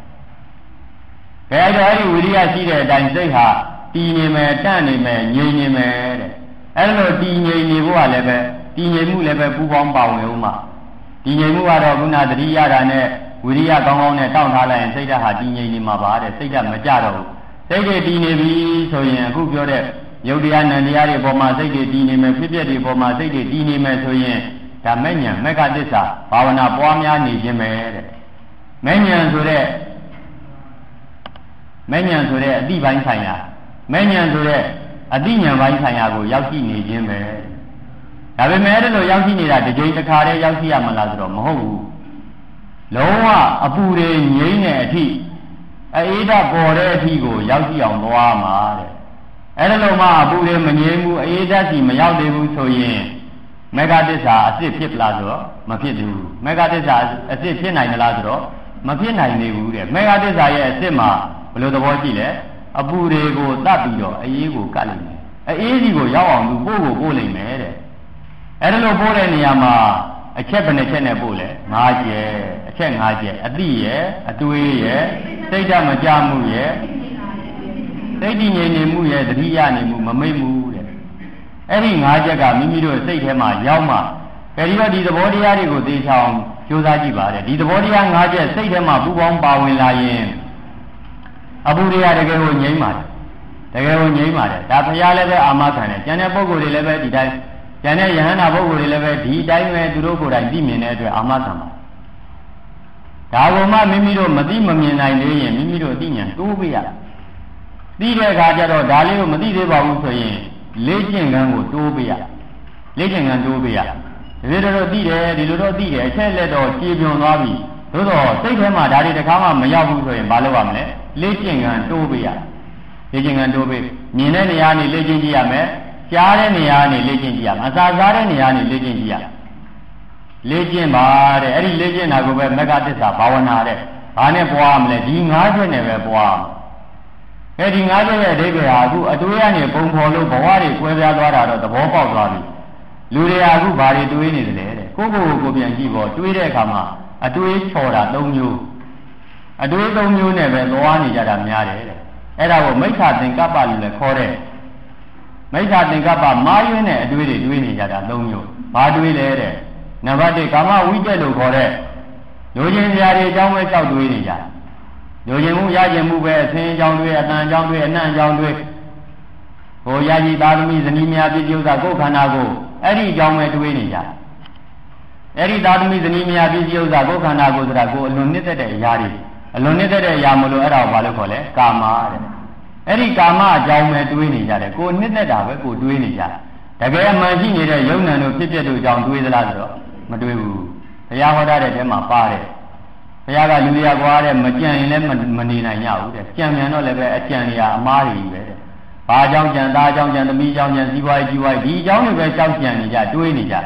S1: ခဲတော့အဲ့ဒီဝိရိယရှိတဲ့အတိုင်းစိတ်ဟာတည်နေမယ်တန့်နေမယ်ငြိမ်နေမယ်တဲ့အဲ့လိုတည်ငြိမ်နေဖို့ကလည်းပဲတည်ငြိမ်မှုလည်းပဲပူပေါင်းပါဝင်ဦးမှာတည်ငြိမ်မှုကတော့ခုနသတိရတာနဲ့ဝိရိယကောင်းကောင်းနဲ့တောင့်ထားလိုက်ရင်စိတ်ဓာတ်ဟာတည်ငြိမ်နေမှာပါတဲ့စိတ်ဓာတ်မကြတော့ဘူးစိတ်တွေတည်နေပြီဆိုရင်အခုပြောတဲ့ယုတ်တရားနံတရားတွေပေါ်မှာစိတ်တွေတည်နေမယ်ဖြစ်ပျက်တွေပေါ်မှာစိတ်တွေတည်နေမယ်ဆိုရင်ဒါမဲ့ညာမက္ခသစ္စာဘာဝနာပွားများနေခြင်းပဲတဲ့မဲ့ညာဆိုတဲ့အတိပိုင်းဆိုင်ရာမဲ့ညာဆိုတဲ့အတိညာပိုင်းဆိုင်ရာကိုရောက်ရှိနေခြင်းပဲဒါပေမဲ့အဲ့လိုရောက်ရှိနေတာတစ်ကြိမ်တစ်ခါတည်းရောက်ရှိရမလားဆိုတော့မဟုတ်ဘူးလုံးဝအပူတွေငြိမ့်တဲ့အထိအေးဓာတ်ပေါ်တဲ့အထိကိုရောက်ရှိအောင်သွားမှာတဲ့အဲ့ဒါလို့မှအပူတွေမငြိမ့်ဘူးအေးဓာတ်စီမရောက်သေးဘူးဆိုရင်မေဃသစ္စာအစစ်ဖြစ်လားဆိုတော့မဖြစ်ဘူးမေဃသစ္စာအစစ်ဖြစ်နိုင်လားဆိုတော့မဖြစ်နိုင်သေးဘူးတဲ့မေဃသစ္စာရဲ့အစစ်မှာဘယ်လိုသဘောရှိလဲအပူတွေကိုတတ်ပြီးတော့အေးကိုကတ်လိုက်မယ်အေးစီကိုရောက်အောင်သူပို့လိုက်မယ်တဲ့အဲ့ဒါလို့ပို့တဲ့နေရာမှာအချက်ဘယ်နှချက်နဲ့ပို့လဲ၅ချက်အချက်၅ချက်အတိရဲ့အတွေးရဲ့စိတ်ဓာတ်မကြမှုရဲ့စိတ်တည်ငြိမ်နေမှုရဲ့သတိရနေမှုမမိတ်မှုတဲ့အဲ့ဒီ၅ချက်ကမိမိတို့စိတ်ထဲမှာရောက်မှအဲဒီတော့ဒီသဘောတရားတွေကိုသိချအောင်ကြိုးစားကြည့်ပါတဲ့ဒီသဘောတရား၅ချက်စိတ်ထဲမှာပူပေါင်းပါဝင်လာရင်အပူတွေကတကယ်ကိုငြိမ်းပါတယ်တကယ်ကိုငြိမ်းပါတယ်ဒါဘုရားလည်းပဲအာမခံတယ်ကျန်တဲ့ပုဂ္ဂိုလ်တွေလည်းပဲဒီတိုင်းကျန်တဲ့ယဟန္တာပုဂ္ဂိုလ်တွေလည်းပဲဒီတိုင်းပဲသူတို့ကိုယ်တိုင်သိမြင်တဲ့အတွက်အာမခံပါဒါကမှမိမိတို့မသိမမြင်နိုင်သေးရင်မိမိတို့အသိဉာဏ်တိုးပေးရသိတဲ့အခါကျတော့ဒါလေးကိုမသိသေးပါဘူးဆိုရင်လေ့ကျင့်ခန်းကိုတိုးပေးရလေ့ကျင့်ခန်းတိုးပေးရဒီလိုတော့သိတယ်ဒီလိုတော့သိတယ်အချက်လက်တော့ကြေပြွန်သွားပြီသို့တော့စိတ်ထဲမှာဒါတွေတခါမှမရောက်ဘူးဆိုရင်ဘာလုပ်ရမလဲလေ့ကျင့်ခန်းတိုးပေးရလေ့ကျင့်ခန်းတိုးပေးမြင်တဲ့နေရာနေလေ့ကျင့်ကြည့်ရမယ်ကြားတဲ့နေရာနေလေ့ကျင့်ကြည့်ရမယ်အစာစားတဲ့နေရာနေလေ့ကျင့်ကြည့်ရလေ့ကျင့်ပါတဲ့အဲ့ဒီလေ့ကျင့်တာကိုပဲမက္ခသစ္စာဘာဝနာတဲ့ဘာနဲ့ပွားမလဲဒီ၅ချက်နဲ့ပဲပွားအဲဒီ၅ချက်ရဲ့အဓိပ္ပာယ်ဟာအခုအတွေးရနေပုံဖော်လို့ဘဝတွေကွဲပြားသွားတာတော့သဘောပေါက်သွားပြီလူတွေအခုဘာတွေတွေးနေတယ်လဲတဲ့ကိုပြန်ကြည့်ပေါ့တွေးတဲ့အခါမှာအတွေးချော်တာ၃မျိုးအတွေး၃မျိုးနဲ့ပဲသွားနေကြတာများတယ်တဲ့အဲ့ဒါကိုမိစ္ဆာသင်္ကပ္ပလို့လည်းခေါ်တဲ့မိစ္ဆာသင်္ကပ္ပမာယွင်းတဲ့အတွေးတွေတွေးနေကြတာ၃မျိုးဘာတွေးလဲတဲ့နံပါတ်1ကာမဝိတက်လို့ခေါ်တဲ့လူချင်းစရာတွေအကြောင်းပဲကြောက်တွေးနေကြတာလူချင်းမှုရခြင်းမှုပဲအသင်အကြောင်းတွေအတန်အကြောင်းတွေအနှံ့အကြောင်းတွေဟိုယာကြီးသာသမီဇနီးများပြည့်စုံတာကိုယ်ခန္ဓာကိုအဲ့ဒီအကြောင်းပဲတွေးနေကြတာအဲ့ဒီသာသမီဇနီးများပြည့်စုံတာကိုယ်ခန္ဓာကိုဆိုတာကိုအလွန်နှစ်သက်တဲ့အရာတွေအလွန်နှစ်သက်တဲ့အရာမလို့အဲ့ဒါကိုဘာလို့ခေါ်လဲကာမတဲ့အဲ့ဒီကာမအကြောင်းပဲတွေးနေကြတယ်ကိုနှစ်သက်တာပဲကိုတွေးနေကြတကယ်အမှန်ရှိနေတဲ့ယုံနံတို့ဖြစ်ပျက်တို့အကြောင်းတွေးသလားဆိုတော့မတွေးဘူးဘုရားဟောတဲ့ထဲမှာပါတယ်ဘုရားကလူရကွာတဲ့မကြံရင်လည်းမနေနိုင်ကြဘူးတဲ့ကြံမြန်တော့လည်းပဲအကြံတွေကအမားတွေကြီးပဲတဲ့ဘာအကြောင်းကြံသားအကြောင်းကြံသမီးအကြောင်းကြံစီးပွားရေးကြီးပွားရေးဒီအကြောင်းတွေပဲကြောက်ကြံနေကြတွေးနေကြ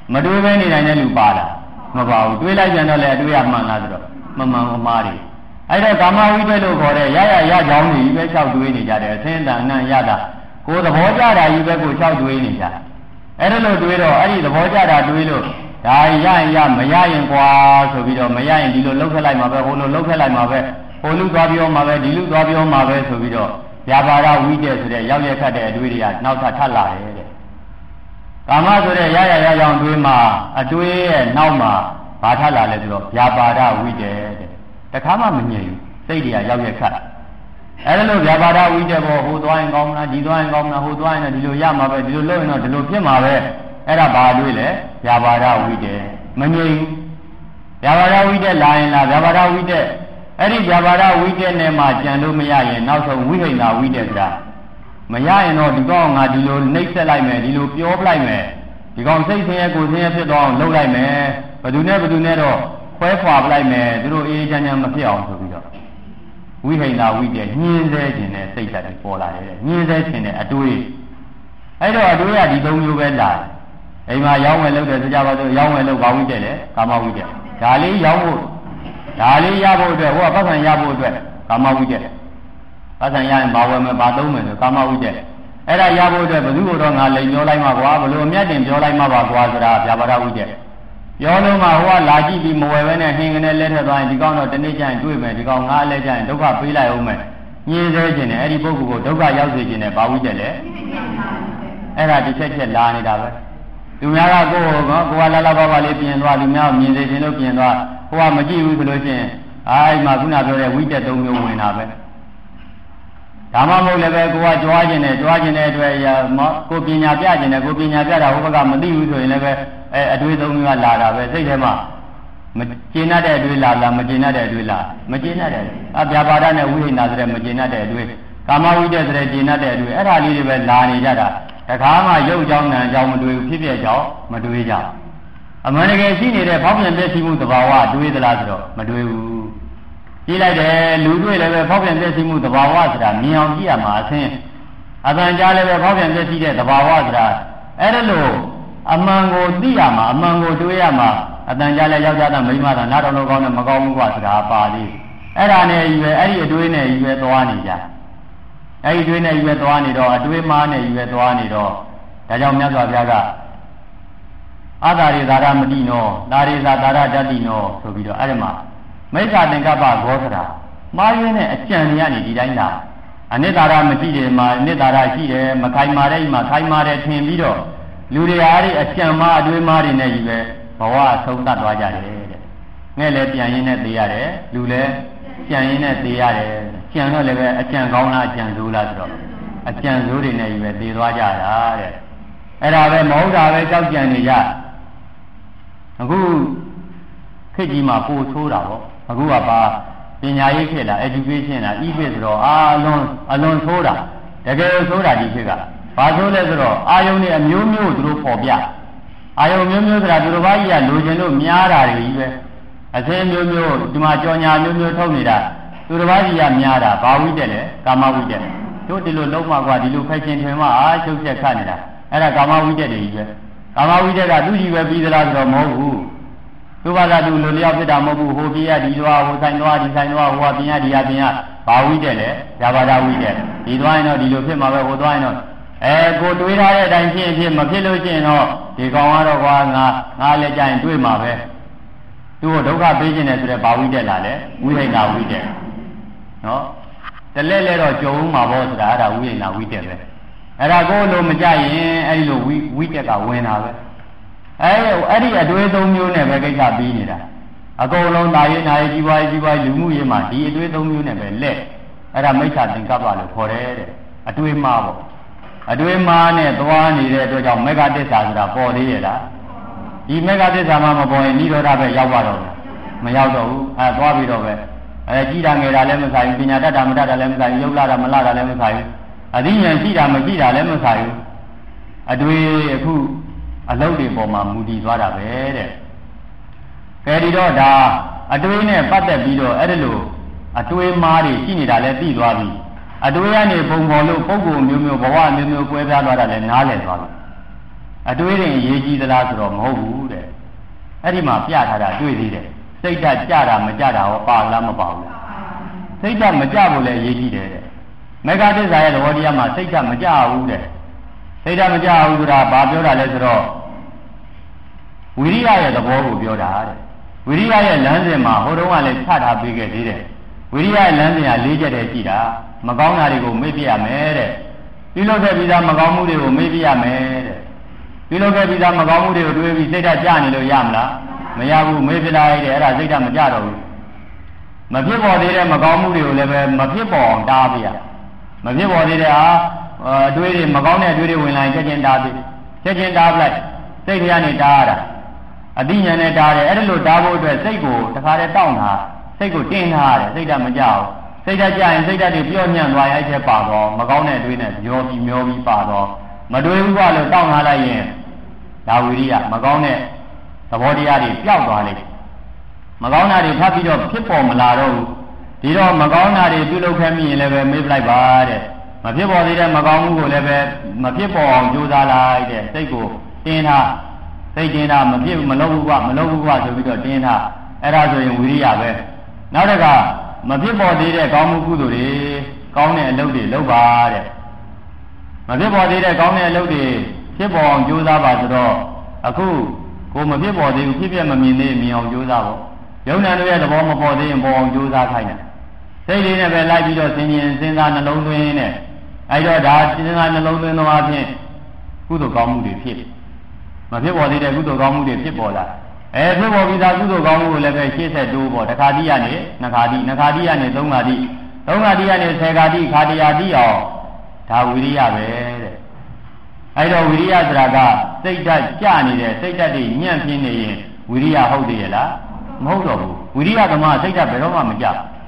S1: မတွေးပဲနေနိုင်တဲ့လူပါလားမပါဘူးတွေးလိုက်ပြန်တော့လေအတွေးရမှန်လားဆိုတော့မမှန်အမှားတွေအဲ့တော့ကာမဝိတ္တလို့ခေါ်တဲ့ရကြောင်းတွေကြီးပဲလျှောက်တွေးနေကြတယ်အသင်းတန်အနံ့ရတာကိုယ်သဘောကျတာကြီးပဲကိုလျှောက်တွေးနေကြအဲ့ဒါလို့တွေးတော့အဲ့ဒီသဘောကျတာတွေးလို့ဒါရရင်မရရင်ကွာဆိုပြီးတော့မရရင်ဒီလိုလှုပ်ခက်လိုက်မှာပဲဟိုလိုလှုပ်ခက်လိုက်မှာပဲဟိုလူသွားပြောမှာပဲဒီလူသွားပြောမှာပဲဆိုပြီးတော့ဗျာပါဒဝိတ္တဆိုတဲ့ရောက်ရခတ်တဲ့အတွေးတွေကနောက်ထပ်လာတယ်တဲ့ကာမဆိုတဲ့ရကြောင်းတွေးမှာအတွေးရဲ့နောက်မှာဘာထလာလဲဆိုတော့ဗျာပါဒဝိတ္တတဲ့တခါမှမငြိမ်ဘူးစိတ်တွေကရောက်ရခတ်အဲ့ဒါလို့ဗျာပါဒဝိတ္တပေါ်ဟိုသွားရင်ကောင်းမလားဒီသွားရင်ကောင်းမလားဟိုသွားရင်ဒီလိုရမှာပဲဒီလိုလုပ်ရင်တော့ဒီလိုဖြစ်မှာပဲအဲ့ဒါဘာတွေးလဲဗျာပါဒဝိတ္တမငြိမ်ဗျာပါဒဝိတ္တလာရင်လားဗျာပါဒဝိတ္တအဲ့ဒီဗျာပါဒဝိတ္တနဲ့မှကြံလို့မရရင်နောက်ဆုံးဝိဟိန္ဒဝိတ္တဆိုတာမရရင်တော့ဒီကောင်ငါဒီလိုနှိပ်စက်လိုက်မယ်ဒီလိုပြောပလိုက်မယ်ဒီကောင်စိတ်ဆင်းရဲကိုယ်ဆင်းရဲဖြစ်တော့အောင်လုပ်လိုက်မယ်ဘယ်သူနဲ့တော့ခွဲခွာပလိုက်မယ်သူတို့အေးချမ်းချမ်းမဖြစ်အောင်ဆိုပြီးတော့ဝိဟိန္ဒဝိတ္တညှင်းဆဲခြင်းနဲ့စိတ်ဓာတ်တွေပေါ်လာတယ်ညှင်းဆဲခြင်းနဲ့အတွေးအဲ့တော့အတွေးကဒီ၃မျိုးပဲလာတယ်အိမ်မှာရောင်းဝယ်လုပ်တယ်ဆိုကြပါစို့ရောင်းဝယ်လုပ်ဘာဝိတ္တလဲကာမဝိတ္တဒါလေးရောင်းဖို့ဒါလေးရဖို့အတွက်ဟိုကပတ်စံရဖို့အတွက်ကာမဝိတ္တပတ်စံရရင်ဘာဝယ်မယ်ဘာသုံးမယ်ဆိုကာမဝိတ္တအဲ့ဒါရဖို့အတွက်ဘယ်သူ့ကိုတော့ငါလိန်ပြောလိုက်မှာကွာဘလို့အမျက်တင်ပြောလိုက်မှာပါကွာဆိုတာဗျာပါဒဝိတ္တပြောလို့မှဟိုကလာကြည့်ပြီးမဝယ်ဘဲနဲ့ဟင်ကနေလဲထက်သွားရင်ဒီကောင်တော့တနေ့ကျရင်တွေ့မယ်ဒီကောင်ငါလဲကျရင်ဒုက္ခပေးလိုက်အောင်မယ်ညှင်းဆဲခြင်းနဲ့အဲ့ဒီပုဂ္ဂိုလ်ကိုဒုက္ခရောက်စေခြင်းနဲ့ဘာဝိတ္တလဲအဲ့ဒါတစ်ချက်လာနေတာပဲလူများကကိုကလာလာပါပါလေးပြင်သွားလူများကိုမြင်စေခြင်းလို့ပြင်သွားဟိုကမကြည့်ဘူးဆိုလို့ရှိရင်အဲ့မှာခုနပြောတဲ့ဝိတ္တ၃မျိုးဝင်တာပဲဒါမှမဟုတ်လည်းပဲကိုကကြွားခြင်းနဲ့အတွက်ကိုပညာပြခြင်းနဲ့ကိုပညာပြတာဟိုဘက်ကမသိဘူးဆိုရင်လည်းပဲအတွေး၃မျိုးကလာတာပဲစိတ်ထဲမှာမကျေနပ်တဲ့အတွေးလာမကျေနပ်တဲ့အတွေးလာမကျေနပ်တဲ့အဗျာပါဒနဲ့ဝိဟိန္ဒဆိုတဲ့မကျေနပ်တဲ့အတွေးကာမဝိတ္တဆိုတဲ့ကျေနပ်တဲ့အတွေးအဲ့ဒါလေးတွေပဲလာနေကြတာတခါမှရုပ်ကြောင်းနာကြောင်းမတွေးဘူးဖြစ်ကြောင်းမတွေးကြအမှန်တကယ်ရှိနေတဲ့ဖောက်ပြန်ပြည့်စုံမှုသဘာဝတွေးသလားဆိုတော့မတွေးဘူးကြည့်လိုက်တယ်လူတွေလည်းပဲဖောက်ပြန်ပြည့်စုံမှုသဘာဝဆိုတာမြင်အောင်ကြည့်ရမှာအသင်အတန်ကြားလည်းပဲဖောက်ပြန်ပြည့်စုံတဲ့သဘာဝဆိုတာအဲ့ဒါလို့အမှန်ကိုသိရမှာအမှန်ကိုတွေးရမှာအတန်ကြားလည်းယောက်ျားသားမိန်းမသားနားတော်လုံးကောင်းနဲ့မကောင်းဘူးကွာဆိုတာပါသေးအဲ့ဒါနဲ့ကြီးပဲအဲ့ဒီအတွေးနဲ့ကြီးပဲသွားနေကြအဲ့ဒီတွေးနဲ့ကြီးပဲသွားနေတော့အတွေးမားနဲ့ကြီးပဲသွားနေတော့ဒါကြောင့်မြတ်စွာဘုရားကအတာရိသာရမတိနောသာရိသာသာရတတိနောဆိုပြီးတော့အဲ့ဒီမှာမိစ္ဆာသင်္ကပ္ပဂောသရာမှားရင်းနဲ့အကြံတွေကနေဒီတိုင်းလာအနိတ္တာရမရှိတယ်မှာအနိတ္တာရရှိတယ်မခိုင်မာတဲ့မှာခိုင်မာတယ်ထင်ပြီးတော့လူတွေအားဒီအကြံမားအတွေးမားတွေနဲ့ကြီးပဲဘဝဆုံးသတ်သွားကြတယ်တဲ့ငဲ့လည်းပြန်ရင်းနဲ့သိရတယ်လူလည်းပြန်ရင်းနဲ့သိရတယ်ကြံတော့လည်းပဲအကြံကောင်းလားအကြံဆိုးလားဆိုတော့အကြံဆိုးတွေနဲ့ကြီးပဲသိသွားကြတာတဲ့အဲ့ဒါပဲမဟုတ်တာပဲကြောက်ကြံနေကြအခုခေတ်ကြီးမှာပို့ဆိုးတာပေါ့အခုကပါပညာရေးခေတ်လား education လား e-bit ဆိုတော့အလွန်ဆိုးတာတကယ်ဆိုးတာဒီခေတ်ကဘာဆိုးလဲဆိုတော့အာယုန်တွေအမျိုးမျိုးသူတို့ပေါ်ပြအာယုန်မျိုးမျိုးဆိုတာသူတို့ဘာကြီးကလိုချင်လို့များတာတွေကြီးပဲအစင်းမျိုးမျိုးဒီမှာကြော်ညာမျိုးမျိုးထုတ်နေတာသူတို့ဘာကြီးကများတာဘာဝိတ္တလဲကာမဝိတ္တတို့ဒီလိုလုံးမှကွာဒီလိုဖက်ရှင်ထွင်မှရှုပ်ချက်ခတ်နေတာအဲ့ဒါကာမဝိတ္တတွေကြီးပဲကာမဝိတ္တကသူကြီးပဲပြီးသလားဆိုတော့မဟုတ်ဘူးသူဘာသာသူလိုလျောက်ဖြစ်တာမဟုတ်ဘူးဟိုပြရဒီသွားဟိုဆိုင်သွားဒီဆိုင်သွားဟိုကပြင်ရဒီကပြင်ရဘာဝိတ္တလဲဇာဘာဒဝိတ္တဒီသွားရင်တော့ဒီလိုဖြစ်မှာပဲဟိုသွားရင်တော့ကိုတွေးထားတဲ့အတိုင်းဖြစ်မဖြစ်လို့ရှိရင်တော့ဒီကောင်ကတော့ကွာငါလည်းကြရင်တွေးမှာပဲသူ့ကိုဒုက္ခပေးခြင်းနဲ့ဆိုတဲ့ဘာဝိတ္တလာလဲဝိဟိန္ဒဝိတ္တနော်တလဲတော့ကြုံမှာပေါ့ဆိုတာအဲ့ဒါဝိဟိန္ဒဝိတ္တပဲအဲ့ဒါကိုလိုမကြရင်အဲ့ဒီလိုဝိတ္တကဝင်တာပဲအဲ့ဒီအတွေး၃မျိုးနဲ့ပဲကိစ္စပြီးနေတာအကုန်လုံးတာရေးနာရေးကြီးပွားရေးလူမှုရေးမှာဒီအတွေး၃မျိုးနဲ့ပဲလက်အဲ့ဒါမိစ္ဆာသင်္ကပ္ပလို့ခေါ်တယ်တဲ့အတွေးမှားပေါ့အတွေးမှားနဲ့သွားနေတဲ့အတွက်ကြောင့်မေဃသစ္စာဆိုတာပေါ်သေးရဲ့လားဒီမေဃသစ္စာမှမပေါ်ရင်နိရောဓပဲရောက်ပါတော့မရောက်တော့ဘူးသွားပြီးတော့ပဲကြည်တာငယ်တာလည်းမဆိုင်ဘူးပညာတတ်တာမတတ်တာလည်းမဆိုင်ဘူးယုတ်လာတာမလာတာလည်းမဆိုင်ဘူးအသိဉာဏ်ရှိတာမရှိတာလည်းမဆိုင်ဘူးအတွေးအခုအလုပ်တွေပေါ်မှာမူတည်သွားတာပဲတဲ့ကဲဒီတော့ဒါအတွေးနဲ့ပတ်သက်ပြီးတော့အဲ့ဒါလို့အတွေးမားတွေရှိနေတာလည်းသိသွားပြီအတွေးကနေပုံပေါ်လို့ပုံကိုမျိုးမျိုးဘဝမျိုးမျိုးကွဲပြားသွားတာလည်းနားလည်သွားပြီအတွေးတွေရေးကြည့်သလားဆိုတော့မဟုတ်ဘူးတဲ့အဲ့ဒီမှာပြထားတာတွေ့သေးတယ်စိတ်ဓာတ်ကြတာမကြတာရောပါလားမပါဘူးလားစိတ်ဓာတ်မကြဘူးလေရေးကြည့်တယ်တဲ့မေဃသစ္စာရဲ့သဘောတရားမှာစိတ်ဓာတ်မကြဘူးတဲ့စိတ်ဓာတ်မကြဘူးဆိုတာဘာပြောတာလဲဆိုတော့ဝိရိယရဲ့သဘောကိုပြောတာတဲ့ဝိရိယရဲ့လမ်းစဉ်မှာဟိုတုန်းကလည်းချထားပေးခဲ့သေးတယ်ဝိရိယရဲ့လမ်းစဉ်က၄ချက်တည်းရှိတာမကောင်းတာတွေကိုမေ့ပြရမယ်တဲ့ပြုလုပ်ခဲ့ပြီးသားမကောင်းမှုတွေကိုမေ့ပြရမယ်တဲ့ပြုလုပ်ခဲ့ပြီးသားမကောင်းမှုတွေကိုတွေးပြီးစိတ်ဓာတ်ကြနေလို့ရမလားမရဘူးမေ့ပြလိုက်တဲ့အဲ့ဒါစိတ်ဓာတ်မကြတော့ဘူးမဖြစ်ပေါ်သေးတဲ့မကောင်းမှုတွေကိုလည်းပဲမဖြစ်ပေါ်အောင်တားပြရမဖြစ်ပေါ်သေးတဲ့အတွေးတွေမကောင်းတဲ့အတွေးတွေဝင်လာရင်ချက်ချင်းတားပြချက်ချင်းတားပလိုက်စိတ်ထဲကနေတားရတာအတိညာနဲ့တားတယ်အဲ့ဒါလို့တားဖို့အတွက်စိတ်ကိုတခါတည်းတောင့်တာစိတ်ကိုတင်းထားရတယ်စိတ်ဓာတ်မကြအောင်စိတ်ဓာတ်ကြရင်စိတ်ဓာတ်တွေပြော့ညံ့သွားရင်အဲ့ထဲပါတော့မကောင်းတဲ့အတွေးနဲ့မျောပြီးပါတော့မတွေးဘူးကလို့တောင့်ထားလိုက်ရင်ဒါဝိရိယမကောင်းတဲ့သဘောတရားတွေပျောက်သွားလိမ့်မကောင်းတာတွေဖတ်ပြီးတော့ဖြစ်ပေါ်မလာတော့ဘူးဒီတော့မကောင်းတာတွေပြုလုပ်ခဲ့မိရင်လည်းပဲမေ့ပလိုက်ပါတဲ့မဖြစ်ပေါ်သေးတဲ့မကောင်းမှုကိုလည်းပဲမဖြစ်ပေါ်အောင်ကြိုးစားလိုက်တဲ့စိတ်ကိုတင်းထားစိတ်တင်းထားမဖြစ်မလုပ်ဘူးကဆိုပြီးတော့တင်းထားအဲ့ဒါဆိုရင်ဝိရိယပဲနောက်တစ်ခါမဖြစ်ပေါ်သေးတဲ့ကောင်းမှုကုသိုလ်တွေကောင်းတဲ့အလုပ်တွေလုပ်ပါတဲ့မဖြစ်ပေါ်သေးတဲ့ကောင်းတဲ့အလုပ်တွေဖြစ်ပေါ်အောင်ကြိုးစားပါဆိုတော့အခုကိုမဖြစ်ပေါ်သေးဘူးဖြစ်ပြမမြင်သေးမြင်အောင်ကြိုးစားဖို့ယုံနာတို့ရဲ့သဘောမပေါ်သေးရင်ပေါ်အောင်ကြိုးစားခိုင်းတယ်စိတ်လေးနဲ့ပဲလိုက်ပြီးတော့စဉ်းစားနှလုံးသွင်းနဲ့အဲ့တော့ဒါစဉ်းစားနှလုံးသွင်းသောအဖြစ်ကုသိုလ်ကောင်းမှုတွေဖြစ်မဖြစ်ပေါ်သေးတဲ့ကုသိုလ်ကောင်းမှုတွေဖြစ်ပေါ်လာဖြစ်ပေါ်ပြီးသားကုသိုလ်ကောင်းမှုကိုလည်းပဲရှေ့ဆက်တိုးပေါ်တစ်ခါတိကနေနှစ်ခါတိကနေသုံးခါတိကနေဆယ်ခါတိခါတရာတိအောင်ဒါဝိရိယပဲတဲ့အဲ့တော့ဝိရိယဆိုတာကစိတ်ဓာတ်ကြနေတဲ့စိတ်ဓာတ်တွေညံ့ပြင်းနေရင်ဝိရိယဟုတ်တယ်ရဲ့လားမဟုတ်တော့ဘူးဝိရိယသမားစိတ်ဓာတ်ဘယ်တော့မှမကြ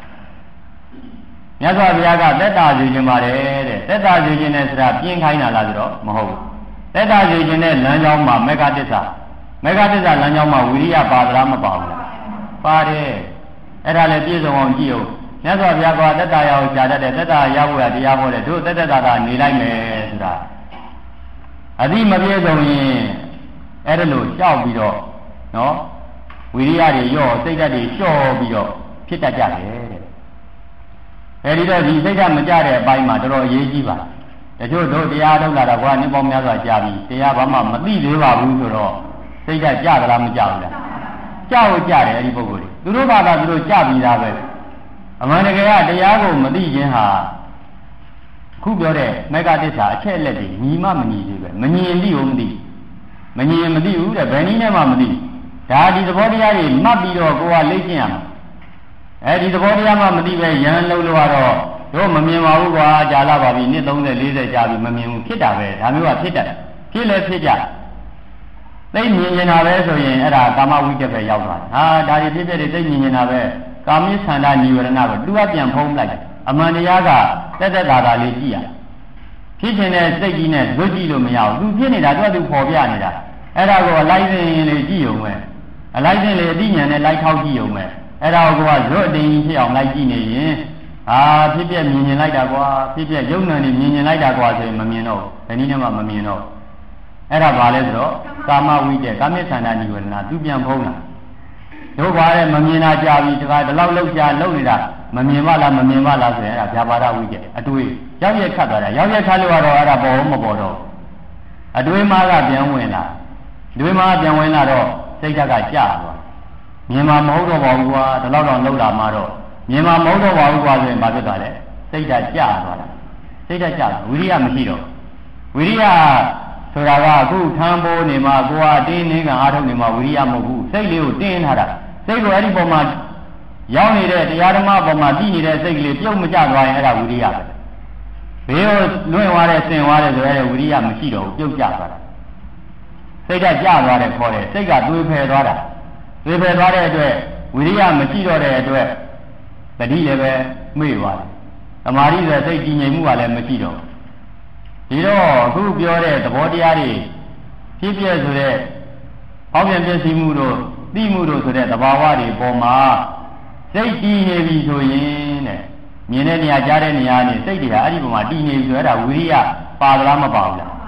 S1: မြတ်စွာဘုရားကသက်တာစေခြင်းပါတယ်တဲ့သက်တာစေခြင်းနဲ့ဆိုတာပြင်းခိုင်းတာလားဆိုတော့မဟုတ်ဘူးသက်တာစေခြင်းနဲ့လမ်းကြောင်းမှာမေဃသစ္စာလမ်းကြောင်းမှာဝိရိယပါသလားမပါဘူးလားပါတယ်အဲ့ဒါလည်းပြည့်စုံအောင်ကြည့်အောင်မြတ်စွာဘုရားကသက်တာရအောင်ရှားတတ်တယ်သက်တာရဖို့ရတရားဟောတယ်တို့သက်တာနေလိုက်မယ်ဆိုတာအတိမပြည့်စုံရင်အဲ့ဒါလို့ကြောက်ပြီးတော့နော်ဝိရိယတွေရော့စိတ်ဓာတ်တွေလျှော့ပြီးတော့ဖြစ်တတ်ကြတယ်တဲ့အဲဒီတော့ဒီစိတ်ဓာတ်မကြတဲ့အပိုင်းမှာတော်တော်အရေးကြီးပါတချို့တို့တရားထုတ်လာတာကွာနှစ်ပေါင်းများစွာကြာပြီတရားဘာမှမသိသေးပါဘူးဆိုတော့စိတ်ဓာတ်ကြသလားမကြဘူးလားကြောက်ကြတယ်အဲဒီပုဂ္ဂိုလ်တွေသူတို့ဘာသာသူတို့ကြပြီးသားပဲအမှန်တကယ်ကတရားကိုမသိခြင်းဟာခုပြောတဲ့မေဃသစ္စာအချက်အလက်တွေညီမမညီသေးပဲမညီရင်သိဘူးမသိဘူးတဲ့ဘယ်နည်းနဲ့မှမသိဒါဒီသဘောတရားတွေမှတ်ပြီးတော့ကိုယ်ကလေ့ကျင့်ရမှာအဲဒီသဘောတရားမှမသိပဲရန်လုံးလို့ကတော့တို့မမြင်ပါဘူးကွာကြာလာပါပြီနှစ်30 40ကြာပြီမမြင်ဘူးဖြစ်တာပဲဒါမျိုးကဖြစ်တတ်ဖြစ်လဲဖြစ်ကြသိမြင်နေတာပဲဆိုရင်အဲ့ဒါကာမဝိတ္တပဲရောက်သွားတယ်ဒါတွေဖြစ်တဲ့သိမြင်နေတာပဲကာမိသန္တာနိဝရဏပဲသူကပြန်ဖုံးလိုက်တယ်အမှန်တရားကတက်တာလေးကြည့်ရဖြစ်ခြင်းနဲ့စိတ်ကြီးနဲ့ဇွတ်ကြည့်လို့မရဘူးသူဖြစ်နေတာသူပေါ်ပြနေတာအဲ့ဒါကိုအလိုက်စင်လေးကြည့်ုံပဲအလိုက်စင်လေးအတိညာနဲ့လိုက်ထောက်ကြည့်ုံပဲအဲ့ဒါကိုကဇွတ်အတင်းကြီးဖြစ်အောင်လိုက်ကြည့်နေရင်ဖြစ်ပြမြင်လိုက်တာကွာဖြစ်ပြယုံနာနေမြင်လိုက်တာကွာဆိုရင်မမြင်တော့ဘယ်နည်းနဲ့မှမမြင်တော့အဲ့ဒါဘာလဲဆိုတော့ကာမဝိတ္တကာမိသန္တာနိဝရဏသူပြန်ဖုံးတာတို့ဘာလဲမမြင်တာကြာပြီတခါဒီလောက်လောက်ကြာလောက်နေတာမမြင်ပါလားဆိုရင်အဲ့ဒါဗျာပါဒဝိတ္တအတွေးရောက်ရက်ခတ်သွားတာရောက်ရက်ခတ်လို့ကတော့အဲ့ဒါပေါ်မပေါ်တော့အတွေးမှကပြန်ဝင်လာတော့စိတ်ဓာတ်ကကြာသွားမြင်မှာမဟုတ်တော့ပါဘူးကွာဒီလောက်တော့လောက်လာမှတော့မြင်မှာမဟုတ်တော့ပါဘူးကွာဆိုရင်ဘာဖြစ်သွားလဲစိတ်ဓာတ်ကြာသွားတာဝိရိယမရှိတော့ဝိရိယဆိုတာကအခုထမ်းပိုးနေမှာကိုယ်ကတင်းနေကအားထုတ်နေမှာဝိရိယမဟုတ်ဘူးစိတ်လေးကိုတင်းထားတာစိတ်ကိုအဲ့ဒီပုံမှာရောက်နေတဲ့တရားဓမ္မပုံမှာသိနေတဲ့စိတ်ကလေးပြုတ်မကျသွားရင်အဲ့ဒါဝိရိယပဲဘေးကိုလွင့်သွားတဲ့ဆင်သွားတဲ့ဆိုရဲဝိရိယမရှိတော့ဘူးပြုတ်ကျသွားတာစိတ်ကကျသွားတယ်ခေါ်တယ်စိတ်ကသွေးဖယ်သွားတာသွေးဖယ်သွားတဲ့အတွက်ဝိရိယမရှိတော့တဲ့အတွက်တတိလည်းပဲမေ့သွားတယ်သမာဓိဆိုစိတ်ကြည်ငြိမ်မှုကလည်းမရှိတော့ဒီတော့အခုပြောတဲ့သဘောတရားတွေဖြစ်ပြဆိုတဲ့ဟောင်းပြန်ပြည့်စည်မှုတို့သိမှုတို့ဆိုတဲ့သဘာဝတွေပေါ်မှာစိတ်တည်နေပြီဆိုရင်တဲ့မြင်တဲ့နေရာကြားတဲ့နေရာနဲ့စိတ်တွေဟာအဲ့ဒီပုံမှာတည်နေပြီဆိုအဲ့ဒါဝိရိယပါသလားမပါဘူးလားဝ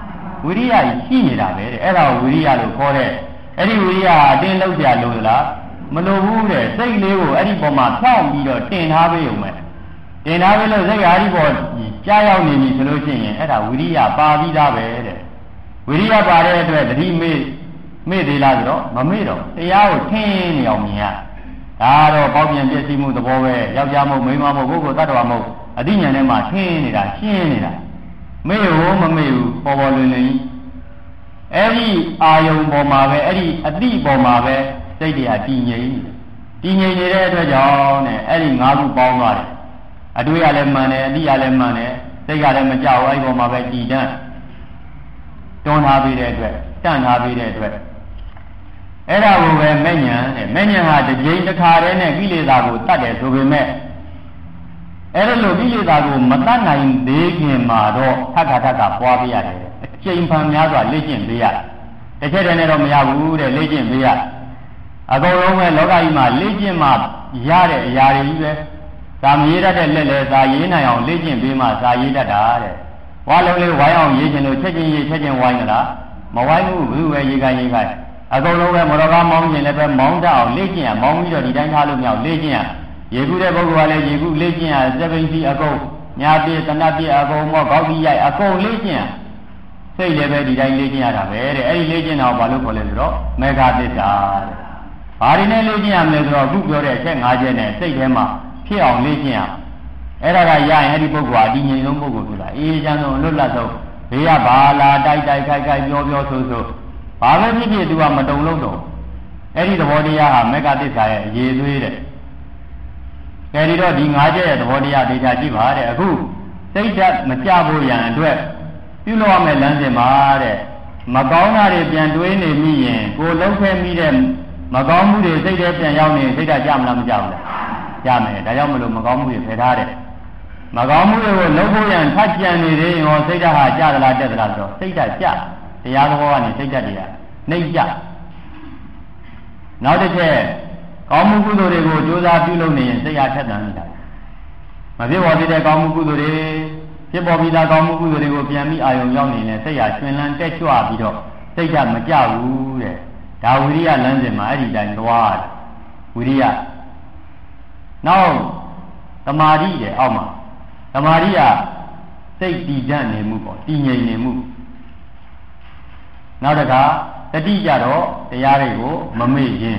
S1: ဝိရိယရှိနေတာပဲတဲ့အဲ့ဒါကိုဝိရိယလို့ခေါ်တဲ့အဲ့ဒီဝိရိယဟာအတင်းလောက်ကြလို့လားမလိုဘူးတဲ့စိတ်လေးကိုအဲ့ဒီပေါ်မှာဖြောင်းပြီးတော့တင်ထားပေးုံပဲတင်ထားပေးလို့စိတ်ဟာဒီပေါ်ကြားရောက်နေပြီဆိုလို့ရှိရင်အဲ့ဒါဝိရိယပါပြီးသားပဲတဲ့ဝိရိယပါတဲ့အတွက်တတိမေ့သေးလားဆိုတော့မမေ့တော့တရားကိုထင်းနေအောင်မြင်ရဒါတော့ပေါက်ပြန်ပြည့်စည်မှုသဘောပဲယောက်ျားမို့မိန်းမမို့ပုဂ္ဂိုလ်တ attva မို့အသိဉာဏ်ထဲမှာထင်းနေတာရှင်းနေတာမေ့ရောမမေ့ဘူးပေါ်ပေါ်လွင်လွင်ကြီးအဲ့ဒီအာယုံပေါ်မှာပဲအဲ့ဒီအတိပေါ်မှာပဲစိတ်တွေကတည်ငြိမ်နေတဲ့အတွက်ကြောင့်တဲ့အဲ့ဒီ၅ခုပေါင်းသွားတယ်အတွေ့ရလည်းမှန်တယ်အတိရလည်းမှန်တယ်စိတ်ကလည်းမကြောက်အဲ့ဒီပေါ်မှာပဲကြည်တန်းတွန်းထားပြီးတဲ့အတွက်တန့်ထားပြီးတဲ့အတွက်အဲ့ဒါကိုပဲမဲ့ညာတဲ့မဲ့ညာဟာတစ်ကြိမ်တစ်ခါတည်းနဲ့ကိလေသာကိုတတ်တယ်ဆိုပေမဲ့အဲ့ဒါလိုကိလေသာကိုမတတ်နိုင်သေးခင်မှာတော့ထပ်ခါပွားပြရတယ်အချိန်ဖန်များစွာလေ့ကျင့်ပေးရတစ်ချက်တည်းနဲ့တော့မရဘူးတဲ့လေ့ကျင့်ပေးရအကုန်လုံးပဲလောကကြီးမှာလေ့ကျင့်မှရတဲ့အရာတွေကြီးပဲသာမရေးတတ်တဲ့လက်လဲသာရေးနိုင်အောင်လေ့ကျင့်ပေးမှသာရေးတတ်တာတဲ့ဝါလုံးလေးဝိုင်းအောင်ရေးခြင်းလို့ချက်ချင်းဝိုင်းကြလားမဝိုင်းဘူးဘူးပဲရေးခိုင်းအကုန်လုံးပဲမော်တော်ကားမောင်းခြင်းလည်းပဲမောင်းတတ်အောင်လေ့ကျင့်ရမောင်းပြီးတော့ဒီတိုင်းထားလို့မရလေ့ကျင့်ရရေကူးတဲ့ပုဂ္ဂိုလ်ကလည်းရေကူးလေ့ကျင့်ရစပိန်စီအကုန်ညာပြည့်တဏှပြည့်အကုန်မောကောက်ပြီးရိုက်အကုန်လေ့ကျင့်ရစိတ်လည်းပဲဒီတိုင်းလေ့ကျင့်ရတာပဲတဲ့အဲ့ဒီလေ့ကျင့်တာကိုဘာလို့ခေါ်လဲဆိုတော့မေဃသစ္စာတဲ့ဘာတွေနဲ့လေ့ကျင့်ရမလဲဆိုတော့အခုပြောတဲ့အချက်၅ချက်နဲ့စိတ်ထဲမှာဖြစ်အောင်လေ့ကျင့်ရအဲ့ဒါကရရင်အဲ့ဒီပုဂ္ဂိုလ်ဟာဒီငြိမ်ဆုံးပုဂ္ဂိုလ်ဖြစ်လာအေးချမ်းဆုံးလွတ်လပ်ဆုံးဘေးကဘာလာတိုက်ခိုက်ပြောဆိုဘာပဲဖြစ်သူကမတုံလို့တော့အဲ့ဒီသဘောတရားဟာမေဃသစ္စာရဲ့အရေးသွေးတဲ့ကဲဒီတော့ဒီ၅ချက်ရဲ့သဘောတရားဒေတာကြည့်ပါတဲ့အခုစိတ်ဓာတ်မကြဖို့ရန်အတွက်ပြုလုပ်ရမယ့်လမ်းစဉ်မှာတဲ့မကောင်းတာတွေပြန်တွေးနေမိရင်ကိုယ်လုံးခဲမိတဲ့မကောင်းမှုတွေစိတ်ထဲပြန်ရောက်နေစိတ်ဓာတ်ကြမလားမကြဘူးလားကြမယ်ဒါကြောင့်မလို့မကောင်းမှုတွေဖယ်ထားတယ်မကောင်းမှုတွေကိုလုံးဖို့ရန်ထပ်ကြံနေသေးရောစိတ်ဓာတ်ဟာကြသလားတက်သလားဆိုတော့စိတ်ဓာတ်ကြတရားသဘောကနေစိတ်ဓာတ်တွေကနှိမ့်ကြနောက်တစ်ချက်ကောင်းမှုကုသိုလ်တွေကိုကြိုးစားပြုလုပ်နေရင်စိတ်အားထက်သန်နေတာမဖြစ်ပေါ်သေးတဲ့ကောင်းမှုကုသိုလ်တွေဖြစ်ပေါ်ပြီးသားကောင်းမှုကုသိုလ်တွေကိုပြန်ပြီးအာရုံရောက်နေရင်စိတ်အားရှင်လန်းတက်ကြွပြီးတော့စိတ်ဓာတ်မကြဘူးတဲ့ဒါဝိရိယလမ်းစဉ်မှာအဲ့ဒီတိုင်းသွားဝိရိယနောက်သမာဓိတဲ့အောက်မှာသမာဓိကစိတ်တည်တတ်နေမှုပေါ့တည်ငြိမ်နေမှုနောက်တစ်ခါတတိကြတော့တရားတွေကိုမမေ့ခြင်း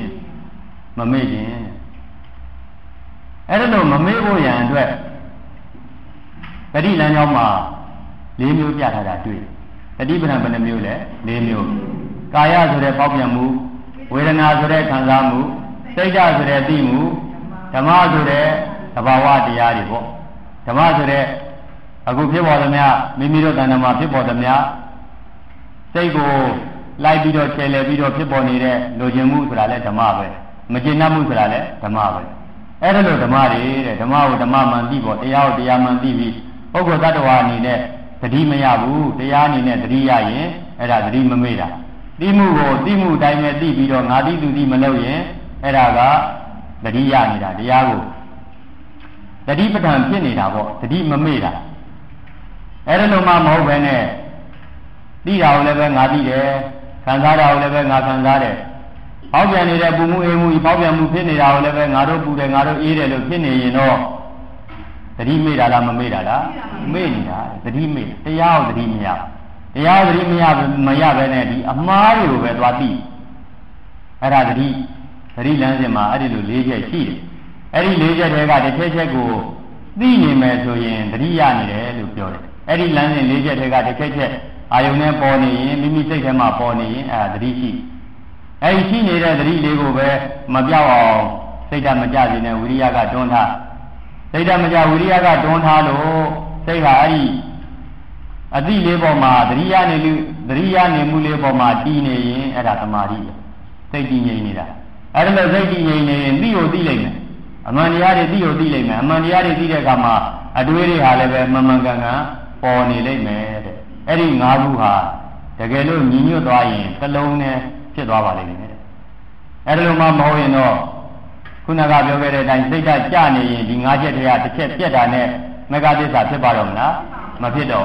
S1: အဲ့ဒါလို့မမေ့ဖို့ရန်အတွက်တတိလမ်းကြောင်းမှာ၄မျိုးပြထားတာတွေ့တတိပဋ္ဌာန်ဘယ်နှမျိုးလဲ၄မျိုးကာယဆိုတဲ့ပေါက်ပြန်မှုဝေဒနာဆိုတဲ့ခံစားမှုစိတ်ဓာတ်ဆိုတဲ့သိမှုဓမ္မဆိုတဲ့သဘာဝတရားတွေပေါ့ဓမ္မဆိုတဲ့အခုဖြစ်ပေါ်သမျှမိမိတို့တဏ္ဍာမှာဖြစ်ပေါ်သမျှစိတ်ကိုလိုက်ပြီးတော့ခြေလှယ်ပြီးတော့ဖြစ်ပေါ်နေတဲ့လိုချင်မှုဆိုတာလည်းဓမ္မပဲမကျေနပ်မှုဆိုတာလည်းဓမ္မပဲအဲ့ဒါလို့ဓမ္မတွေတဲ့ဓမ္မကိုဓမ္မမှန်သိပေါ့တရားကိုတရားမှန်သိပြီးပုဂ္ဂိုလ်တ attva အနေနဲ့သတိမရဘူးတရားအနေနဲ့သတိရရင်အဲ့ဒါသတိမမေ့တာသိမှုကိုသိမှုအတိုင်းပဲသိပြီးတော့ငါသိသူသိမလို့ရင်အဲ့ဒါကသတိရနေတာတရားကိုသတိပဋ္ဌာန်ဖြစ်နေတာပေါ့သတိမမေ့တာအဲ့ဒါလို့မှမဟုတ်ပဲနဲ့သိတာကိုလည်းပဲငါသိတယ်ခံစားတာကိုလည်းပဲငါခံစားတယ်ပေါက်ပြန်နေတဲ့ပူမှုအေးမှုပေါက်ပြန်မှုဖြစ်နေတာကိုလည်းပဲငါတို့ပူတယ်ငါတို့အေးတယ်လို့ဖြစ်နေရင်တော့သတိမေ့တာလားမမေ့တာလားမေ့နေတာသတိမေ့တရားကိုသတိမရတရားသတိမရပဲနဲ့ဒီအမှားတွေကိုပဲသွားသိအဲ့ဒါသတိလမ်းစဉ်မှာအဲ့ဒီလို၄ချက်ရှိတယ်အဲ့ဒီ၄ချက်တွေကတစ်ချက်ကိုသိနေမယ်ဆိုရင်သတိရနေတယ်လို့ပြောတယ်အဲ့ဒီလမ်းစဉ်၄ချက်တွေကတစ်ချက်အာယုန်နဲ့ပေါ်နေရင်မိမိစိတ်ထဲမှာပေါ်နေရင်အဲ့ဒါသတိရှိအဲ့ဒီရှိနေတဲ့သတိလေးကိုပဲမပြောက်အောင်စိတ်ဓာတ်မကြစေနဲ့ဝိရိယကတွန်းထားစိတ်ဓာတ်မကြဝိရိယကတွန်းထားလို့စိတ်ဟာအဲ့ဒီအတိလေးပေါ်မှာသတိရနေမှုလေးပေါ်မှာတည်နေရင်အဲ့ဒါသမာဓိစိတ်တည်ငြိမ်နေတာအဲ့ဒါလို့စိတ်တည်ငြိမ်နေရင်သိကိုသိလိမ့်မယ်အမှန်တရားတွေသိကိုသိလိမ့်မယ်အမှန်တရားတွေသိတဲ့အခါမှာအတွေးတွေဟာလည်းပဲမှန်ကန်ပေါ်နေလိမ့်မယ်တဲ့အဲ့ဒီ၅ခုဟာတကယ်လို့ညီညွတ်သွားရင်တစ်လုံးနဲ့ဖြစ်သွားပါလိမ့်မယ်တဲ့အဲ့ဒါလို့မှမဟုတ်ရင်တော့ခုနကပြောခဲ့တဲ့အတိုင်းစိတ်ဓာတ်ကျနေရင်ဒီ၅ချက်တည်းကတစ်ချက်ပြက်တာနဲ့မေဃသစ္စာဖြစ်ပါတော့မလားမဖြစ်တော့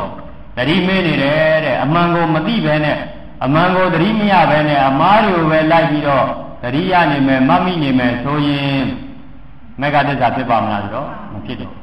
S1: တတိမေးနေတယ်တဲ့အမှန်ကိုမသိဘဲနဲ့အမှန်ကိုတတိမရဘဲနဲ့အမားတွေကိုပဲလိုက်ပြီးတော့တတိယနေမယ်မမိနေမယ်ဆိုရင်မေဃသစ္စာဖြစ်ပါမလားဆိုတော့မဖြစ်တော့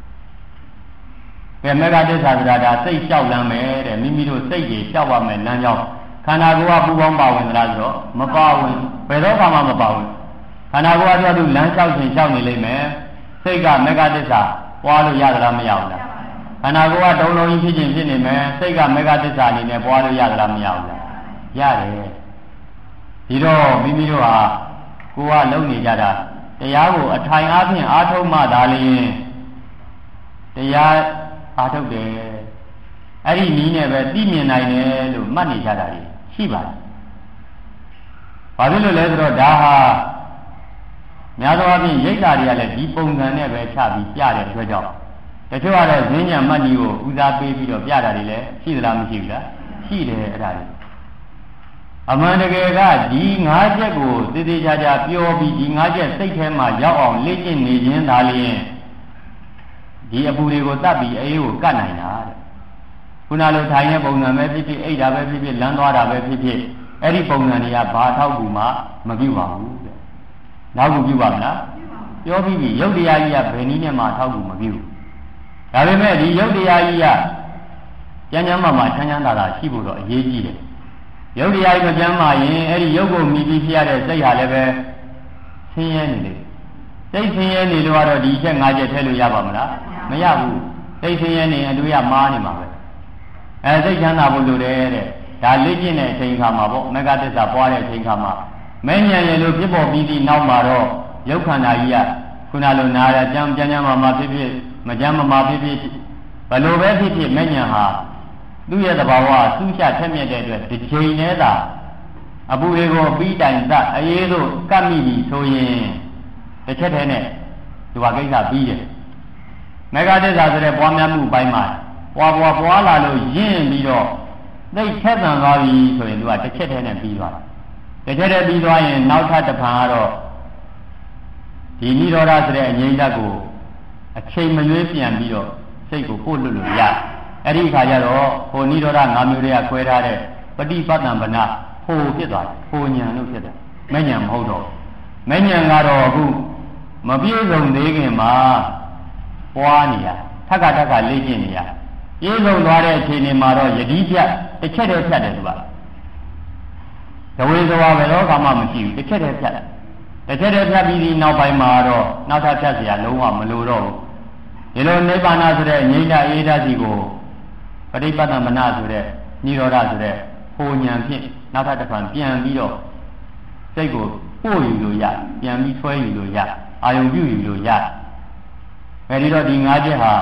S1: ဘယ်မေဃသစ္စာဆိုတာဒါစိတ်လျှောက်လမ်းမယ်တဲ့မိမိတို့စိတ်ကြီးလျှောက်ပါမယ်လမ်းကြောင်းခန္ဓာကိုယ်ကပူပေါင်းပါဝင်သလားဆိုတော့မပါဝင်ဘယ်တော့မှမပါဝင်ခန္ဓာကိုယ်ကတော့သူလမ်းလျှောက်ခြင်းလျှောက်နေလိမ့်မယ်စိတ်ကမေဃသစ္စာပွားလို့ရသလားမရဘူးလားခန္ဓာကိုယ်ကတုံးလုံးကြီးဖြစ်ခြင်းဖြစ်နေမယ်စိတ်ကမေဃသစ္စာအနေနဲ့ပွားလို့ရသလားမရဘူးလားရတယ်ဒီတော့မိမိတို့ဟာကိုယ်ကလုံနေကြတာတရားကိုအထိုင်အားဖြင့်အားထုတ်မှသာလျှင်တရားအားထုတ်တယ်အဲ့ဒီနည်းနဲ့ပဲသိမြင်နိုင်တယ်လို့မှတ်နေကြတာရှိပါတယ်ဘာဖြစ်လို့လဲဆိုတော့ဒါဟာများသောအားဖြင့်ရိတ်တာတွေကလည်းဒီပုံစံနဲ့ပဲချပြီးပြတဲ့အတွက်ကြောင့်တချို့ကတော့ဈဉ္ညာမှတ်နည်းကိုဦးစားပေးပြီးတော့ပြတာတွေလည်းရှိသလားမရှိဘူးလားရှိတယ်အဲ့ဒါတွေအမှန်တကယ်ကဒီ၅ချက်ကိုသေသေးချာချာပြောပြီးဒီ၅ချက်စိတ်ထဲမှာရောက်အောင်လေ့ကျင့်နေခြင်းသာလျှင်ဒီအပူတွေကိုတတ်ပြီးအေးကိုကတ်နိုင်တာတဲ့ခုနလိုထိုင်တဲ့ပုံစံပဲဖြစ်ဖြစ်အိတ်တာပဲဖြစ်ဖြစ်လမ်းသွားတာပဲဖြစ်ဖြစ်အဲ့ဒီပုံစံတွေကဘာထောက်ကူမှမပြုပါဘူးတဲ့နောက်ကူပြုပါမလားပြောပြီးပြီရုပ်တရားကြီးကဘယ်နည်းနဲ့မှထောက်ကူမပြုဘူးဒါပေမဲ့ဒီရုပ်တရားကြီးကကျမ်းမှာချမ်းသာတာရှိဖို့တော့အရေးကြီးတယ်ရုပ်တရားကြီးမကျမ်းမာရင်အဲ့ဒီရုပ်ကိုမြည်ပြီးဖြစ်ရတဲ့စိတ်ဟာလည်းပဲဆင်းရဲနေလေစိတ်ဆင်းရဲနေလို့ကတော့ဒီချက်၅ချက်ထည့်လို့ရပါမလားမရဘူးစိတ်ဆင်းရဲနေရင်တို့ရမားနေမှာပဲစိတ်ချမ်းသာဖို့လိုတယ်တဲ့ဒါလေ့ကျင့်တဲ့အချိန်ခါမှာပေါ့မေဃသစ္စာပွားတဲ့အချိန်ခါမှာမဲဉဏ်ရလို့ဖြစ်ပေါ်ပြီးသည့်နောက်မှာတော့ရုပ်ခန္ဓာကြီးကခုနလိုနာရကြမ်းမာဖြစ်ဖြစ်မကြမ်းမာဖြစ်ဖြစ်ဘယ်လိုပဲဖြစ်ဖြစ်မဲဉဏ်ဟာသူ့ရဲ့သဘာဝစူးချထက်မြက်တဲ့အတွက်ဒီချိန်နဲ့သာအပူတွေကိုပြီးတိုင်သအေးတို့ကပ်မိပြီဆိုရင်တစ်ချက်တည်းနဲ့ဒီဟာကိစ္စပြီးတယ်မေဃသစ္စာဆိုတဲ့ပွားများမှုပိုင်းမှာပွားလာလို့ရင့်ပြီးတော့သိထက်သန်သွားပြီဆိုရင်သူကတစ်ချက်တည်းနဲ့ပြီးသွားတယ်တစ်ချက်တည်းပြီးသွားရင်နောက်ထပ်တစ်ဖန်ကတော့ဒီနိရောဓဆိုတဲ့အငြိမ့်ဓာတ်ကိုအချိန်မရွေးပြန်ပြီးတော့စိတ်ကိုပို့လွတ်လို့ရအဲ့ဒီအခါကျတော့ဟိုနိရောဓ၅မျိုးတွေကခွဲထားတဲ့ပฏิပတ်တံပနဟိုဖြစ်သွားတယ်ဟိုဉာဏ်လို့ဖြစ်တယ်မဲ့ဉာဏ်မဟုတ်တော့မဲ့ဉာဏ်ကတော့အခုမပြည့်စုံသေးခင်မှာပွားနေရထက်ကလေ့ကျင့်နေရပြည့်စုံသွားတဲ့အချိန်မှာတော့ယတိပြတ်တစ်ချက်တည်းဖြတ်တယ်သူကဒဝေသဝဘယ်တော့မှမရှိဘူးတစ်ချက်တည်းဖြတ်တယ်တစ်ချက်တည်းဖြတ်ပြီးဒီနောက်ပိုင်းမှာတော့နောက်ထပ်ဖြတ်เสียလုံးဝမလိုတော့ဘူးဒီလိုနိဗ္ဗာန်ဆိုတဲ့ငြိမ့်တာအေးဓာတ်စီကိုပฏิပတ်တမနာဆိုတဲ့နိရောဓဆိုတဲ့ဟိုဉာဏ်ဖြင့်နောက်ထပ်တစ်ခါပြန်ပြီးတော့စိတ်ကိုပို့ယူလို့ရပြန်ပြီးဆွဲယူလို့ရအာယုံပြုယူလို့ရအဲဒီတော့ဒီ၅ချက်ဟာ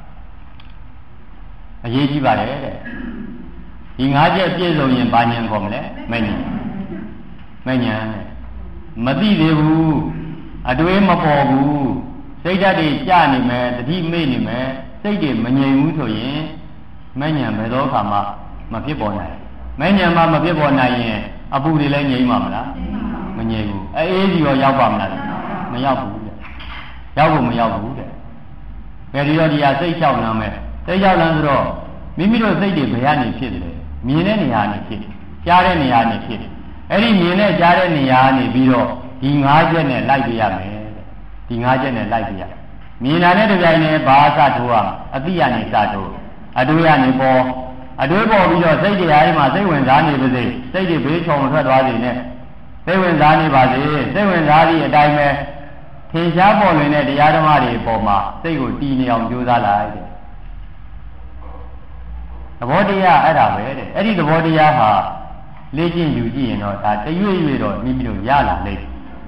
S1: အရေးကြီးပါတယ်တဲ့ဒီ၅ချက်ပြည့်စုံရင်ဘာဉာဏ်ခေါ်မလဲမဲ့ဉာဏ်တဲ့မသိသေးဘူးအတွေးမပေါ်ဘူးစိတ်ဓာတ်တွေကျနေမယ်တတိမေ့နေမယ်စိတ်တွေမငြိမ်ဘူးဆိုရင်မဲ့ဉာဏ်ဘယ်သောအခါမှမဖြစ်ပေါ်နိုင်မဲ့ဉာဏ်မှမဖြစ်ပေါ်နိုင်ရင်အပူတွေလည်းငြိမ်မှာမလားမငြိမ်ဘူးအေးစီရောရောက်ပါမလားမရောက်ဘူးတဲ့ရောက်ဖို့မရောက်ဘူးတဲ့အဲဒီတော့ဒီဟာစိတ်လျှောက်လမ်းမဲ့စိတ်လျှောက်လမ်းဆိုတော့မိမိတို့စိတ်တွေဘယ်ကနေဖြစ်တယ်မြင်တဲ့နေရာနေဖြစ်ကြားတဲ့နေရာနေဖြစ်အဲ့ဒီမြင်တဲ့ကြားတဲ့နေရာနေပြီးတော့ဒီ၅ချက်နဲ့လိုက်ပြရမယ်တဲ့ဒီ၅ချက်နဲ့လိုက်ပြရမြင်တာနဲ့တပြိုင်တည်းဘာစထိုးအောင်အတိယနေစထိုးအတွေးရနေပေါ်အတွေးပေါ်ပြီးတော့စိတ်တွေအားမှာစိတ်ဝင်စားနေပါစေစိတ်တွေဘေးချုံထွက်သွားစေနဲ့စိတ်ဝင်စားနေပါစေစိတ်ဝင်စားသည့်အတိုင်းပဲထင်ရှားပေါ်လွင်တဲ့တရားဓမ္မတွေအပေါ်မှာစိတ်ကိုတည်နေအောင်ကြိုးစားလိုက်တဲ့သဘောတရားအဲ့ဒါပဲတဲ့အဲ့ဒီသဘောတရားဟာလေ့ကျင့်ယူကြည့်ရင်တော့ဒါတရွေ့ရွေ့တော့မိမိတို့ရလာလိမ့်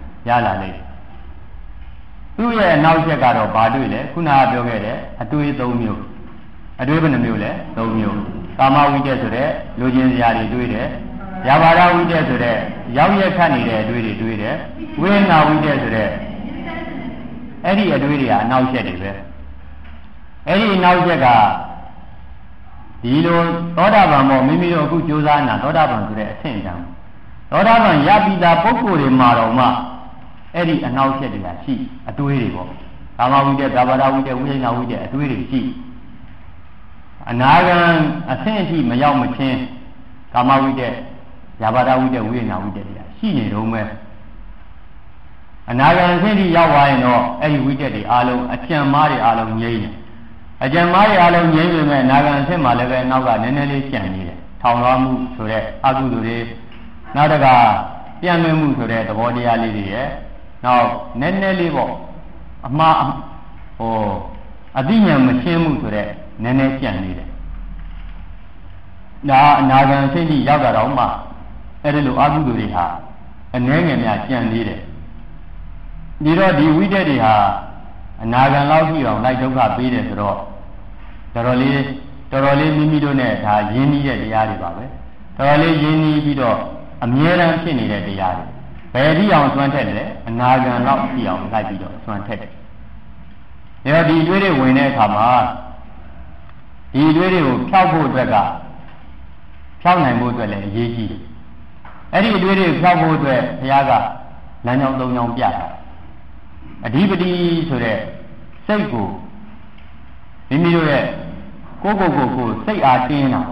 S1: သူ့ရဲ့နောက်ချက်ကတော့ဘာတွေ့လဲခုနကပြောခဲ့တဲ့အတွေး၃မျိုးအတွေးဘယ်နှမျိုးလဲ၃မျိုးကာမဝိတ္တဆိုတဲ့လူချင်းစရာတွေတွေးတယ်ယာဘာဒဝိတ္တဆိုတဲ့ရောက်ရက်ခတ်နေတဲ့အတွေးတွေတွေးတယ်ဝိညာဝိတ္တဆိုတဲ့အဲ့ဒီအတွေးတွေကအနောက်ချက်တွေပဲအဲ့ဒီနောက်ချက်ကဒီလိုသောတာပန်ပေါ့မိမိတို့အခုကြိုးစားနေတာသောတာပန်ဆိုတဲ့အဆင့်အတန်းသောတာပန်ရပိတာပုဂ္ဂိုလ်တွေမှာတော့မှအဲ့ဒီအနောက်ချက်တွေကရှိအတွေးတွေပေါ့ကာမဝိတ္တကာဘာဒဝိတ္တဝိညာဝိတ္တအတွေးတွေရှိအနာဂံအဆင့်အထိမရောက်မချင်းကာမဝိတ္တဇာဘာဒဝိတ္တဝိညာဏဝိတ္တတွေရှိနေတော့မယ်အနာဂံအဆင့်ထိရောက်သွားရင်တော့အဲ့ဒီဝိတ္တတွေအားလုံးအကျံမားတွေအားလုံးငြိမ့်တယ်အကျံမားတွေအားလုံးငြိမ့်ပေမဲ့အနာဂံအဆင့်မှာလည်းပဲနောက်ကနည်းနည်းလေးကျန်နေတယ်ထောင်လွှားမှုဆိုတဲ့အကုသိုလ်တွေနောက်တကပြန်လွင်မှုဆိုတဲ့သဘောတရားလေးတွေရဲ့နောက်နည်းနည်းလေးပေါ့အမှားအသိဉာဏ်မရှင်းမှုဆိုတဲ့နည်းနည်းကျန်နေတယ်ဒါအနာဂံအဆင့်ထိရောက်တာတော့မှအဲ့ဒီလိုအကုသိုလ်တွေဟာအနည်းငယ်များကျန်နေတယ်ဒီတော့ဒီဝိတ္တတွေဟာအနာဂံလောက်ရှိအောင်လိုက်ဒုက္ခပေးတယ်ဆိုတော့တော်တော်လေးမိမိတို့နဲ့ဒါရင်းနှီးတဲ့တရားတွေပါပဲတော်တော်လေးရင်းနှီးပြီးတော့အမြဲတမ်းဖြစ်နေတဲ့တရားတွေဘယ်ထိအောင်စွမ်းထက်လဲအနာဂံလောက်ရှိအောင်လိုက်ပြီးတော့စွမ်းထက်တယ်ဒါဒီအတွေ့တွေဝင်တဲ့အခါမှာဒီအတွေ့တွေကိုဖြောက်ဖို့အတွက်ကဖြောက်နိုင်ဖို့အတွက်လည်းအရေးကြီးတယ်အဲ့ဒီအတွေ့တွေဖြောက်ဖို့အတွက်ဘုရားကလမ်းကြောင်း၃ကြောင်းပြတာအဓိပတိဆိုတဲ့စိတ်ကိုမိမိတို့ရဲ့ကိုစိတ်အားတင်းတာ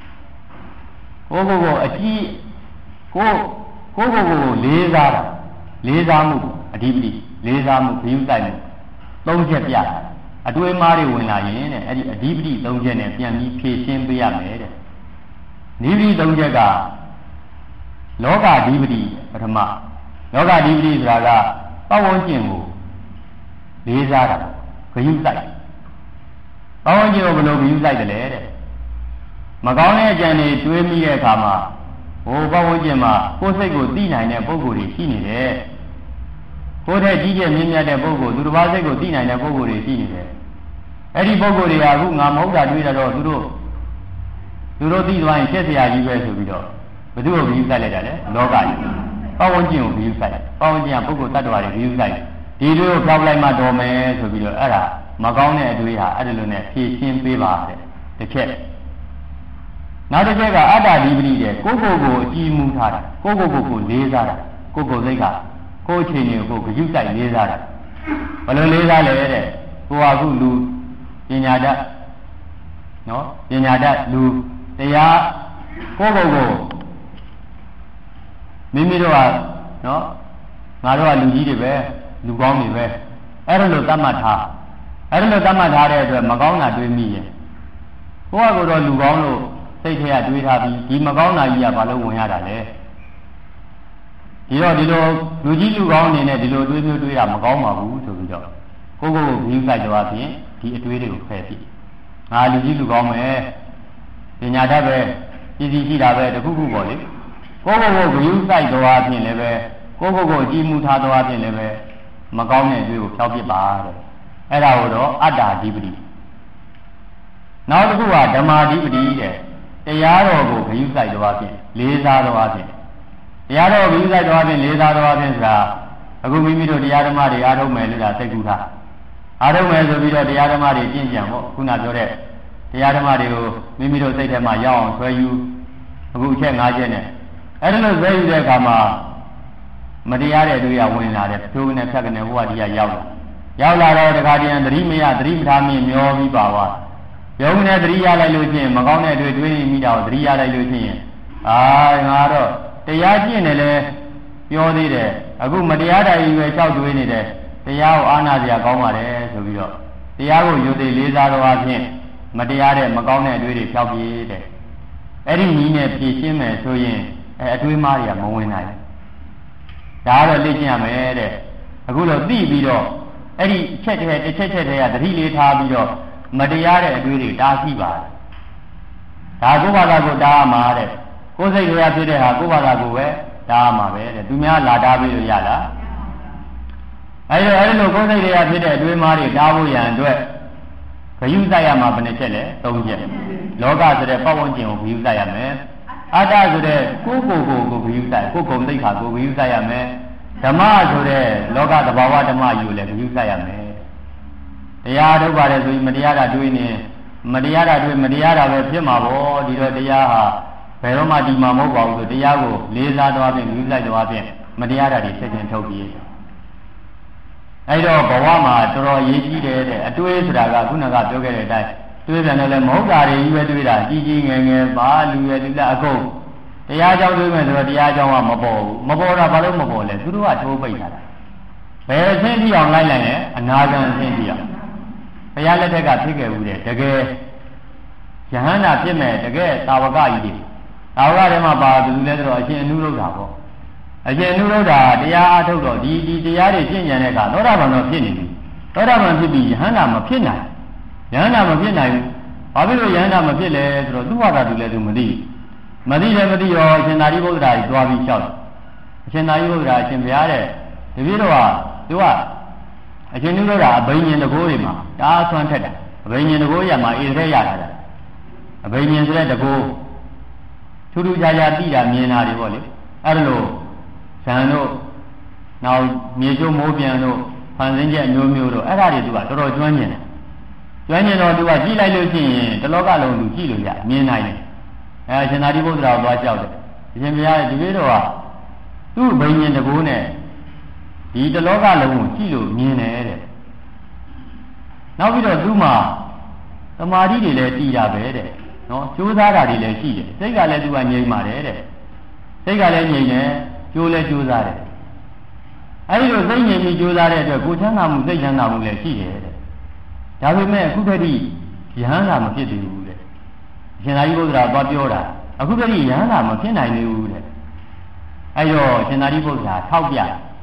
S1: ကိုအကြည့်ကိုလေးစားတာလေးစားမှုအဓိပတိလေးစားမှုဘယုတိုက်မှု၃ချက်ပြတာအတွေ့အမှားတွေဝင်လာရင်တဲ့အဲ့ဒီအဓိပတိ၃ချက်နဲ့ပြန်ပြီးဖြည့်ရှင်းပေးရမယ်တဲ့နိဗ္ဗိ၃ချက်ကလောကအဓိပတိပထမလောကအဓိပတိဆိုတာကပတ်ဝန်းကျင်ကိုလေးစားတာဂယုစိုက်ပတ်ဝန်းကျင်ကိုဘယ်လိုဂယုစိုက်တယ်လဲတဲ့မကောင်းတဲ့အကြံတွေတွေးမိတဲ့အခါမှာပတ်ဝန်းကျင်မှာကိုယ်စိတ်ကိုသိနိုင်တဲ့ပုဂ္ဂိုလ်တွေရှိနေတယ်ကိုယ်တည်းကြီးကျယ်မြင့်မြတ်တဲ့ပုဂ္ဂိုလ်သူတစ်ပါးစိတ်ကိုသိနိုင်တဲ့ပုဂ္ဂိုလ်တွေရှိနေတယ်အဲ့ဒီပုဂ္ဂိုလ်တွေကအခုငါမဟုတ်တာတွေးတာတော့သူတို့သိသွားရင်ချက်စရာကြီးပဲဆိုပြီးတော့ဘယ်သူ့ကိုဂယုစိုက်လိုက်တာလဲလောကကြီးပတ်ဝန်းကျင်ကိုဂယုစိုက်ပတ်ဝန်းကျင်ကပုဂ္ဂိုလ်တ attva တွေဂယုစိုက်ဒီလိုဖြောက်လိုက်မှတော်မယ်ဆိုပြီးတော့အဲ့ဒါမကောင်းတဲ့အတွေးဟာအဲ့ဒီလိုနဲ့ဖြည့်ရှင်းပေးပါတဲ့တစ်ချက်နောက်တစ်ချက်ကအတ္တဓိပတိတဲ့ကိုအကြည်မူထားတာကိုလေးစားတာကိုစိတ်ကကိုအချိန်ကိုဂယုစိုက်လေးစားတာဘယ်လိုလေးစားလဲတဲ့ကိုကအခုလူပညာတတ်နော်ပညာတတ်လူတရားကိုမိမိတို့ကနော်ငါတို့ကလူကြီးတွေပဲလူကောင်းတွေပဲအဲ့ဒါလိုသတ်မှတ်ထားတဲ့အတွက်မကောင်းတာတွေးမိရင်ကိုကတော့လူကောင်းလို့စိတ်ထဲကတွေးထားပြီးဒီမကောင်းတာကြီးကဘာလို့ဝင်ရတာလဲဒီတော့ဒီလိုလူကြီးလူကောင်းအနေနဲ့ဒီလိုတွေးတာမကောင်းပါဘူးဆိုပြီးတော့ကိုဂယုစိုက်တော့အပြင်ဒီအတွေးတွေကိုဖယ်ပြီးငါလူကြီးလူကောင်းမယ်ပညာတတ်ပဲပြည်စီရှိတာပဲတခုခုပေါ့လေကိုဂယုစိုက်တော့အပြင်လည်းပဲကိုအကြည်မူထားတော့အပြင်လည်းပဲမကောင်းတဲ့အတွေးကိုဖျောက်ပစ်ပါတဲ့အဲ့ဒါကိုတော့အတ္တဓိပတိနောက်တစ်ခုကဓမ္မာဓိပတိတဲ့တရားတော်ကိုဂယုစိုက်တော့အပြင်လေးစားတော့အပြင်တရားတော်ဂယုစိုက်တော့အပြင်လေးစားတော့အပြင်ဆိုတာအခုမိမိတို့တရားဓမ္မတွေအားထုတ်မယ်လို့သာစိတ်ကူးထားအားထုတ်မယ်ဆိုပြီးတော့တရားဓမ္မတွေကျင့်ကြံပေါ့ခုနပြောတဲ့တရားဓမ္မတွေကိုမိမိတို့စိတ်ထဲမှာရောက်အောင်ဆွဲယူအခုအချက်၅ချက်နဲ့အဲ့ဒါလို့ဆွဲယူတဲ့အခါမှာမတရားတဲ့တွေးရဝင်လာတယ်ဖြိုးကနေဖြတ်ကနေဘဝတရားရောက်လာတော့တခါတည်းသတိမထားမိမျောပြီးပါသွားရုံနဲ့သတိရလိုက်လို့ချင်းမကောင်းတဲ့တွေးမိတာကိုသတိရလိုက်လို့ချင်းငါတော့တရားကျင့်တယ်လဲပြောသေးတယ်အခုမတရားတာကြီးပဲကြောက်တွေးနေတယ်တရားကိုအားနာစရာကောင်းပါတယ်ဆိုပြီးတော့တရားကိုယူသေးလေးစားတော့အဖြစ်မတရားတဲ့မကောင်းတဲ့အတွေးတွေဖြောက်ပြေးတဲ့အဲ့ဒီနည်းနဲ့ဖြည့်ရှင်းမယ်ဆိုရင်အတွေးမားတွေကမဝင်နိုင်ဒါကတော့လေ့ကျင့်ရမယ်တဲ့အခုတော့သိပြီးတော့အဲ့ဒီတစ်ချက်တည်းကသတိလေးထားပြီးတော့မတရားတဲ့အတွေးတွေတားဆီးပါတယ်ဒါကိုယ်ဘာသာကိုတားမှာတဲ့ကိုယ်စိတ်တွေဖြစ်တဲ့ဟာကိုယ်ဘာသာကိုပဲတားမှာပဲတဲ့သူများလာတားပြီးလို့ရလားအဲ့လိုကိုယ်စိတ်တွေဖြစ်တဲ့အတွေးမားတွေတားဖို့ရန်အတွက်ဂယုစိုက်ရမှာဘယ်နှချက်လဲ၃ချက်လောကဆိုတဲ့ပတ်ဝန်းကျင်ကိုဂယုစိုက်ရမယ်အတ္တဆိုတဲ့ကိုယ်ဂယုစိုက်ကိုယ်ဂုဏ်သိက္ခာကိုဂယုစိုက်ရမယ်ဓမ္မဆိုတဲ့လောကသဘာဝဓမ္မယူလည်းဂယုစိုက်ရမယ်တရားထုတ်ပါတယ်ဆိုရင်မတရားတာတွေးနေမတရားတာပဲဖြစ်မှာပေါ့ဒီတော့တရားဟာဘယ်တော့မှဒီမှာမဟုတ်ပါဘူးဆိုတရားကိုလေးစားတော့အပြင်ဂယုစိုက်တော့အပြင်မတရားတာတွေချက်ချင်းထုတ်ပြီးအဲ့တော့ဘဝမှာတော်တော်ရေးကြီးတယ်တဲ့အတွေးဆိုတာကခုနကပြောခဲ့တဲ့အတိုင်းတတွေးပြန်တယ်လေမဟုတ်တာတွေကြီးပဲတွေးတာကြီးကြီးငယ်ငယ်ပါလူရလူလက်အကုန်တရားကြောင်းတွေးမယ်ဆိုတော့တရားကြောင်းကမပေါ်ဘူးမပေါ်တာဘာလို့မပေါ်လဲသူတို့ကထိုးပိတ်ထားတာဘယ်အဆင့်ထိအောင်လိုက်လိုက်လဲအနာဂံအဆင့်ထိအောင်ဘုရားလက်ထက်ကဖြစ်ခဲ့ဘူးတဲ့တကယ်ယဟန္တာဖြစ်မဲ့တကယ်တာဝကကြီးတွေတာဝကထဲမှာပါသူလည်းတော့အရှင်အနုရုဒ္ဓပေါ့အရှင်အနုရုဒ္ဓတရားအားထုတ်တော့ဒီတရားတွေရှင်းကြတဲ့အခါသောတာပန်တော့ဖြစ်နေပြီသောတာပန်ဖြစ်ပြီးယဟန္တာမဖြစ်နိုင်ယဟန္တာမဖြစ်နိုင်ဘူးဘာဖြစ်လို့ယဟန္တာမဖြစ်လဲဆိုတော့သူ့ဘာသာသူလည်းသူမသိလည်းမသိရောအရှင်သာရိပုတ္တရာကြီးသွားပြီးလျှောက်တယ်အရှင်သာရိပုတ္တရာအရှင်ဘုရားတဲ့တပည့်တော်ကသူကအရှင်နုရုဒ္ဓအဘိညာဉ်တကိုးတွေမှာတားဆွမ်းထက်တယ်အဘိညာဉ်တကိုးရမှာဣသရေရထားတယ်အဘိညာဉ်ဆိုတဲ့တကိုးထူးထူးခြားခြားသိတာမြင်တာတွေပေါ့လေအဲ့ဒါလို့ဇံတို့နောက်မြေကျိုးမိုးပြန်တို့ဖန်ဆင်းချက်အမျိုးမျိုးတို့အဲ့ဒါတွေသူကတော်တော်ကျွမ်းကျင်တယ်ကျွမ်းကျင်တော့သူကကြည့်လိုက်လို့ရှိရင်တလောကလုံးသူကြည့်လို့ရမြင်နိုင်တယ်အရှင်သာရိပုတ္တရာကိုသွားကြောက်တယ်အရှင်ဘုရားရဲ့ဒီလိုတော့သူ့ဘိညာဉ်တကိုးနဲ့ဒီတလောကလုံးကိုကြည့်လို့မြင်တယ်တဲ့နောက်ပြီးတော့သူ့မှာသမာဓိတွေလည်းတည်တာပဲတဲ့နော်ကြိုးစားတာတွေလည်းရှိတယ်စိတ်ကလည်းသူကငြိမ်ပါတယ်တဲ့စိတ်ကလည်းငြိမ်တယ်ကြိုးလည်းကြိုးစားတယ်အဲဒီလိုစိတ်ငြိမ်ပြီးကြိုးစားတဲ့အတွက်ကိုယ်ချမ်းသာမှုစိတ်ချမ်းသာမှုလည်းရှိတယ်တဲ့ဒါပေမဲ့အခုတည်းကယဟန္တာမဖြစ်သေးဘူးတဲ့အရှင်သာရိပုတ္တရာသွားပြောတာအခုတည်းကယဟန္တာမဖြစ်နိုင်သေးဘူးတဲ့အဲတော့အရှင်သာရိပုတ္တရာထောက်ပြ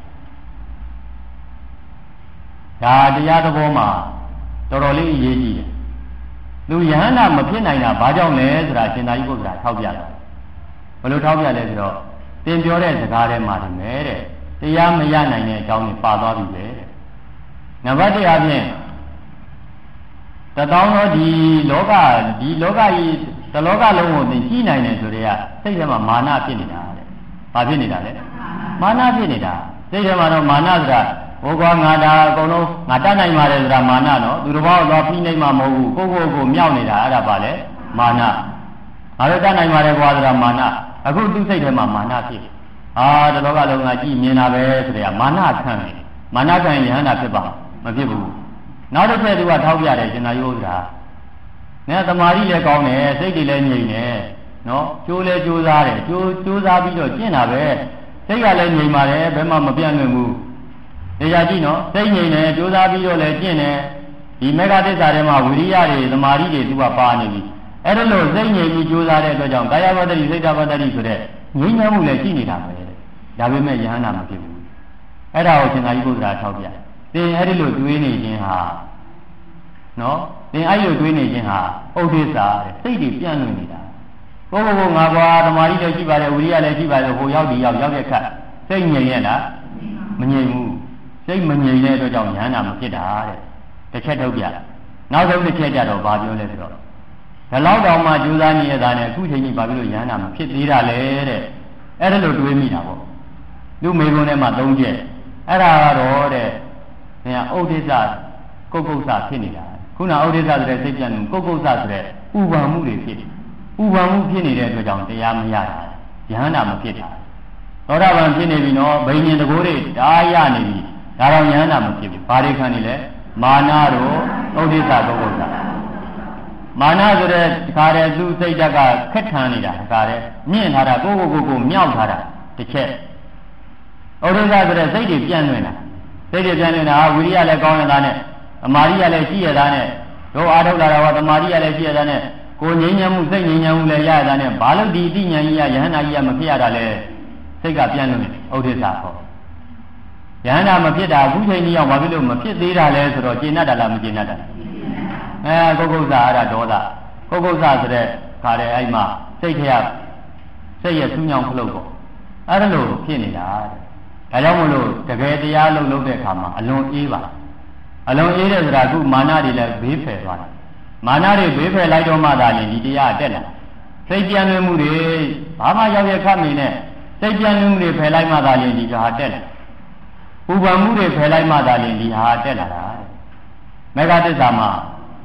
S1: ဒါတရားသဘောမှာတော်တော်လေးအရေးကြီးတယ်လူယဟန္တာမဖြစ်နိုင်တာဘာကြောင့်လဲဆိုတာအရှင်သာရိပုတ္တရာထောက်ပြတာဘယ်လိုထောက်ပြလဲဆိုတော့သင်ပြောတဲ့စကားထဲမှာတည်းမဲ့တဲ့တရားမရနိုင်တဲ့အကြောင်းကိုပါသွားပြီပဲတဲ့နံပါတ်1အပြင်တသောင်းသောဒီလောကကြီးတလောကလုံးကိုသင်ကြည့်နိုင်တယ်ဆိုတဲ့ကစိတ်ထဲမှာမာနဖြစ်နေတာတဲ့ဘာဖြစ်နေတာလဲမာနဖြစ်နေတာစိတ်ထဲမှာတော့မာနဆိုတာဘိုးကွာငါဒါအကုန်လုံးငါတတ်နိုင်ပါတယ်ဆိုတာမာနနော်သူတစ်ပါးတော့ပြီးနိုင်မှာမဟုတ်ဘူးကိုမြောက်နေတာအဲ့ဒါပါလေမာနငါတို့တတ်နိုင်ပါတယ်ကွာဆိုတာမာနအခုသူ့စိတ်ထဲမှာမာနဖြစ်တလောကလုံးကကြည့်မြင်တာပဲဆိုတဲ့ကမာနခံတယ်မာနခံရင်ယဟန္တာဖြစ်ပါမဖြစ်ဘူးနောက်တစ်ချက်သူကထောက်ပြတယ်ရှင်သာရိပုတ္တရာနဲ့သမာဓိလည်းကောင်းတယ်စိတ်တွေလည်းငြိမ်တယ်နော်ကြိုးလည်းကြိုးစားတယ်ကြိုးစားပြီးတော့ကျင့်တာပဲစိတ်ကလည်းငြိမ်ပါတယ်ဘယ်မှမပြတ်လွင့်ဘူးတရားကြည့်နော်စိတ်ငြိမ်တယ်ကြိုးစားပြီးတော့လည်းကျင့်တယ်ဒီမေဃသစ္စာထဲမှာဝိရိယတွေသမာဓိတွေသူကပါနေပြီအဲ့ဒါလို့စိတ်ငြိမ်ပြီးကြိုးစားတဲ့အတွက်ကြောင့်ကာယဝတ္တိစိတ်တဝတ္တိဆိုတဲ့ငြိမ်းချမ်းမှုလည်းရှိနေတာပဲဒါပေမဲ့ယဟန္တာမဖြစ်ဘူးအဲ့ဒါကိုရှင်သာရိပုတ္တရာထောက်ပြသင်အဲ့ဒီလိုတွေးနေခြင်းဟာနော်သင်အဲ့ဒီလိုတွေးနေခြင်းဟာဥဒိစ္စတဲ့စိတ်တွေပြန့်လွင့်နေတာကိုငါကွာသမာဓိလည်းရှိပါတယ်ဝိရိယလည်းရှိပါတယ်ဟိုရောက်ဒီရောက်တဲ့ခါစိတ်ငြိမ်ရလားမငြိမ်ဘူးစိတ်မငြိမ်တဲ့အတွက်ကြောင့်ယဟန္တာမဖြစ်တာတဲ့တစ်ချက်ထုတ်ပြနောက်ဆုံးတစ်ချက်ကြတော့ဘာပြောလဲဆိုတော့ဒီလောက်တောင်မှကြိုးစားနေရတာနဲ့အခုချိန်ကြီးဘာဖြစ်လို့ယဟန္တာမဖြစ်သေးတာလဲတဲ့အဲ့ဒါလိုတွေးမိတာပေါ့လူမေကုန်းထဲမှာ၃ချက်အဲ့ဒါကတော့တဲ့ဉာဏ်ဥဒိစ္စကုက္ကုဆဖြစ်နေတာခုနဥဒိစ္စဆိုတဲ့စိတ်ပြန့်မှုကုက္ကုဆဆိုတဲ့ဥပ္ပံမှုတွေဖြစ်တယ်ဥပ္ပံမှုဖြစ်နေတဲ့အတွက်ကြောင့်တရားမရတာယဟန္တာမဖြစ်တာသောတာပန်ဖြစ်နေပြီနော်ဘိညာဉ်တကိုးတွေဒါရနေပြီဒါတော့ယဟန္တာမဖြစ်ဘူးဘာတွေခံနေလဲမာနတို့ဥဒိစ္စကုက္ကုဆမာနဆိုတဲ့ဒီခါတဲ့သူစိတ်ဓာတ်ကခက်ထန်နေတာဒီခါတဲ့မြင့်ထားတာကိုမြောက်ထားတာတစ်ချက်ဥဒိစ္စဆိုတဲ့စိတ်တွေပြန့်လွင့်တာစိတ်တွေပြန့်လွင့်တာဝိရိယလည်းကောင်းရတာနဲ့အမာရိယလည်းရှိရတာနဲ့တို့အာထုတ်လာတာကသမာရိယလည်းရှိရတာနဲ့ကိုငြိမ်းချမ်းမှုစိတ်ငြိမ်းချမ်းမှုလည်းရရတာနဲ့ဘာလို့ဒီအတိညာကြီးကယဟန္တာကြီးကမဖြစ်ရတာလဲစိတ်ကပြန့်လွင့်တယ်ဥဒိစ္စဟောယဟန္တာမဖြစ်တာအခုချိန်ကြီးအောင်ဘာဖြစ်လို့မဖြစ်သေးတာလဲဆိုတော့ကျေနပ်တာလားမကျေနပ်တာကုက္ကုဆအဲ့ဒါဒေါသကုက္ကုဆဆိုတဲ့ခါတဲ့အဲ့မှာစိတ်ထက်စိတ်ရဲ့သူ့ညောင်ခလုတ်ပေါ့အဲ့ဒါလို့ဖြစ်နေတာတဲ့ဒါကြောင့်မို့လို့တကယ်တရားလုပ်တဲ့အခါမှာအလွန်အေးပါအလွန်အေးတဲ့ဆိုတာအခုမာနတွေလည်းဘေးဖယ်သွားတယ်မာနတွေဘေးဖယ်လိုက်တော့မှသာရင်ဒီတရားတက်လာစိတ်ပြန့်လွင့်မှုတွေဘာမှရောက်ရခတ်နေနဲ့စိတ်ပြန့်လွင့်မှုတွေဖယ်လိုက်မှသာရင်ဒီဟာတက်လာဥပ္ပံမှုတွေဖယ်လိုက်မှသာရင်ဒီဟာတက်လာတာမေဃသစ္စာမှာ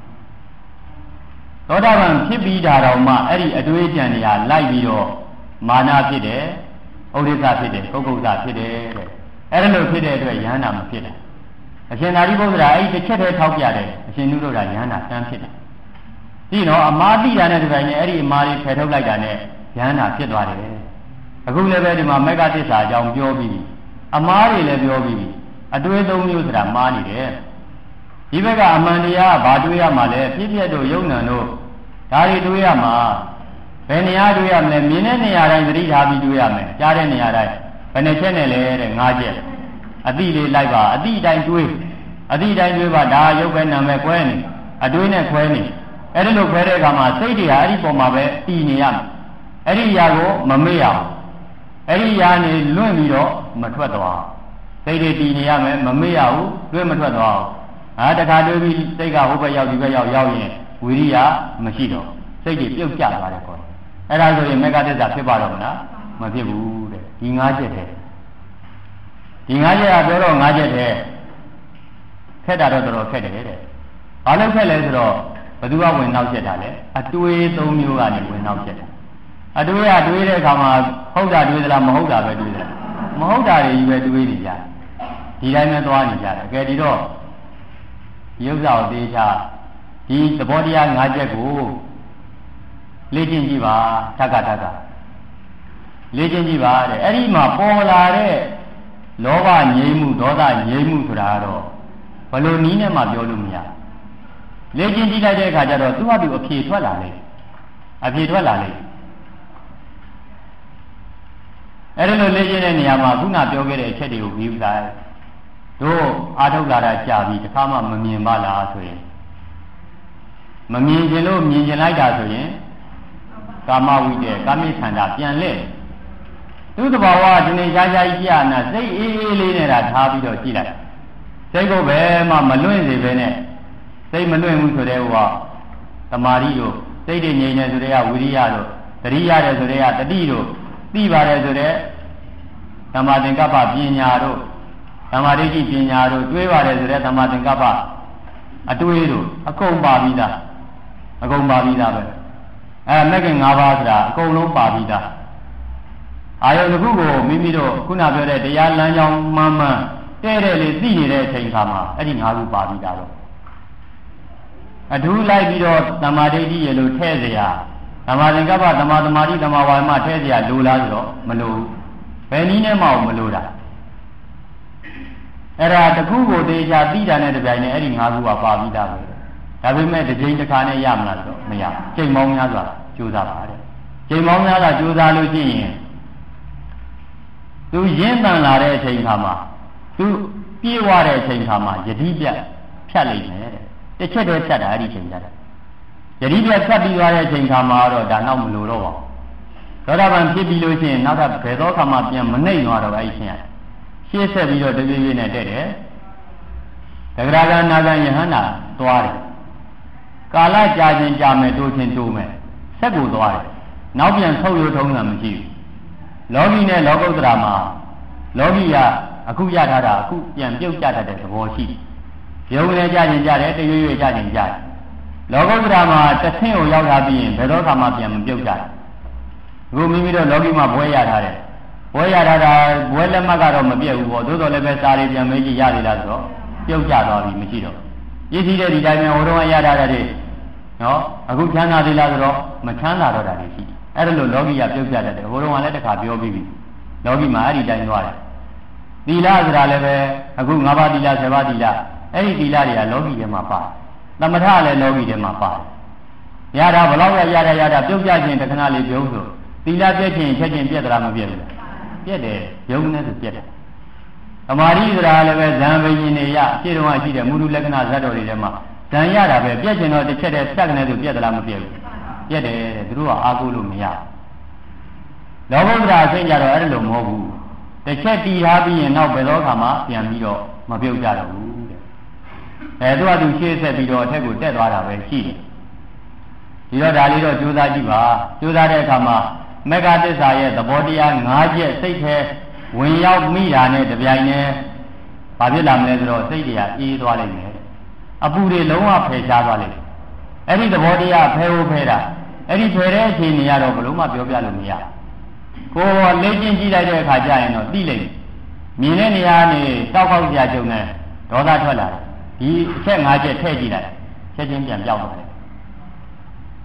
S1: သောတာပန်ဖြစ်ပြီးတာတော့မှအဲ့ဒီအတွေးကြံတွေဟာလိုက်ပြီးတော့မာနဖြစ်တယ်ဥဒိစ္စဖြစ်တယ်ကုက္ကုဆဖြစ်တယ်တဲ့အဲ့ဒါလို့ဖြစ်တဲ့အတွက်ယဟန္တာမဖြစ်တာအရှင်သာရိပုတ္တရာအဲ့ဒီတစ်ချက်တည်းထောက်ပြတယ်အရှင်နုဒ္ဒရာယဟန္တာတန်းဖြစ်တယ်ဒီနော်အမားတိတာနဲ့ဒီပိုင်းနဲ့အဲ့ဒီအမားလေးဖယ်ထုတ်လိုက်တာနဲ့ယန္တာဖြစ်သွားတယ်အခုလည်းပဲဒီမှာမက္ကသစ္စာအကြောင်းပြောပြီးအမားတွေလည်းပြောပြီးအတွေးသုံးမျိုးဆိုတာမှားနေတယ်ဒီဘက်ကအမှန်တရားဘာတွေးရမှာလဲပြည့်ပြည့်တို့ယုံနံတို့ဒါတွေတွေးရမှာဘယ်နေရာတွေးရမလဲမြင်တဲ့နေရာတိုင်းသတိထားပြီးတွေးရမယ်ကြားတဲ့နေရာတိုင်းဘယ်နှချက်နဲ့လဲတဲ့၅ချက်အတိလေးလိုက်ပါအတိတိုင်းတွေးအတိတိုင်းတွေးပါဒါရုပ်ပဲနာမည်ခွဲနေအတွေးနဲ့ခွဲနေအဲ့ဒီလိုခွဲတဲ့အခါမှာစိတ်တွေဟာအဲ့ဒီပုံမှာပဲတည်နေရမယ်အဲ့ဒီຢာကိုမမေ့ရအောင်အဲ့ဒီຢာနေလွင့်ပြီးတော့မထွက်သွားစိတ်တွေတည်နေရမယ်မမေ့ရဘူးလွင့်မထွက်သွားအောင်တခါတွေးပြီးစိတ်ကဟိုဘက်ရောက်ဒီဘက်ရောက်ရင်ဝိရိယမရှိတော့စိတ်တွေပြုတ်ကျသွားတယ်ခေါ်အဲ့ဒါဆိုရင်မေဃသစ္စာဖြစ်ပါတော့မလားမဖြစ်ဘူးတဲ့ဒီ၅ချက်တည်းဒီ၅ချက်ကပြောတော့၅ချက်တည်းခက်တာတော့တော်တော်ခက်တယ်တဲ့ဘာလို့ခက်လဲဆိုတော့ဘသူကဝင်နောက်ချက်တာလဲအတွေး၃မျိုးကနေဝင်နောက်ချက်တာအတွေးကတွေးတဲ့အခါမှာဟုတ်တာတွေးသလားမဟုတ်တာပဲတွေးသလားမဟုတ်တာတွေကြီးပဲတွေးနေကြဒီတိုင်းပဲသွားနေကြတယ်ကဲဒီတော့ဒီဥစ္စာကိုသိချဒီသဘောတရား၅ချက်ကိုလေ့ကျင့်ကြည့်ပါထက်ကလေ့ကျင့်ကြည့်ပါတဲ့အဲ့ဒီမှာပေါ်လာတဲ့လောဘငြိမ်းမှုဒေါသငြိမ်းမှုဆိုတာကတော့ဘယ်လိုနည်းနဲ့မှပြောလို့မရလေ့ကျင့်ကြည့်လိုက်တဲ့အခါကျတော့သူ့ဟာသူအဖြေထွက်လာလိမ့်အဲ့ဒီလိုလေ့ကျင့်တဲ့နေရာမှာခုနပြောခဲ့တဲ့အချက်တွေကိုပြီးလိုက်တို့အားထုတ်လာတာကြာပြီတစ်ခါမှမမြင်ပါလားဆိုရင်မမြင်ခြင်းလို့မြင်ခြင်းလိုက်တာဆိုရင်ကာမဝိတ္တကာမိခန္ဓာပြန်လဲသူ့တဘာဝဒီနေ့ရှားရှားကြီးပြနာစိတ်အေးအေးလေးနဲ့တာထားပြီးတော့ကြည့်လိုက်စိတ်ကိုပဲမှမလွင့်စေပဲနဲ့စိတ်မလွင့်ဘူးဆိုတဲ့ဟောတမာရီတို့စိတ်တွေငြိမ်နေဆိုတဲ့ဝိရိယတို့တတိရတယ်ဆိုတဲ့တတိတို့သိပါတယ်ဆိုတဲ့သမာသင်္ကပ္ပပညာတို့သမာဓိပညာတို့တွေးပါတယ်ဆိုတဲ့သမာသင်္ကပ္ပအတွေးတို့အကုန်ပါပြီးသားပဲမဂ္ဂင်၅ပါးဆိုတာအကုန်လုံးပါပြီးသားအာယုန်တစ်ခုကိုမိမိတို့ခုနပြောတဲ့တရားလမ်းကြောင်းမှန်တဲ့လေးသိနေတဲ့အချိန်ခါမှာအဲ့ဒီ၅ခုပါပြီးသားတော့အထူးလိုက်ပြီးတော့သမာဓိရလို့ထဲ့เสียသမာသင်္ကပ္ပသမာသမာဓိသမာဝါယမထဲ့เสียလိုလားဆိုတော့မလိုဘူးဘယ်နည်းနဲ့မှမလိုတာအဲ့ဒါတစ်ခုကိုတေချာသိတာနဲ့တပြိုင်နက်အဲ့ဒီ၅ခုကပါပြီးသားပဲဒါပေမဲ့တစ်ချိန်တစ်ခါနဲ့ရမလားဆိုတော့မရချိန်ပေါင်းများစွာကြိုးစားပါတဲ့ချိန်ပေါင်းများစွာကြိုးစားလို့ရှိရင်သူရင်းတန်လာတဲ့အချိန်ခါမှာသူပြေးသွားတဲ့အချိန်ခါမှာယတိပြတ်ဖြတ်လိုက်မယ်တဲ့တစ်ချက်တည်းဖြတ်တာအဲ့ဒီချိန်ကြတယ်ယတိပြတ်ဖြတ်ပြီးသွားတဲ့အချိန်ခါမှာတော့ဒါနောက်မလိုတော့ပါဘူးသောတာပန်ဖြစ်ပြီးလို့ရှိရင်နောက်ကဘယ်သောခါမှပြန်မနှိမ့်သွားတော့အဲ့ဒီချိန်ရှေ့ဆက်ပြီးတော့တပြေးပြေးနဲ့တက်တယ်တဂရဂနာဂယဟန္တာသွားတယ်ကာလကြာခြင်းကြာမယ်တိုးခြင်းတိုးမယ်ဆက်ကိုသွားတယ်နောက်ပြန်ဆုပ်ရိုးထုံးတာမရှိဘူးလောကီနဲ့လောကုတ္တရာမှာလောကီကအခုရထားတာအခုပြန်ပြုတ်ကျတတ်တဲ့သဘောရှိတယ်ရုံနဲ့ကြာခြင်းကြာတယ်တရွေ့ရွေ့ကြာခြင်းကြာတယ်လောကုတ္တရာမှာတစ်ဆင့်ကိုရောက်လာပြီးရင်ဘယ်တော့မှပြန်မပြုတ်ကျတယ်အခုမိမိတို့လောကီမှာဘွဲရထားတယ်ဘွဲရထားတာဘွဲလက်မှတ်ကတော့မပြည့်ဘူးပေါ့သို့တော်လည်းပဲစာရီပြန်မေးကြည့်ရသေးလားဆိုတော့ပြုတ်ကျသွားပြီမရှိတော့ရည်စည်းတဲ့ဒီတိုင်းမျိုးဟိုတော့ရထားတဲ့နော်အခုချမ်းသာသေးလားဆိုတော့မချမ်းသာတော့တာတွေရှိတယ်အဲ့ဒါလို့လောကီကပြုတ်ကျတတ်တယ်ဟိုတော့လည်းတစ်ခါပြောပြီးပြီလောကီမှာအဲ့ဒီတိုင်းသွားတယ်သီလဆိုတာလည်းပဲအခု၅ပါးသီလ10ပါးသီလအဲ့ဒီသီလတွေကလောကီထဲမှာပါတယ်သမထလည်းလောကီထဲမှာပါတယ်ရတာဘလောက်ရတာပြုတ်ကျခြင်းတခဏလေးပြုံးဆိုသီလပြည့်ခြင်းချက်ချင်းပြည့်သလားမပြည့်ဘူးလားပြည့်တယ်ယုံနဲ့ဆိုပြည့်တယ်သမာဓိဆိုတာလည်းပဲဇံဘိညာဉ်တွေရအရှိတော်ရှိတဲ့မူလလက္ခဏာဇတ်တော်တွေထဲမှာဇံရတာပဲပြည့်ခြင်းတော့တစ်ချက်တည်းဖြတ်ကနေဆိုပြည့်သလားမပြည့်ဘူးပြည့်တယ်တဲ့သူတို့ကအားကိုးလို့မရလောဘုဒ္ဓအသိကြတော့အဲ့လိုမဟုတ်ဘူးတစ်ချက်တည်ထားပြီးရင်နောက်ဘယ်တော့မှပြန်ပြီးတော့မပြုတ်ကြတော့ဘူးတဲ့သူကသူရှေ့ဆက်ပြီးတော့အထက်ကိုတက်သွားတာပဲရှိတယ်ဒီတော့ဒါလေးတော့ကြိုးစားကြည့်ပါကြိုးစားတဲ့အခါမှာမေဃသစ္စာရဲ့သဘောတရား၅ချက်စိတ်ထဲဝင်ရောက်မိတာနဲ့တပြိုင်နက်ဘာဖြစ်လာမလဲဆိုတော့စိတ်တွေကအေးသွားလိမ့်မယ်အပူတွေလုံးဝဖယ်ရှားသွားလိမ့်မယ်အဲ့ဒီသဘောတရားဖယ်ဖို့ဖယ်တာအဲ့ဒီဖယ်တဲ့အခြေအနေကတော့ဘယ်လို့မှပြောပြလို့မရကိုယ်လေ့ကျင့်ကြည့်လိုက်တဲ့အခါကျရင်တော့သိလိမ့်မယ်မြင်တဲ့နေရာနေတောက်ခေါက်ကြကြုံနဲ့ဒေါသထွက်လာတယ်ဒီအချက်၅ချက်ထည့်ကြည့်လိုက်ချက်ချင်းပြန်ပြောက်သွားတယ်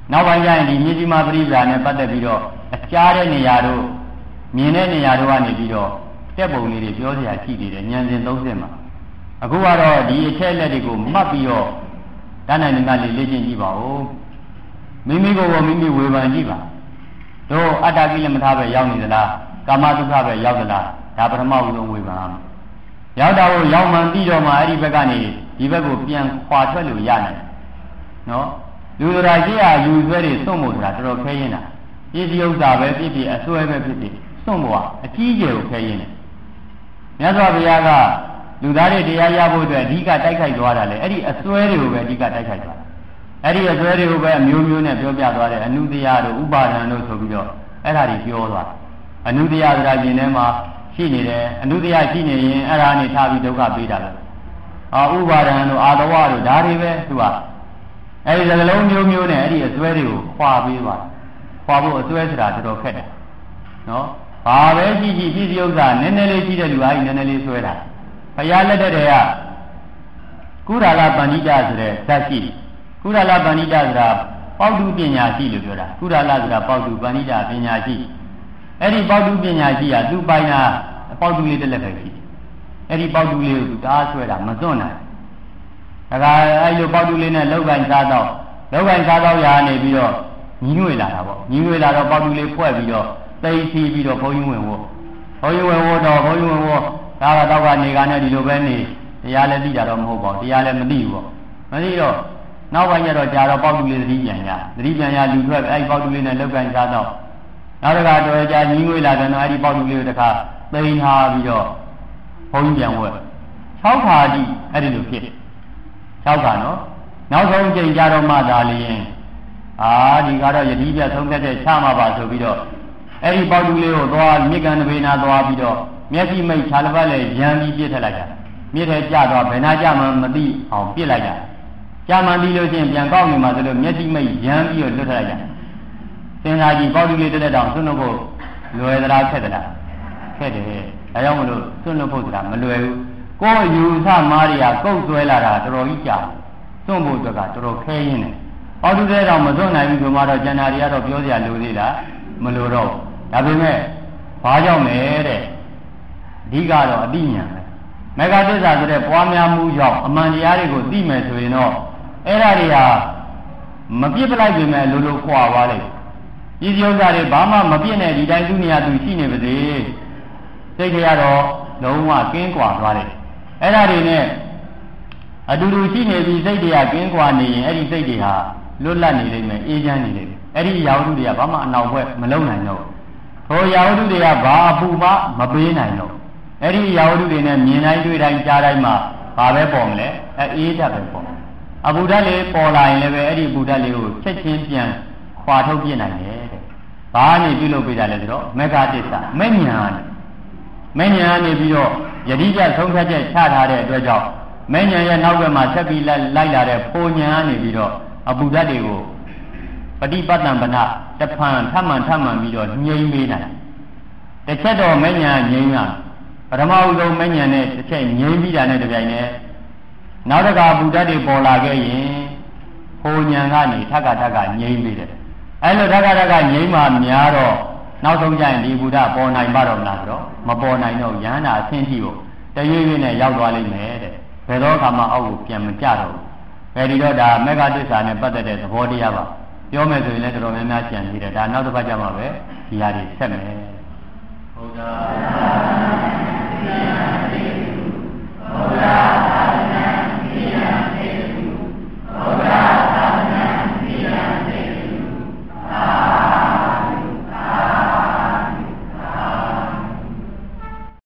S1: နောက်ပိုင်းကျရင်ဒီမြေကြီးမပရိပ္ပာနဲ့ပတ်သက်ပြီးတော့အကြားတဲ့နေရာတို့မြင်တဲ့နေရာတို့ကနေပြီးတော့တက်ပုံလေးတွေပြောစရာရှိသေးတယ်ဉာဏ်စဉ်30မှာအခုကတော့ဒီအချက်လက်တွေကိုမှတ်ပြီးတော့တဏ္ဍာနိမလေးလေ့ကျင့်ကြည့်ပါဦးမိမိကိုယ်ကိုမိမိဝေဖန်ကြည့်ပါတို့အတ္တကိလေမထားပဲရောက်နေသလားကာမဒုက္ခပဲရောက်သလားဒါပထမဦးဆုံးဝေဖန်အောင်ရောက်တာကိုရောက်မှန်ပြီးတော့မှအဲ့ဒီဘက်ကနေဒီဘက်ကိုပြန်ခွာထွက်လို့ရနိုင်နော်လူတို့ရာရှိရာယူဆွဲတွေစွန့်ဖို့ဆိုတာတော်တော်ခဲရင်တာပြည့်စည်ဥစ္စာပဲဖြစ်ဖြစ်အစွဲပဲဖြစ်ဖြစ်စွန့်ဖို့အကြီးကျယ်ကိုခဲရင်တယ်မြတ်စွာဘုရားကလူသားတွေတရားရဖို့အတွက်အဓိကတိုက်ခိုက်သွားတာလေအဲ့ဒီအစွဲတွေကိုပဲအဓိကတိုက်ခိုက်သွားတာအဲ့ဒီအစွဲတွေကိုပဲအမျိုးမျိုးနဲ့ပြောပြသွားတယ်အနုတရားတို့ဥပါဒံတို့ဆိုပြီးတော့အဲ့ဒါတွေပြောသွားအနုတရားဆိုတာရှင်ထဲမှာရှိနေတယ်အနုတရားရှိနေရင်အဲ့ဒါနဲ့ထားပြီးဒုက္ခပေးတာပဲဥပါဒံတို့အာသဝတို့ဒါတွေပဲသူကအဲ့ဒီစကလုံးမျိုးမျိုးနဲ့အဲ့ဒီအစွဲတွေကိုခွာပေးသွားခွာဖို့အစွဲဆိုတာတော်တော်ခက်တယ်နော်ဘာပဲရှိရှိပြည့်စုံဥစ္စာနည်းနည်းလေးရှိတဲ့လူအားကြီးနည်းနည်းလေးဆွဲတာဘုရားလက်ထက်တည်းကကုဒါလပဏိတဆိုတဲ့ဓာတ်ရှိကုဒါလပဏိတဆိုတာပေါတုပညာရှိလို့ပြောတာကုဒါလဆိုတာပေါတုပဏိတပညာရှိအဲ့ဒီပေါတုပညာရှိကသူ့ပိုင်းကပေါတုလေးတစ်လက်ပဲရှိအဲ့ဒီပေါတုလေးကိုသူတားဆွဲတာမစွန့်နိုင်ဒါကအဲ့လိုပေါတုလေးနဲ့လောက်ကင်စားတော့ရာနေပြီးတော့ညီးငွေလာတာပေါ့ညီးငွေလာတော့ပေါတုလေးဖွဲ့ပြီးတော့သိသိပြီးတော့ဘုန်းကြီးဝင်တော့ဘုန်းကြီးဝင်ဒါကတော့ကနေကနေဒီလိုပဲနေတရားလည်းသိတာတော့မဟုတ်ပါဘူးတရားလည်းမသိဘူးပေါ့မသိတော့နောက်ပိုင်းကျတော့ကြာတော့ပေါတုလေးသတိပြန်ရလူထွက်အဲ့ဒီပေါတုလေးနဲ့လောက်ကင်စားတော့နောက်တစ်ခါတော့ကြာညီးငွေလာတယ်နော်အဲ့ဒီပေါတုလေးကိုတစ်ခါသိမ်းထားပြီးတော့ဘုန်းကြီးပြန်ဝဲ6ခါတိအဲ့ဒီလိုဖြစ်6ခါနော်နောက်ဆုံးချိန်ကြတော့မှသာလျင်ဒီကတော့ယတိပြဆုံးသက်တဲ့ချမှာပါဆိုပြီးတော့အဲ့ဒီပေါတုလေးကိုသွားမြစ်ကန်တပေနာသွားပြီးတော့မျက်စိမိတ်ခြာလပတ်လည်းရမ်းပြီးပြစ်ထက်လိုက်တာမြစ်ထဲကျသွားဘယ်နာကျမှမသိအောင်ပြစ်လိုက်တာကျမှန်ပြီးလို့ချင်းပြန်ကောက်နေမှာဆိုလို့မျက်စိမိတ်ရမ်းပြီးတော့လွတ်ထက်လိုက်တာသင်္သာကြီးပေါတုလေးတက်တောင်ဆွတ်လို့လွယ်သလားခက်သလားခက်တယ်ဒါကြောင့်မလို့ဆွတ်လို့ဆိုတာမလွယ်ဘူးကိုယ်ယူဆမားတွေကကုတ်ဆွဲလာတာတော်တော်ကြီးကြာစွန့်ဖို့အတွက်ကတော်တော်ခဲရင်းတယ်ပေါတုလေးတောင်မစွန့်နိုင်ဘူးဆိုမှတော့ကျန်တာတွေကတော့ပြောစရာလိုသေးလားမလိုတော့ဒါပေမဲ့ဘာကြောင့်လဲတဲ့အဓိကတော့အတိညာပဲမေဃသစ္စာဆိုတဲ့ပွားများမှုကြောင့်အမှန်တရားတွေကိုသိမယ်ဆိုရင်တော့အဲ့ဒါတွေဟာမပြစ်ပလိုက်ပြင်မဲ့လိုလိုခွာသွားလိုက်ဒီဥစ္စာတွေဘာမှမပြစ်နဲ့ဒီတိုင်းသူ့နေရာသူရှိနေပါစေစိတ်တွေကတော့လုံးဝကင်းကွာသွားတယ်အဲ့ဒါတွေနဲ့အတူတူရှိနေပြီးစိတ်တွေကကင်းကွာနေရင်အဲ့ဒီစိတ်တွေဟာလွတ်လပ်နေလိမ့်မယ်အေးချမ်းနေလိမ့်မယ်အဲ့ဒီရာဟုတွေကဘာမှအနောက်ဘက်မလုံနိုင်တော့ဟိုရာဟုတွေကဘာအပူမှမပေးနိုင်တော့အဲ့ဒီရာဟုတွေနဲ့မြင်တိုင်းတွေ့တိုင်းကြားတိုင်းမှာဘာပဲပေါ်မလဲအေးတတ်ပဲပေါ်အပူဓာတ်လေးပေါ်လာရင်လည်းပဲအဲ့ဒီအပူဓာတ်လေးကိုချက်ချင်းပြန်ခွာထုတ်ပြနိုင်တယ်တဲ့ဘာနေပြုလုပ်ပေးတာလဲဆိုတော့မေဃသစ္စာမဲ့ညာနေပြီးတော့ယတိပြဆုံးဖြတ်ချက်ချထားတဲ့အတွက်ကြောင့်မဲ့ညာရဲ့နောက်ဘက်မှာဆက်ပြီးလိုက်လာတဲ့ပုံညာနေပြီးတော့အပူဓာတ်တွေကိုပฏิပတ်တံပနတဖန်ထမှန်ပြီးတော့ငြိမ်းပေးနိုင်တစ်ချက်တော့မဉ္ဇဏ်ငြိမ်းတာပထမဦးဆုံးမဉ္ဇဏ်နဲ့တစ်ချက်ငြိမ်းပြီးတာနဲ့တပြိုင်တည်းနောက်တစ်ခါဘုဒ္ဓတွေပေါ်လာခဲ့ရင်ဟိုဉဏ်ကနေထက်ကငြိမ်းပြီးတယ်အဲလိုထက်ကငြိမ်းမှများတော့နောက်ဆုံးကျရင်ဒီဘုဒ္ဓပေါ်နိုင်ပါတော့မလားဆိုတော့မပေါ်နိုင်တော့ယန္တာအဆင်းထိကိုတရွေ့ရွေ့နဲ့ရောက်သွားလိမ့်မယ်တဲ့ဘယ်တော့အခါမှအောက်ကိုပြန်မကျတော့ဘူးဘယ်ဒီတော့ဒါမေဃသစ္စာနဲ့ပတ်သက်တဲ့သဘောတရားပါပြောမယ်ဆိုရင်လည်းတော်တော်များများကြံသေးတယ်ဒါနောက်တစ်ပတ်ကျမှပဲဒီဟာတွေဆက်မယ်ဟုတ်ကဲ့